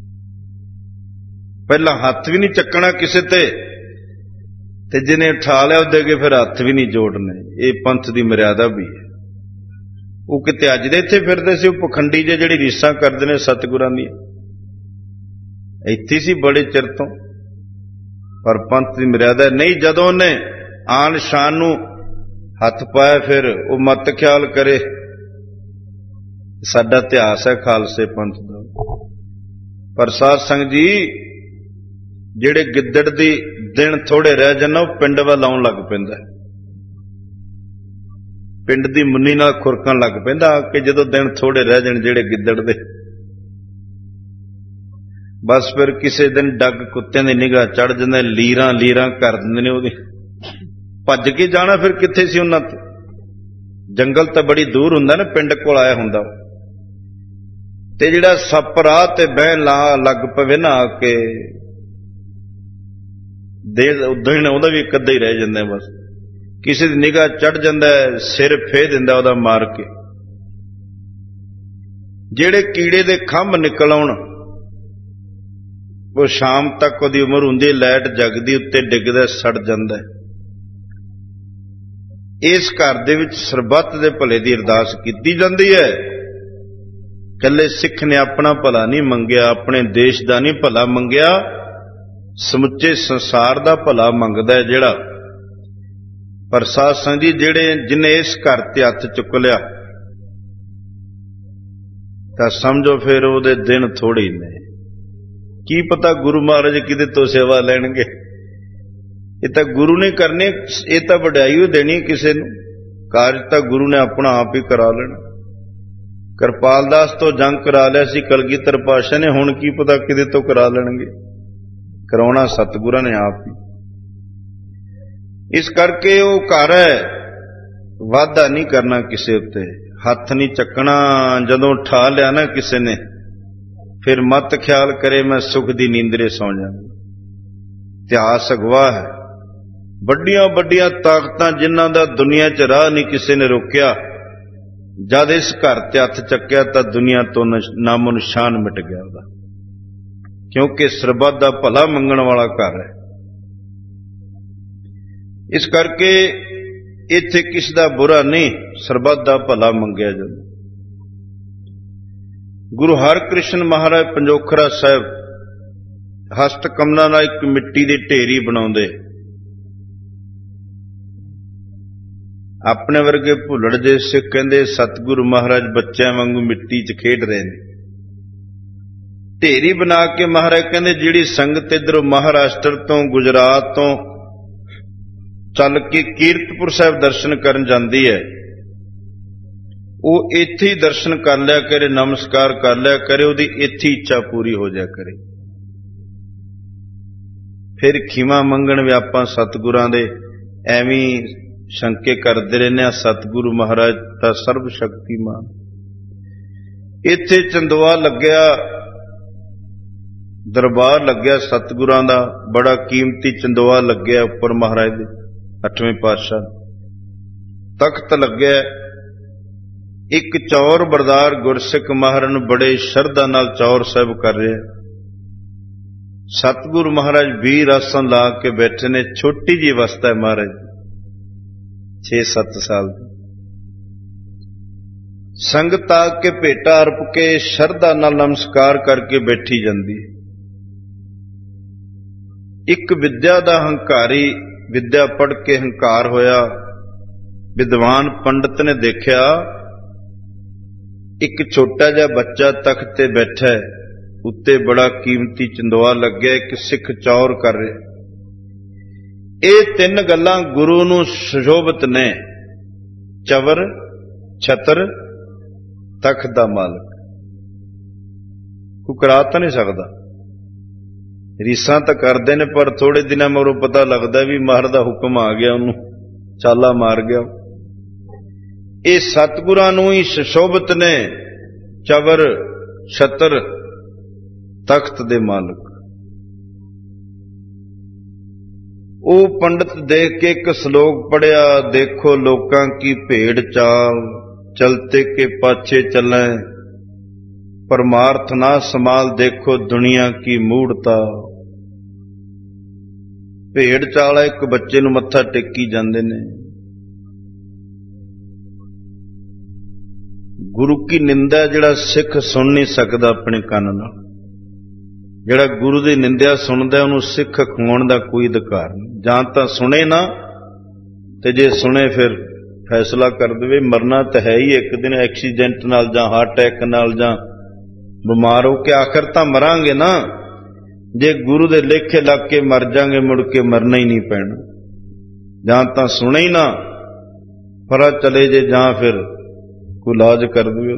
ਪਹਿਲਾਂ ਹੱਥ ਵੀ ਨਹੀਂ ਚੱਕਣਾ ਕਿਸੇ ਤੇ, ਤੇ ਜਿਹਨੇ ਉਠਾ ਲਿਆ ਉਹਦੇ ਅੱਗੇ ਫਿਰ ਹੱਥ ਵੀ ਨਹੀਂ ਜੋੜਨੇ। ਇਹ ਪੰਥ ਦੀ ਮਰਿਆਦਾ ਵੀ ਹੈ। ਉਹ ਕਿਤੇ ਅੱਜ ਦੇ ਇੱਥੇ ਫਿਰਦੇ ਸੀ, ਉਹ ਪਖੰਡੀ ਜੇ ਜਿਹੜੀ ਰੀਸਾਂ ਕਰਦੇ ਨੇ ਸਤਿਗੁਰਾਂ ਦੀਆਂ, ਇੱਥੇ ਸੀ ਬੜੇ ਚਿਰ ਤੋਂ। ਪਰ ਪੰਥ ਦੀ ਮਰਿਆਦਾ ਨਹੀਂ। ਜਦੋਂ ਉਹਨੇ ਆਨ ਸ਼ਾਨ ਨੂੰ ਹੱਥ ਪਾਇਆ ਫਿਰ ਉਹ ਮਤ ਖਿਆਲ ਕਰੇ। ਸਾਡਾ ਇਤਿਹਾਸ ਹੈ ਖਾਲਸੇ ਪੰਥ ਦਾ। ਪਰ ਸਾਧ ਸੰਗਤ ਜੀ, ਜਿਹੜੇ ਗਿੱਦੜ ਦੀ ਦਿਨ ਥੋੜੇ ਰਹਿ ਜਾਣ ਉਹ ਪਿੰਡ ਵੱਲ ਆਉਣ ਲੱਗ ਪੈਂਦਾ, ਪਿੰਡ ਦੀ ਮੁੰਨੀ ਨਾਲ ਖੁਰਕਣ ਲੱਗ ਪੈਂਦਾ ਕਿ ਜਦੋਂ ਦਿਨ ਥੋੜੇ ਰਹਿ ਜਾਣ ਜਿਹੜੇ ਗਿੱਦੜ ਦੇ, ਬਸ ਫਿਰ ਕਿਸੇ ਦਿਨ ਡੱਗ ਕੁੱਤਿਆਂ ਦੀ ਨਿਗਾਹ ਚੜ ਜਾਂਦਾ, ਲੀਰਾਂ ਲੀਰਾਂ ਕਰ ਦਿੰਦੇ ਨੇ ਉਹਦੀ। ਭੱਜ ਕੇ ਜਾਣਾ ਫਿਰ ਕਿੱਥੇ ਸੀ ਉਹਨਾਂ ਤੇ? ਜੰਗਲ ਤਾਂ ਬੜੀ ਦੂਰ ਹੁੰਦਾ ਨਾ, ਪਿੰਡ ਕੋਲ ਆਇਆ ਹੁੰਦਾ। ਤੇ ਜਿਹੜਾ ਸੱਪ ਰਾਹ ਤੇ ਬਹਿਣ ਲਾ ਲੱਗ ਪਵੇ ਨਾ ਆ ਕੇ, ਦੇ ਉਦੋਂ ਹੀ ਉਹਦਾ ਵੀ ਇੱਕ ਅੱਧਾ ਹੀ ਰਹਿ ਜਾਂਦਾ। ਬਸ ਕਿਸੇ ਦੀ ਨਿਗਾਹ ਚੜ ਜਾਂਦਾ, ਸਿਰ ਫੇਹ ਦਿੰਦਾ ਉਹਦਾ ਮਾਰ ਕੇ। ਜਿਹੜੇ ਕੀੜੇ ਦੇ ਖੰਭ ਨਿਕਲ ਆਉਣ, ਉਹ ਸ਼ਾਮ ਤੱਕ ਉਹਦੀ ਉਮਰ ਹੁੰਦੀ, ਲਾਈਟ ਜਗਦੀ ਉੱਤੇ ਡਿੱਗਦਾ, ਸੜ ਜਾਂਦਾ। ਇਸ ਘਰ ਦੇ ਵਿੱਚ ਸਰਬੱਤ ਦੇ ਭਲੇ ਦੀ ਅਰਦਾਸ ਕੀਤੀ ਜਾਂਦੀ ਹੈ। ਇਕੱਲੇ ਸਿੱਖ ਨੇ ਆਪਣਾ ਭਲਾ ਨਹੀਂ ਮੰਗਿਆ, ਆਪਣੇ ਦੇਸ਼ ਦਾ ਨਹੀਂ ਭਲਾ ਮੰਗਿਆ, ਸਮੁੱਚੇ ਸੰਸਾਰ ਦਾ ਭਲਾ ਮੰਗਦਾ ਹੈ ਜਿਹੜਾ। ਪਰ ਸਾਧ ਸੰਗਤ ਜੀ, ਜਿਹੜੇ ਜਿਹਨੇ ਇਸ ਘਰ ਤੇ ਹੱਥ ਚੁੱਕ ਲਿਆ ਤਾਂ ਸਮਝੋ ਫਿਰ ਉਹਦੇ ਦਿਨ ਥੋੜੇ ਹੀ ਨੇ। ਕੀ ਪਤਾ ਗੁਰੂ ਮਹਾਰਾਜ ਕਿਤੇ ਤੋਂ ਸੇਵਾ ਲੈਣਗੇ। ਇਹ ਤਾਂ ਗੁਰੂ ਨੇ ਕਰਨੇ, ਇਹ ਤਾਂ ਵਡਿਆਈ ਉਹ ਦੇਣੀ ਕਿਸੇ ਨੂੰ। ਕਾਰਜ ਤਾਂ ਗੁਰੂ ਨੇ ਆਪਣਾ ਆਪ ਹੀ ਕਰਾ ਲੈਣਾ। ਕਿਰਪਾਲ ਦਾਸ ਤੋਂ ਜੰਗ ਕਰਾ ਲਿਆ ਸੀ ਕਲਗੀਧਰ ਪਾਤਸ਼ਾਹ ਨੇ, ਹੁਣ ਕੀ ਪਤਾ ਕਿਤੇ ਤੋਂ ਕਰਾ ਲੈਣਗੇ। ਕਰਾਉਣਾ ਸਤਿਗੁਰਾਂ ਨੇ ਆਪ ਹੀ। ਇਸ ਕਰਕੇ ਉਹ ਘਰ ਹੈ, ਵਾਧਾ ਨਹੀਂ ਕਰਨਾ ਕਿਸੇ ਉੱਤੇ, ਹੱਥ ਨਹੀਂ ਚੱਕਣਾ। ਜਦੋਂ ਠਾ ਲਿਆ ਨਾ ਕਿਸੇ ਨੇ, ਫਿਰ ਮਤ ਖਿਆਲ ਕਰੇ ਮੈਂ ਸੁਖ ਦੀ ਨੀਂਦਰੇ ਸੌਂ ਜਾਵਾਂ। ਇਤਿਹਾਸ ਅਗਵਾਹ ਹੈ, ਵੱਡੀਆਂ ਵੱਡੀਆਂ ਤਾਕਤਾਂ ਜਿਨ੍ਹਾਂ ਦਾ ਦੁਨੀਆ 'ਚ ਰਾਹ ਨਹੀਂ ਕਿਸੇ ਨੇ ਰੋਕਿਆ, ਜਦ ਇਸ ਘਰ ਤੇ ਹੱਥ ਚੱਕਿਆ ਤਾਂ ਦੁਨੀਆ ਤੋਂ ਨਾਮੋ ਨਿਸ਼ਾਨ ਮਿਟ ਗਿਆ ਉਹਦਾ, ਕਿਉਂਕਿ ਸਰਬੱਤ ਦਾ ਭਲਾ ਮੰਗਣ ਵਾਲਾ ਘਰ ਹੈ। ਇਸ ਕਰਕੇ ਇੱਥੇ ਕਿਸ ਦਾ ਬੁਰਾ ਨਹੀਂ, ਸਰਬੱਤ ਦਾ ਭਲਾ ਮੰਗਿਆ ਜਾਂਦਾ। ਗੁਰੂ ਹਰਕ੍ਰਿਸ਼ਨ ਮਹਾਰਾਜ ਪੰਜੋਖਰਾ ਸਾਹਿਬ ਹਸਤ ਕਮਲਾਂ ਨਾਲ ਇੱਕ ਮਿੱਟੀ ਦੀ ਢੇਰੀ ਬਣਾਉਂਦੇ। ਆਪਣੇ ਵਰਗੇ ਭੁੱਲੜ ਜੇ ਸਿੱਖ ਕਹਿੰਦੇ ਸਤਿਗੁਰੂ ਮਹਾਰਾਜ ਬੱਚਿਆਂ ਵਾਂਗੂ ਮਿੱਟੀ 'ਚ ਖੇਡ ਰਹੇ ਨੇ। ਢੇਰੀ ਬਣਾ ਕੇ ਮਹਾਰਾਜ ਕਹਿੰਦੇ ਜਿਹੜੀ ਸੰਗਤ ਇੱਧਰੋਂ ਮਹਾਰਾਸ਼ਟਰ ਤੋਂ, ਗੁਜਰਾਤ ਤੋਂ ਚੱਲ ਕੇ ਕੀਰਤਪੁਰ ਸਾਹਿਬ ਦਰਸ਼ਨ ਕਰਨ ਜਾਂਦੀ ਹੈ, ਉਹ ਇੱਥੇ ਹੀ ਦਰਸ਼ਨ ਕਰ ਲਿਆ ਕਰੇ, ਨਮਸਕਾਰ ਕਰ ਲਿਆ ਕਰੇ, ਉਹਦੀ ਇੱਥੇ ਇੱਛਾ ਪੂਰੀ ਹੋ ਜਾ ਕਰੇ। ਫਿਰ ਖੀਵਾ ਮੰਗਣ ਵੀ ਆਪਾਂ ਸਤਿਗੁਰਾਂ ਦੇ ਐਵੇਂ ਸ਼ੰਕੇ ਕਰਦੇ ਰਹਿੰਦੇ ਹਾਂ। ਸਤਿਗੁਰੂ ਮਹਾਰਾਜ ਤਾਂ ਸਰਬ ਸ਼ਕਤੀਮਾਨ। ਇੱਥੇ ਚੰਦੋਆ ਲੱਗਿਆ, ਦਰਬਾਰ ਲੱਗਿਆ ਸਤਿਗੁਰਾਂ ਦਾ, ਬੜਾ ਕੀਮਤੀ ਚੰਦੋਆ ਲੱਗਿਆ ਉੱਪਰ ਮਹਾਰਾਜ ਦੇ, ਅੱਠਵੇਂ ਪਾਤਸ਼ਾਹ ਤਖਤ ਲੱਗਿਆ। ਇੱਕ ਚੌਰ ਬਰਦਾਰ ਗੁਰਸਿੱਖ ਮਹਾਰਾਜ ਨੂੰ ਬੜੇ ਸ਼ਰਧਾ ਨਾਲ ਚੌਰ ਸਾਹਿਬ ਕਰ ਰਿਹਾ। ਸਤਿਗੁਰੂ ਮਹਾਰਾਜ ਵੀਰ ਆਸਣ ਲਾ ਕੇ ਬੈਠੇ ਨੇ। ਛੋਟੀ ਜਿਹੀ ਅਵਸਥਾ ਹੈ ਮਹਾਰਾਜ, ਛੇ ਸੱਤ ਸਾਲ ਦੀ। ਸੰਗਤ ਆ ਕੇ ਭੇਟਾ ਅਰਪ ਕੇ ਸ਼ਰਧਾ ਨਾਲ ਨਮਸਕਾਰ ਕਰਕੇ ਬੈਠੀ ਜਾਂਦੀ। ਇੱਕ ਵਿਦਿਆ ਦਾ ਹੰਕਾਰੀ, ਵਿਦਿਆ ਪੜ੍ਹ ਕੇ ਹੰਕਾਰ ਹੋਇਆ ਵਿਦਵਾਨ ਪੰਡਤ ਨੇ ਦੇਖਿਆ ਇੱਕ ਛੋਟਾ ਜਿਹਾ ਬੱਚਾ ਤਖਤ ਤੇ ਬੈਠਾ ਹੈ, ਉੱਤੇ ਬੜਾ ਕੀਮਤੀ ਚੰਦੋਆ ਲੱਗਿਆ, ਇੱਕ ਸਿੱਖ ਚੌਰ ਕਰ ਰਿਹਾ। ਇਹ ਤਿੰਨ ਗੱਲਾਂ ਗੁਰੂ ਨੂੰ ਸੁਸ਼ੋਭਿਤ ਨੇ, ਚਵਰ, ਛਤਰ, ਤਖਤ ਦਾ ਮਾਲਕ। ਕੋਈ ਕਰਾ ਤਾਂ ਨਹੀਂ ਸਕਦਾ। ਰੀਸਾਂ ਤਾਂ ਕਰਦੇ ਨੇ, ਪਰ ਥੋੜੇ ਦਿਨਾਂ ਮਗਰੋਂ ਪਤਾ ਲੱਗਦਾ ਵੀ ਮਹਾਰਾਜ ਦਾ ਹੁਕਮ ਆ ਗਿਆ, ਉਹਨੂੰ ਚਾਲਾ ਮਾਰ ਗਿਆ। ਇਹ ਸਤਿਗੁਰਾਂ ਨੂੰ ਹੀ ਸੁਸ਼ੋਭਿਤ ਨੇ, ਚਵਰ, ਛਤਰ, ਤਖਤ ਦੇ ਮਾਲਕ। ਉਹ ਪੰਡਤ ਦੇਖ ਕੇ ਇੱਕ ਸ਼ਲੋਕ ਪੜਿਆ, ਦੇਖੋ ਲੋਕਾਂ ਕੀ ਭੇਡ ਚਾਲ, ਚਲਤੇ ਕੇ ਪਾਛੇ ਚੱਲੈ, ਪਰਮਾਰਥ ਨਾ ਸਮਾਲ, ਦੇਖੋ ਦੁਨੀਆ ਕੀ ਮੂੜਤਾ। ਭੇਡ ਚਾਲ ਹੈ, ਇੱਕ ਬੱਚੇ ਨੂੰ ਮੱਥਾ ਟੇਕੀ ਜਾਂਦੇ ਨੇ। ਗੁਰੂ ਕੀ ਨਿੰਦਾ ਜਿਹੜਾ ਸਿੱਖ ਸੁਣ ਨਹੀਂ ਸਕਦਾ ਆਪਣੇ ਕੰਨ ਨਾਲ। ਜਿਹੜਾ ਗੁਰੂ ਦੀ ਨਿੰਦਿਆ ਸੁਣਦਾ ਉਹਨੂੰ ਸਿੱਖ ਅਖਵਾਉਣ ਦਾ ਕੋਈ ਅਧਿਕਾਰ ਨਹੀਂ। ਜਾਂ ਤਾਂ ਸੁਣੇ ਨਾ, ਤੇ ਜੇ ਸੁਣੇ ਫਿਰ ਫੈਸਲਾ ਕਰ ਦੇਵੇ। ਮਰਨਾ ਤਾਂ ਹੈ ਹੀ ਇੱਕ ਦਿਨ, ਐਕਸੀਡੈਂਟ ਨਾਲ ਜਾਂ ਹਾਰਟ ਅਟੈਕ ਨਾਲ ਜਾਂ ਬਿਮਾਰ ਹੋ ਕੇ, ਆਖਰ ਤਾਂ ਮਰਾਂਗੇ ਨਾ। ਜੇ ਗੁਰੂ ਦੇ ਲੇਖੇ ਲੱਗ ਕੇ ਮਰ ਜਾਾਂਗੇ, ਮੁੜ ਕੇ ਮਰਨਾ ਹੀ ਨਹੀਂ ਪੈਣਾ। ਜਾਂ ਤਾਂ ਸੁਣੇ ਹੀ ਨਾ, ਪਰਾ ਚਲੇ ਜੇ, ਜਾਂ ਫਿਰ ਕੋਈ ਇਲਾਜ ਕਰ ਦੇਵੇ।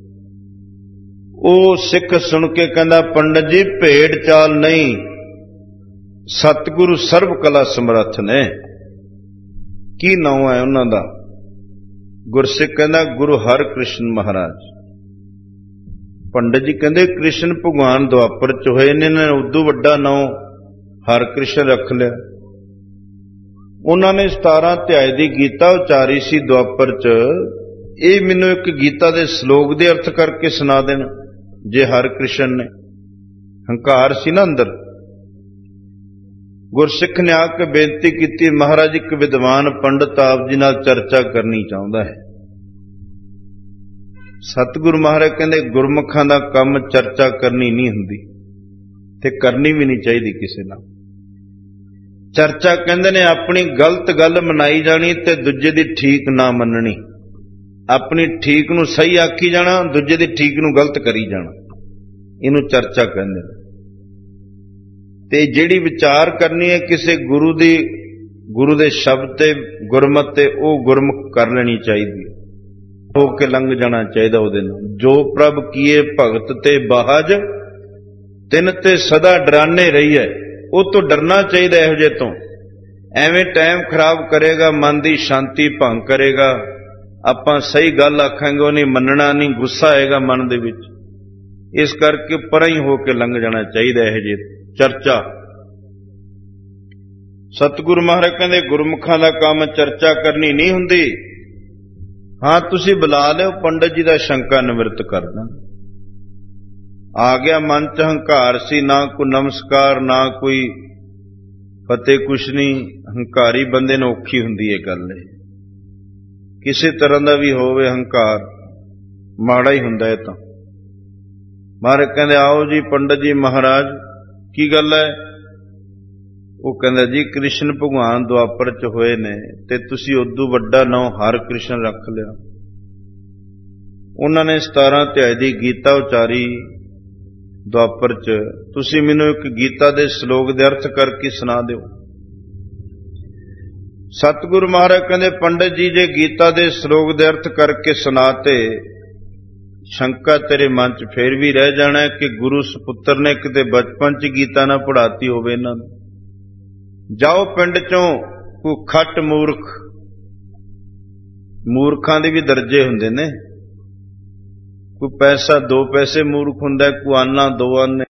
ਉਹ ਸਿੱਖ ਸੁਣ ਕੇ ਕਹਿੰਦਾ, ਪੰਡਤ ਜੀ ਭੇਡ ਚਾਲ ਨਹੀਂ, ਸਤਿਗੁਰੂ ਸਰਬ ਕਲਾ ਸਮਰੱਥ ਨੇ। ਕੀ ਨਾਮ ਹੈ ਉਹਨਾਂ ਦਾ? ਗੁਰਸਿੱਖ ਕਹਿੰਦਾ ਗੁਰੂ ਹਰਕ੍ਰਿਸ਼ਨ ਮਹਾਰਾਜ। ਪੰਡਤ ਜੀ ਕਹਿੰਦੇ ਕ੍ਰਿਸ਼ਨ ਭਗਵਾਨ ਦੁਆਪਰ ਚ ਹੋਏ ਨੇ, ਇਹਨਾਂ ਨੇ ਉਦੋਂ ਵੱਡਾ ਨਾਮ ਹਰਕ੍ਰਿਸ਼ਨ ਰੱਖ ਲਿਆ। ਉਹਨਾਂ ਨੇ ਸਤਾਰਾਂ ਅਧਿਆਏ ਦੀ ਗੀਤਾ ਉਚਾਰੀ ਸੀ ਦੁਆਪਰ ਚ। ਇਹ ਮੈਨੂੰ ਇੱਕ ਗੀਤਾ ਦੇ ਸ਼ਲੋਕ ਦੇ ਅਰਥ ਕਰਕੇ ਸੁਣਾ ਦੇਣ। ਜੇ ਹਰਕ੍ਰਿਸ਼ਨ ਨੇ, ਹੰਕਾਰ ਸੀ ਨਾ ਅੰਦਰ। ਗੁਰਸਿੱਖ ਨੇ ਆ ਕੇ ਬੇਨਤੀ ਕੀਤੀ, ਮਹਾਰਾਜ ਇੱਕ ਵਿਦਵਾਨ ਪੰਡਤ ਆਪ ਜੀ ਨਾਲ ਚਰਚਾ ਕਰਨੀ ਚਾਹੁੰਦਾ ਹੈ। ਸਤਿਗੁਰੂ ਮਹਾਰਾਜ ਕਹਿੰਦੇ ਗੁਰਮੁਖਾਂ ਦਾ ਕੰਮ ਚਰਚਾ ਕਰਨੀ ਨਹੀਂ ਹੁੰਦੀ, ਤੇ ਕਰਨੀ ਵੀ ਨਹੀਂ ਚਾਹੀਦੀ ਕਿਸੇ ਨਾਲ। ਚਰਚਾ ਕਹਿੰਦੇ ਨੇ ਆਪਣੀ ਗਲਤ ਗੱਲ ਮਨਾਈ ਜਾਣੀ ਤੇ ਦੂਜੇ ਦੀ ਠੀਕ ਨਾ ਮੰਨਣੀ। ਆਪਣੀ ਠੀਕ ਨੂੰ ਸਹੀ ਆਖੀ ਜਾਣਾ, ਦੂਜੇ ਦੀ ਠੀਕ ਨੂੰ ਗਲਤ ਕਰੀ ਜਾਣਾ, ਇਹਨੂੰ ਚਰਚਾ ਕਹਿੰਦੇ ਨੇ। ਤੇ ਜਿਹੜੀ ਵਿਚਾਰ ਕਰਨੀ ਹੈ ਕਿਸੇ ਗੁਰੂ ਦੀ, ਗੁਰੂ ਦੇ ਸ਼ਬਦ ਤੇ, ਗੁਰਮਤਿ ਤੇ, ਉਹ ਗੁਰਮੁਖ ਕਰ ਲੈਣੀ ਚਾਹੀਦੀ ਹੈ। ਹੋ ਕੇ ਲੰਘ ਜਾਣਾ ਚਾਹੀਦਾ ਉਹਦੇ ਨਾਲ। ਜੋ ਪ੍ਰਭ ਕੀਏ ਭਗਤ ਤੇ ਬਾਹਜ, ਤਿਨ ਤੇ ਸਦਾ ਡਰਾਨੇ ਰਹੀਏ। ਉਹ ਤੋਂ ਡਰਨਾ ਚਾਹੀਦਾ ਇਹੋ ਜਿਹੇ ਤੋਂ। ਐਵੇਂ ਟਾਈਮ ਖਰਾਬ ਕਰੇਗਾ, ਮਨ ਦੀ ਸ਼ਾਂਤੀ ਭੰਗ ਕਰੇਗਾ। ਆਪਾਂ ਸਹੀ ਗੱਲ ਆਖਾਂਗੇ, ਉਹ ਨਹੀਂ ਮੰਨਣਾ, ਨਹੀਂ, ਗੁੱਸਾ ਆਏਗਾ ਮਨ ਦੇ ਵਿੱਚ। ਇਸ ਕਰਕੇ ਪਰਾਂ ਹੀ ਹੋ ਕੇ ਲੰਘ ਜਾਣਾ ਚਾਹੀਦਾ ਇਹੋ ਜਿਹੇ ਚਰਚਾ। ਸਤਿਗੁਰੂ ਮਹਾਰਾਜ ਕਹਿੰਦੇ ਗੁਰਮੁਖਾਂ ਦਾ ਕੰਮ ਚਰਚਾ ਕਰਨੀ ਨਹੀਂ ਹੁੰਦੀ। ਹਾਂ, ਤੁਸੀਂ ਬੁਲਾ ਲਿਓ ਪੰਡਤ ਜੀ ਦਾ, ਸ਼ੰਕਾ ਨਿਵਰਤ ਕਰ ਦਾਂ। ਆ ਗਿਆ ਮਨ ਚ ਹੰਕਾਰ ਸੀ, ਨਾ ਕੋਈ ਨਮਸਕਾਰ, ਨਾ ਕੋਈ ਫਤਿਹ, ਕੁਛ ਨਹੀਂ। ਹੰਕਾਰੀ ਬੰਦੇ ਨੂੰ ਔਖੀ ਹੁੰਦੀ ਹੈ ਗੱਲ। ਇਹ ਕਿਸੇ ਤਰ੍ਹਾਂ ਦਾ ਵੀ ਹੋਵੇ ਹੰਕਾਰ, ਮਾੜਾ ਹੀ ਹੁੰਦਾ। ਇਹ ਤਾਂ ਮਹਾਰਾਜ ਕਹਿੰਦੇ ਆਓ ਜੀ ਪੰਡਤ ਜੀ ਮਹਾਰਾਜ, ਕੀ ਗੱਲ ਹੈ? ਉਹ ਕਹਿੰਦਾ ਜੀ ਕ੍ਰਿਸ਼ਨ ਭਗਵਾਨ ਦੁਆਪਰ ਚ ਹੋਏ ਨੇ ਤੇ ਤੁਸੀਂ ਉਦੋਂ ਵੱਡਾ ਨਾਂ ਹਰ ਕ੍ਰਿਸ਼ਨ ਰੱਖ ਲਿਆ। ਉਹਨਾਂ ਨੇ ਸਤਾਰਾਂ ਅਧਿਆਇ ਦੀ ਗੀਤਾ ਉਚਾਰੀ ਦੁਆਪਰ ਚ। ਤੁਸੀਂ ਮੈਨੂੰ ਇੱਕ ਗੀਤਾ ਦੇ ਸ਼ਲੋਕ ਦੇ ਅਰਥ ਕਰਕੇ ਸੁਣਾ ਦਿਓ। ਸਤਿਗੁਰੂ ਮਹਾਰਾਜ ਕਹਿੰਦੇ ਪੰਡਤ ਜੀ ਜੇ ਗੀਤਾ ਦੇ ਸ਼ਲੋਕ ਦੇ ਅਰਥ ਕਰਕੇ ਸੁਣਾਤੇ, ਸ਼ੰਕਾ ਤੇਰੇ ਮਨ ਚ ਫੇਰ ਵੀ ਰਹਿ ਜਾਣਾ ਕਿ ਗੁਰੂ ਸੁਪੁੱਤਰ ਨੇ ਕਿਤੇ ਬਚਪਨ ਚ ਗੀਤਾ ਨਾ ਪੜ੍ਹਾਤੀ ਹੋਵੇ ਇਹਨਾਂ ਨੂੰ। ਜਾਓ ਪਿੰਡ ਚੋਂ ਕੋਈ ਖੱਟ ਮੂਰਖ, ਮੂਰਖਾਂ ਦੇ ਵੀ ਦਰਜੇ ਹੁੰਦੇ ਨੇ। ਕੋਈ ਪੈਸਾ ਦੋ ਪੈਸੇ ਮੂਰਖ ਹੁੰਦਾ, ਕੋਈ ਆਨਾ ਦੋ ਆਨੇ।